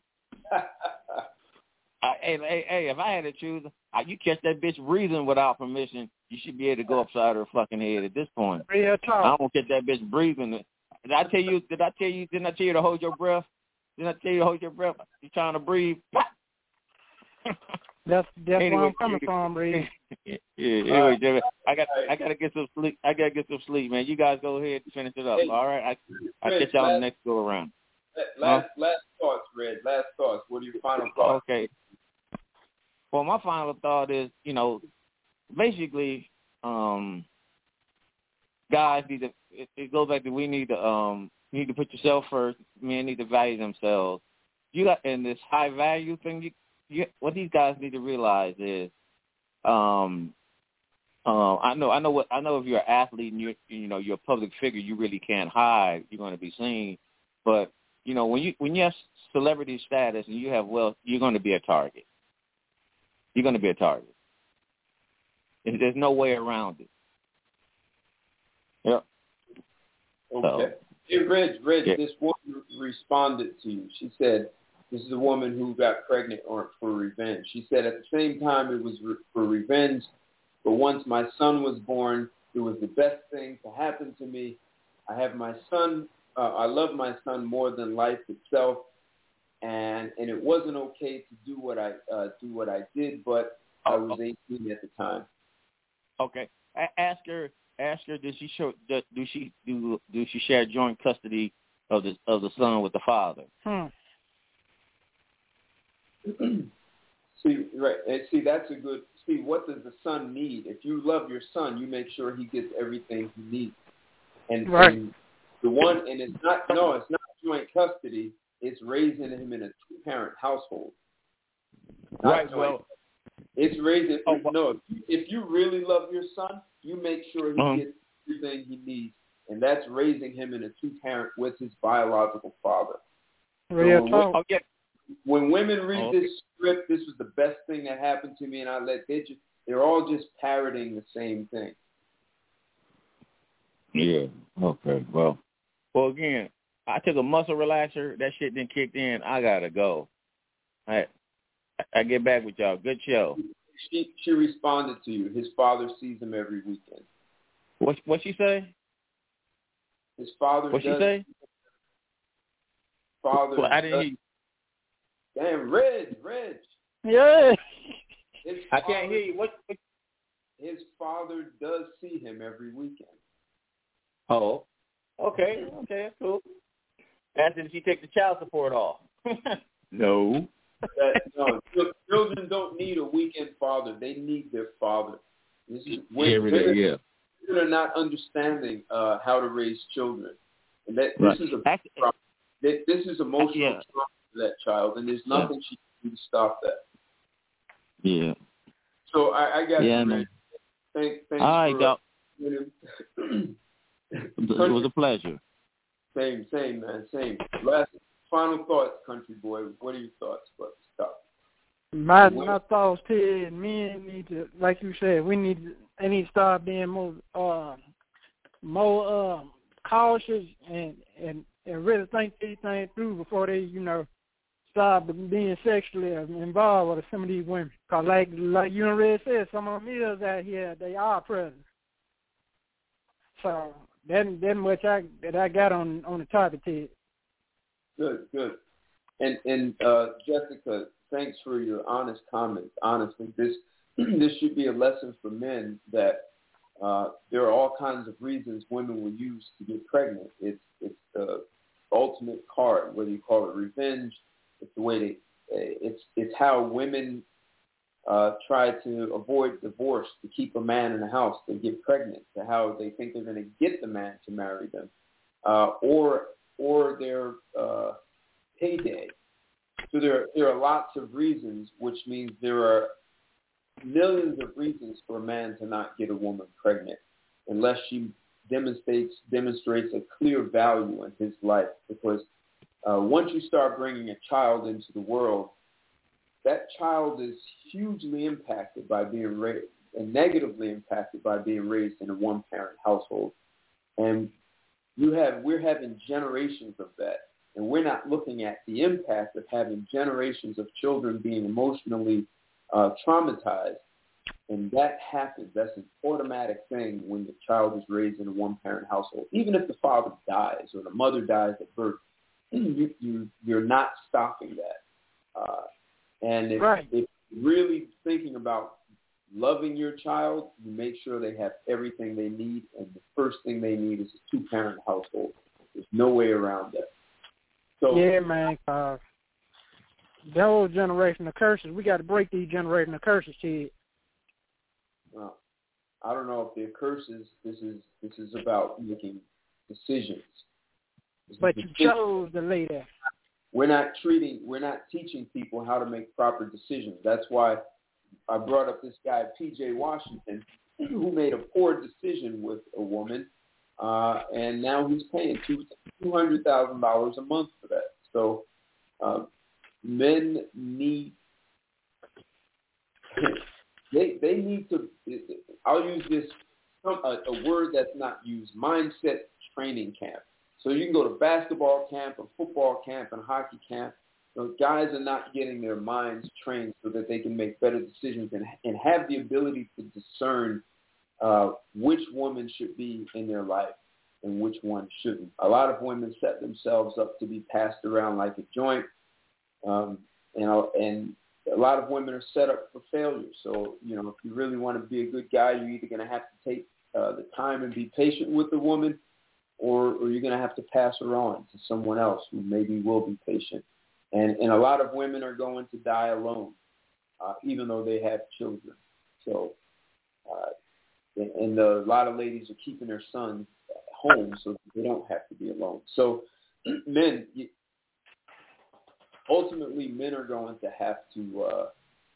I, hey, hey, hey, if I had to choose, I, you catch that bitch breathing without permission, you should be able to go upside her fucking head at this point. Real talk. I don't catch that bitch breathing. Did I tell you? Did I tell you? Didn't I tell you to hold your breath? Didn't I tell you to hold your breath? You trying to breathe? That's that's anyway, where I'm coming from, Reed. Yeah, anyway, Jimmy, I got I got to get some sleep. I got to get some sleep, man. You guys go ahead and finish it up. Hey, all right, I I catch y'all last, next go around. Last huh? last thoughts, Red. Last thoughts. What are your final thoughts? Okay. Well, my final thought is, you know, basically, um, guys need to. It, it goes back to we need to um you need to put yourself first. Men need to value themselves. You got in this high value thing. You, you what these guys need to realize is, um, uh, I know I know what I know. If you're an athlete and you're you know you're a public figure, you really can't hide. You're going to be seen. But you know when you when you have celebrity status and you have wealth, you're going to be a target. You're going to be a target. There's no way around it. Yep. Okay. So, hey, Reg, Reg, yeah. this woman responded to you. She said, this is a woman who got pregnant or for revenge. She said, at the same time, it was re- for revenge, but once my son was born, it was the best thing to happen to me. I have my son. Uh, I love my son more than life itself, and and it wasn't okay to do what I uh, do what I did, but I was eighteen at the time. Okay. A- ask her. Ask her. Does she show? Does, do she do? Do she share joint custody of the of the son with the father? Hmm. See, right? And see, that's a good. See, what does the son need? If you love your son, you make sure he gets everything he needs. And, right. and the one, and it's not. No, it's not joint custody. It's raising him in a two-parent household. Not Right. joint. Well, it's raising. Oh, well, no, if you, if you really love your son, you make sure he uh-huh. gets everything he needs, and that's raising him in a two-parent with his biological father. Real So talk. oh, yeah. When women read Oh. this script, this was the best thing that happened to me, and I let they just, they're all just parroting the same thing. Yeah. Okay. Well. Well, again, I took a muscle relaxer. That shit then kicked in. I gotta go. I I get back with y'all. Good show. She she responded to you. His father sees him every weekend. What what she say? His father. What she does, say? Father. Well, I didn't does, hear you. Damn, Reg, Reg. Yeah. His I father, can't hear you. What? what? His father does see him every weekend. Oh. Okay. Okay. That's cool. After she take the child support off. No. That, no, children don't need a weekend father. They need their father. This is Yeah, women, yeah. women are not understanding uh, how to raise children, and that Right. this is a Actually, that this is emotional yeah. trauma for that child, and there's nothing she can do to stop that. Yeah. So I, I got Yeah, you, man. Reg. Thank, thanks All right, for. dog. Uh, It was a pleasure. Same, same, man, same. Last final thoughts, country boy. What are your thoughts about this topic? My my thoughts here, men need to, like you said, we need to, they need to start being more uh, more uh, cautious and, and and really think these things through before they, you know, start being sexually involved with some of these women. Cause like like you already said, some of them is out here, they are predators. So that that much I that I got on on the topic, Ted. Good, good. And and uh, Jessica, thanks for your honest comments. Honestly, this this should be a lesson for men that uh, there are all kinds of reasons women will use to get pregnant. It's it's the ultimate card, whether you call it revenge. It's the way they. It's it's how women uh, try to avoid divorce to keep a man in the house. They get pregnant. To how they think they're going to get the man to marry them, uh, or or their uh, payday. So there, there are lots of reasons, which means there are millions of reasons for a man to not get a woman pregnant unless she demonstrates demonstrates a clear value in his life. Because uh, once you start bringing a child into the world, that child is hugely impacted by being raised, and negatively impacted by being raised in a one-parent household. And you have, we're having generations of that. And we're not looking at the impact of having generations of children being emotionally uh, traumatized. And that happens. That's an automatic thing when the child is raised in a one-parent household. Even if the father dies or the mother dies at birth, you, you, you're not stopping that. Uh, and if, Right. if you're really thinking about loving your child, you make sure they have everything they need. And the first thing they need is a two-parent household. There's no way around that. So, yeah, man. Uh, the whole generation of curses, we got to break these generational curses, Ted. Well, I don't know if they're curses. This is this is about making decisions. This But is you decision. chose to lay there. We're not treating. We're not teaching people how to make proper decisions. That's why I brought up this guy P J Washington, who made a poor decision with a woman, uh, and now he's paying two two hundred thousand dollars a month for that. So uh, men need. They they need to. I'll use this a, a word that's not used, mindset training camp. So you can go to basketball camp or football camp and hockey camp. Those guys are not getting their minds trained so that they can make better decisions and, and have the ability to discern uh, which woman should be in their life and which one shouldn't. A lot of women set themselves up to be passed around like a joint, um, and, and a lot of women are set up for failure. So, you know, if you really want to be a good guy, you're either going to have to take uh, the time and be patient with the woman, or, or you're going to have to pass her on to someone else who maybe will be patient. And, and a lot of women are going to die alone, uh, even though they have children. So, uh, and, and a lot of ladies are keeping their sons at home so that they don't have to be alone. So, men, you, ultimately, men are going to have to uh,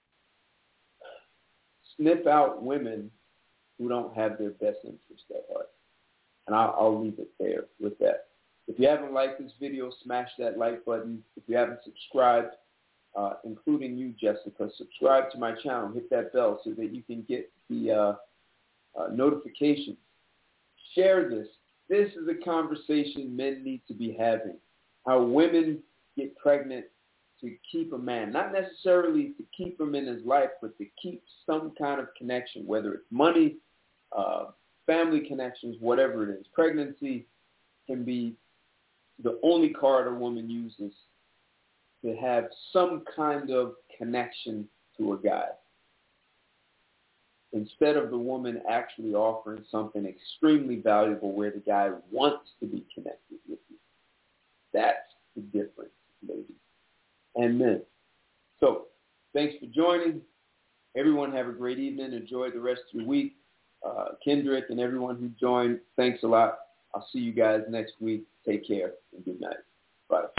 sniff out women who don't have their best interest at heart. And I'll, I'll leave it there with that. If you haven't liked this video, smash that like button. If you haven't subscribed, uh, including you, Jessica, subscribe to my channel. Hit that bell so that you can get the uh, uh, notifications. Share this. This is a conversation men need to be having. How women get pregnant to keep a man. Not necessarily to keep him in his life, but to keep some kind of connection, whether it's money, uh, family connections, whatever it is. Pregnancy can be the only card a woman uses to have some kind of connection to a guy, instead of the woman actually offering something extremely valuable where the guy wants to be connected with you. That's the difference, ladies and men. So thanks for joining. Everyone have a great evening. Enjoy the rest of your week. Uh, Kendrick and everyone who joined, thanks a lot. I'll see you guys next week. Take care and good night. Bye.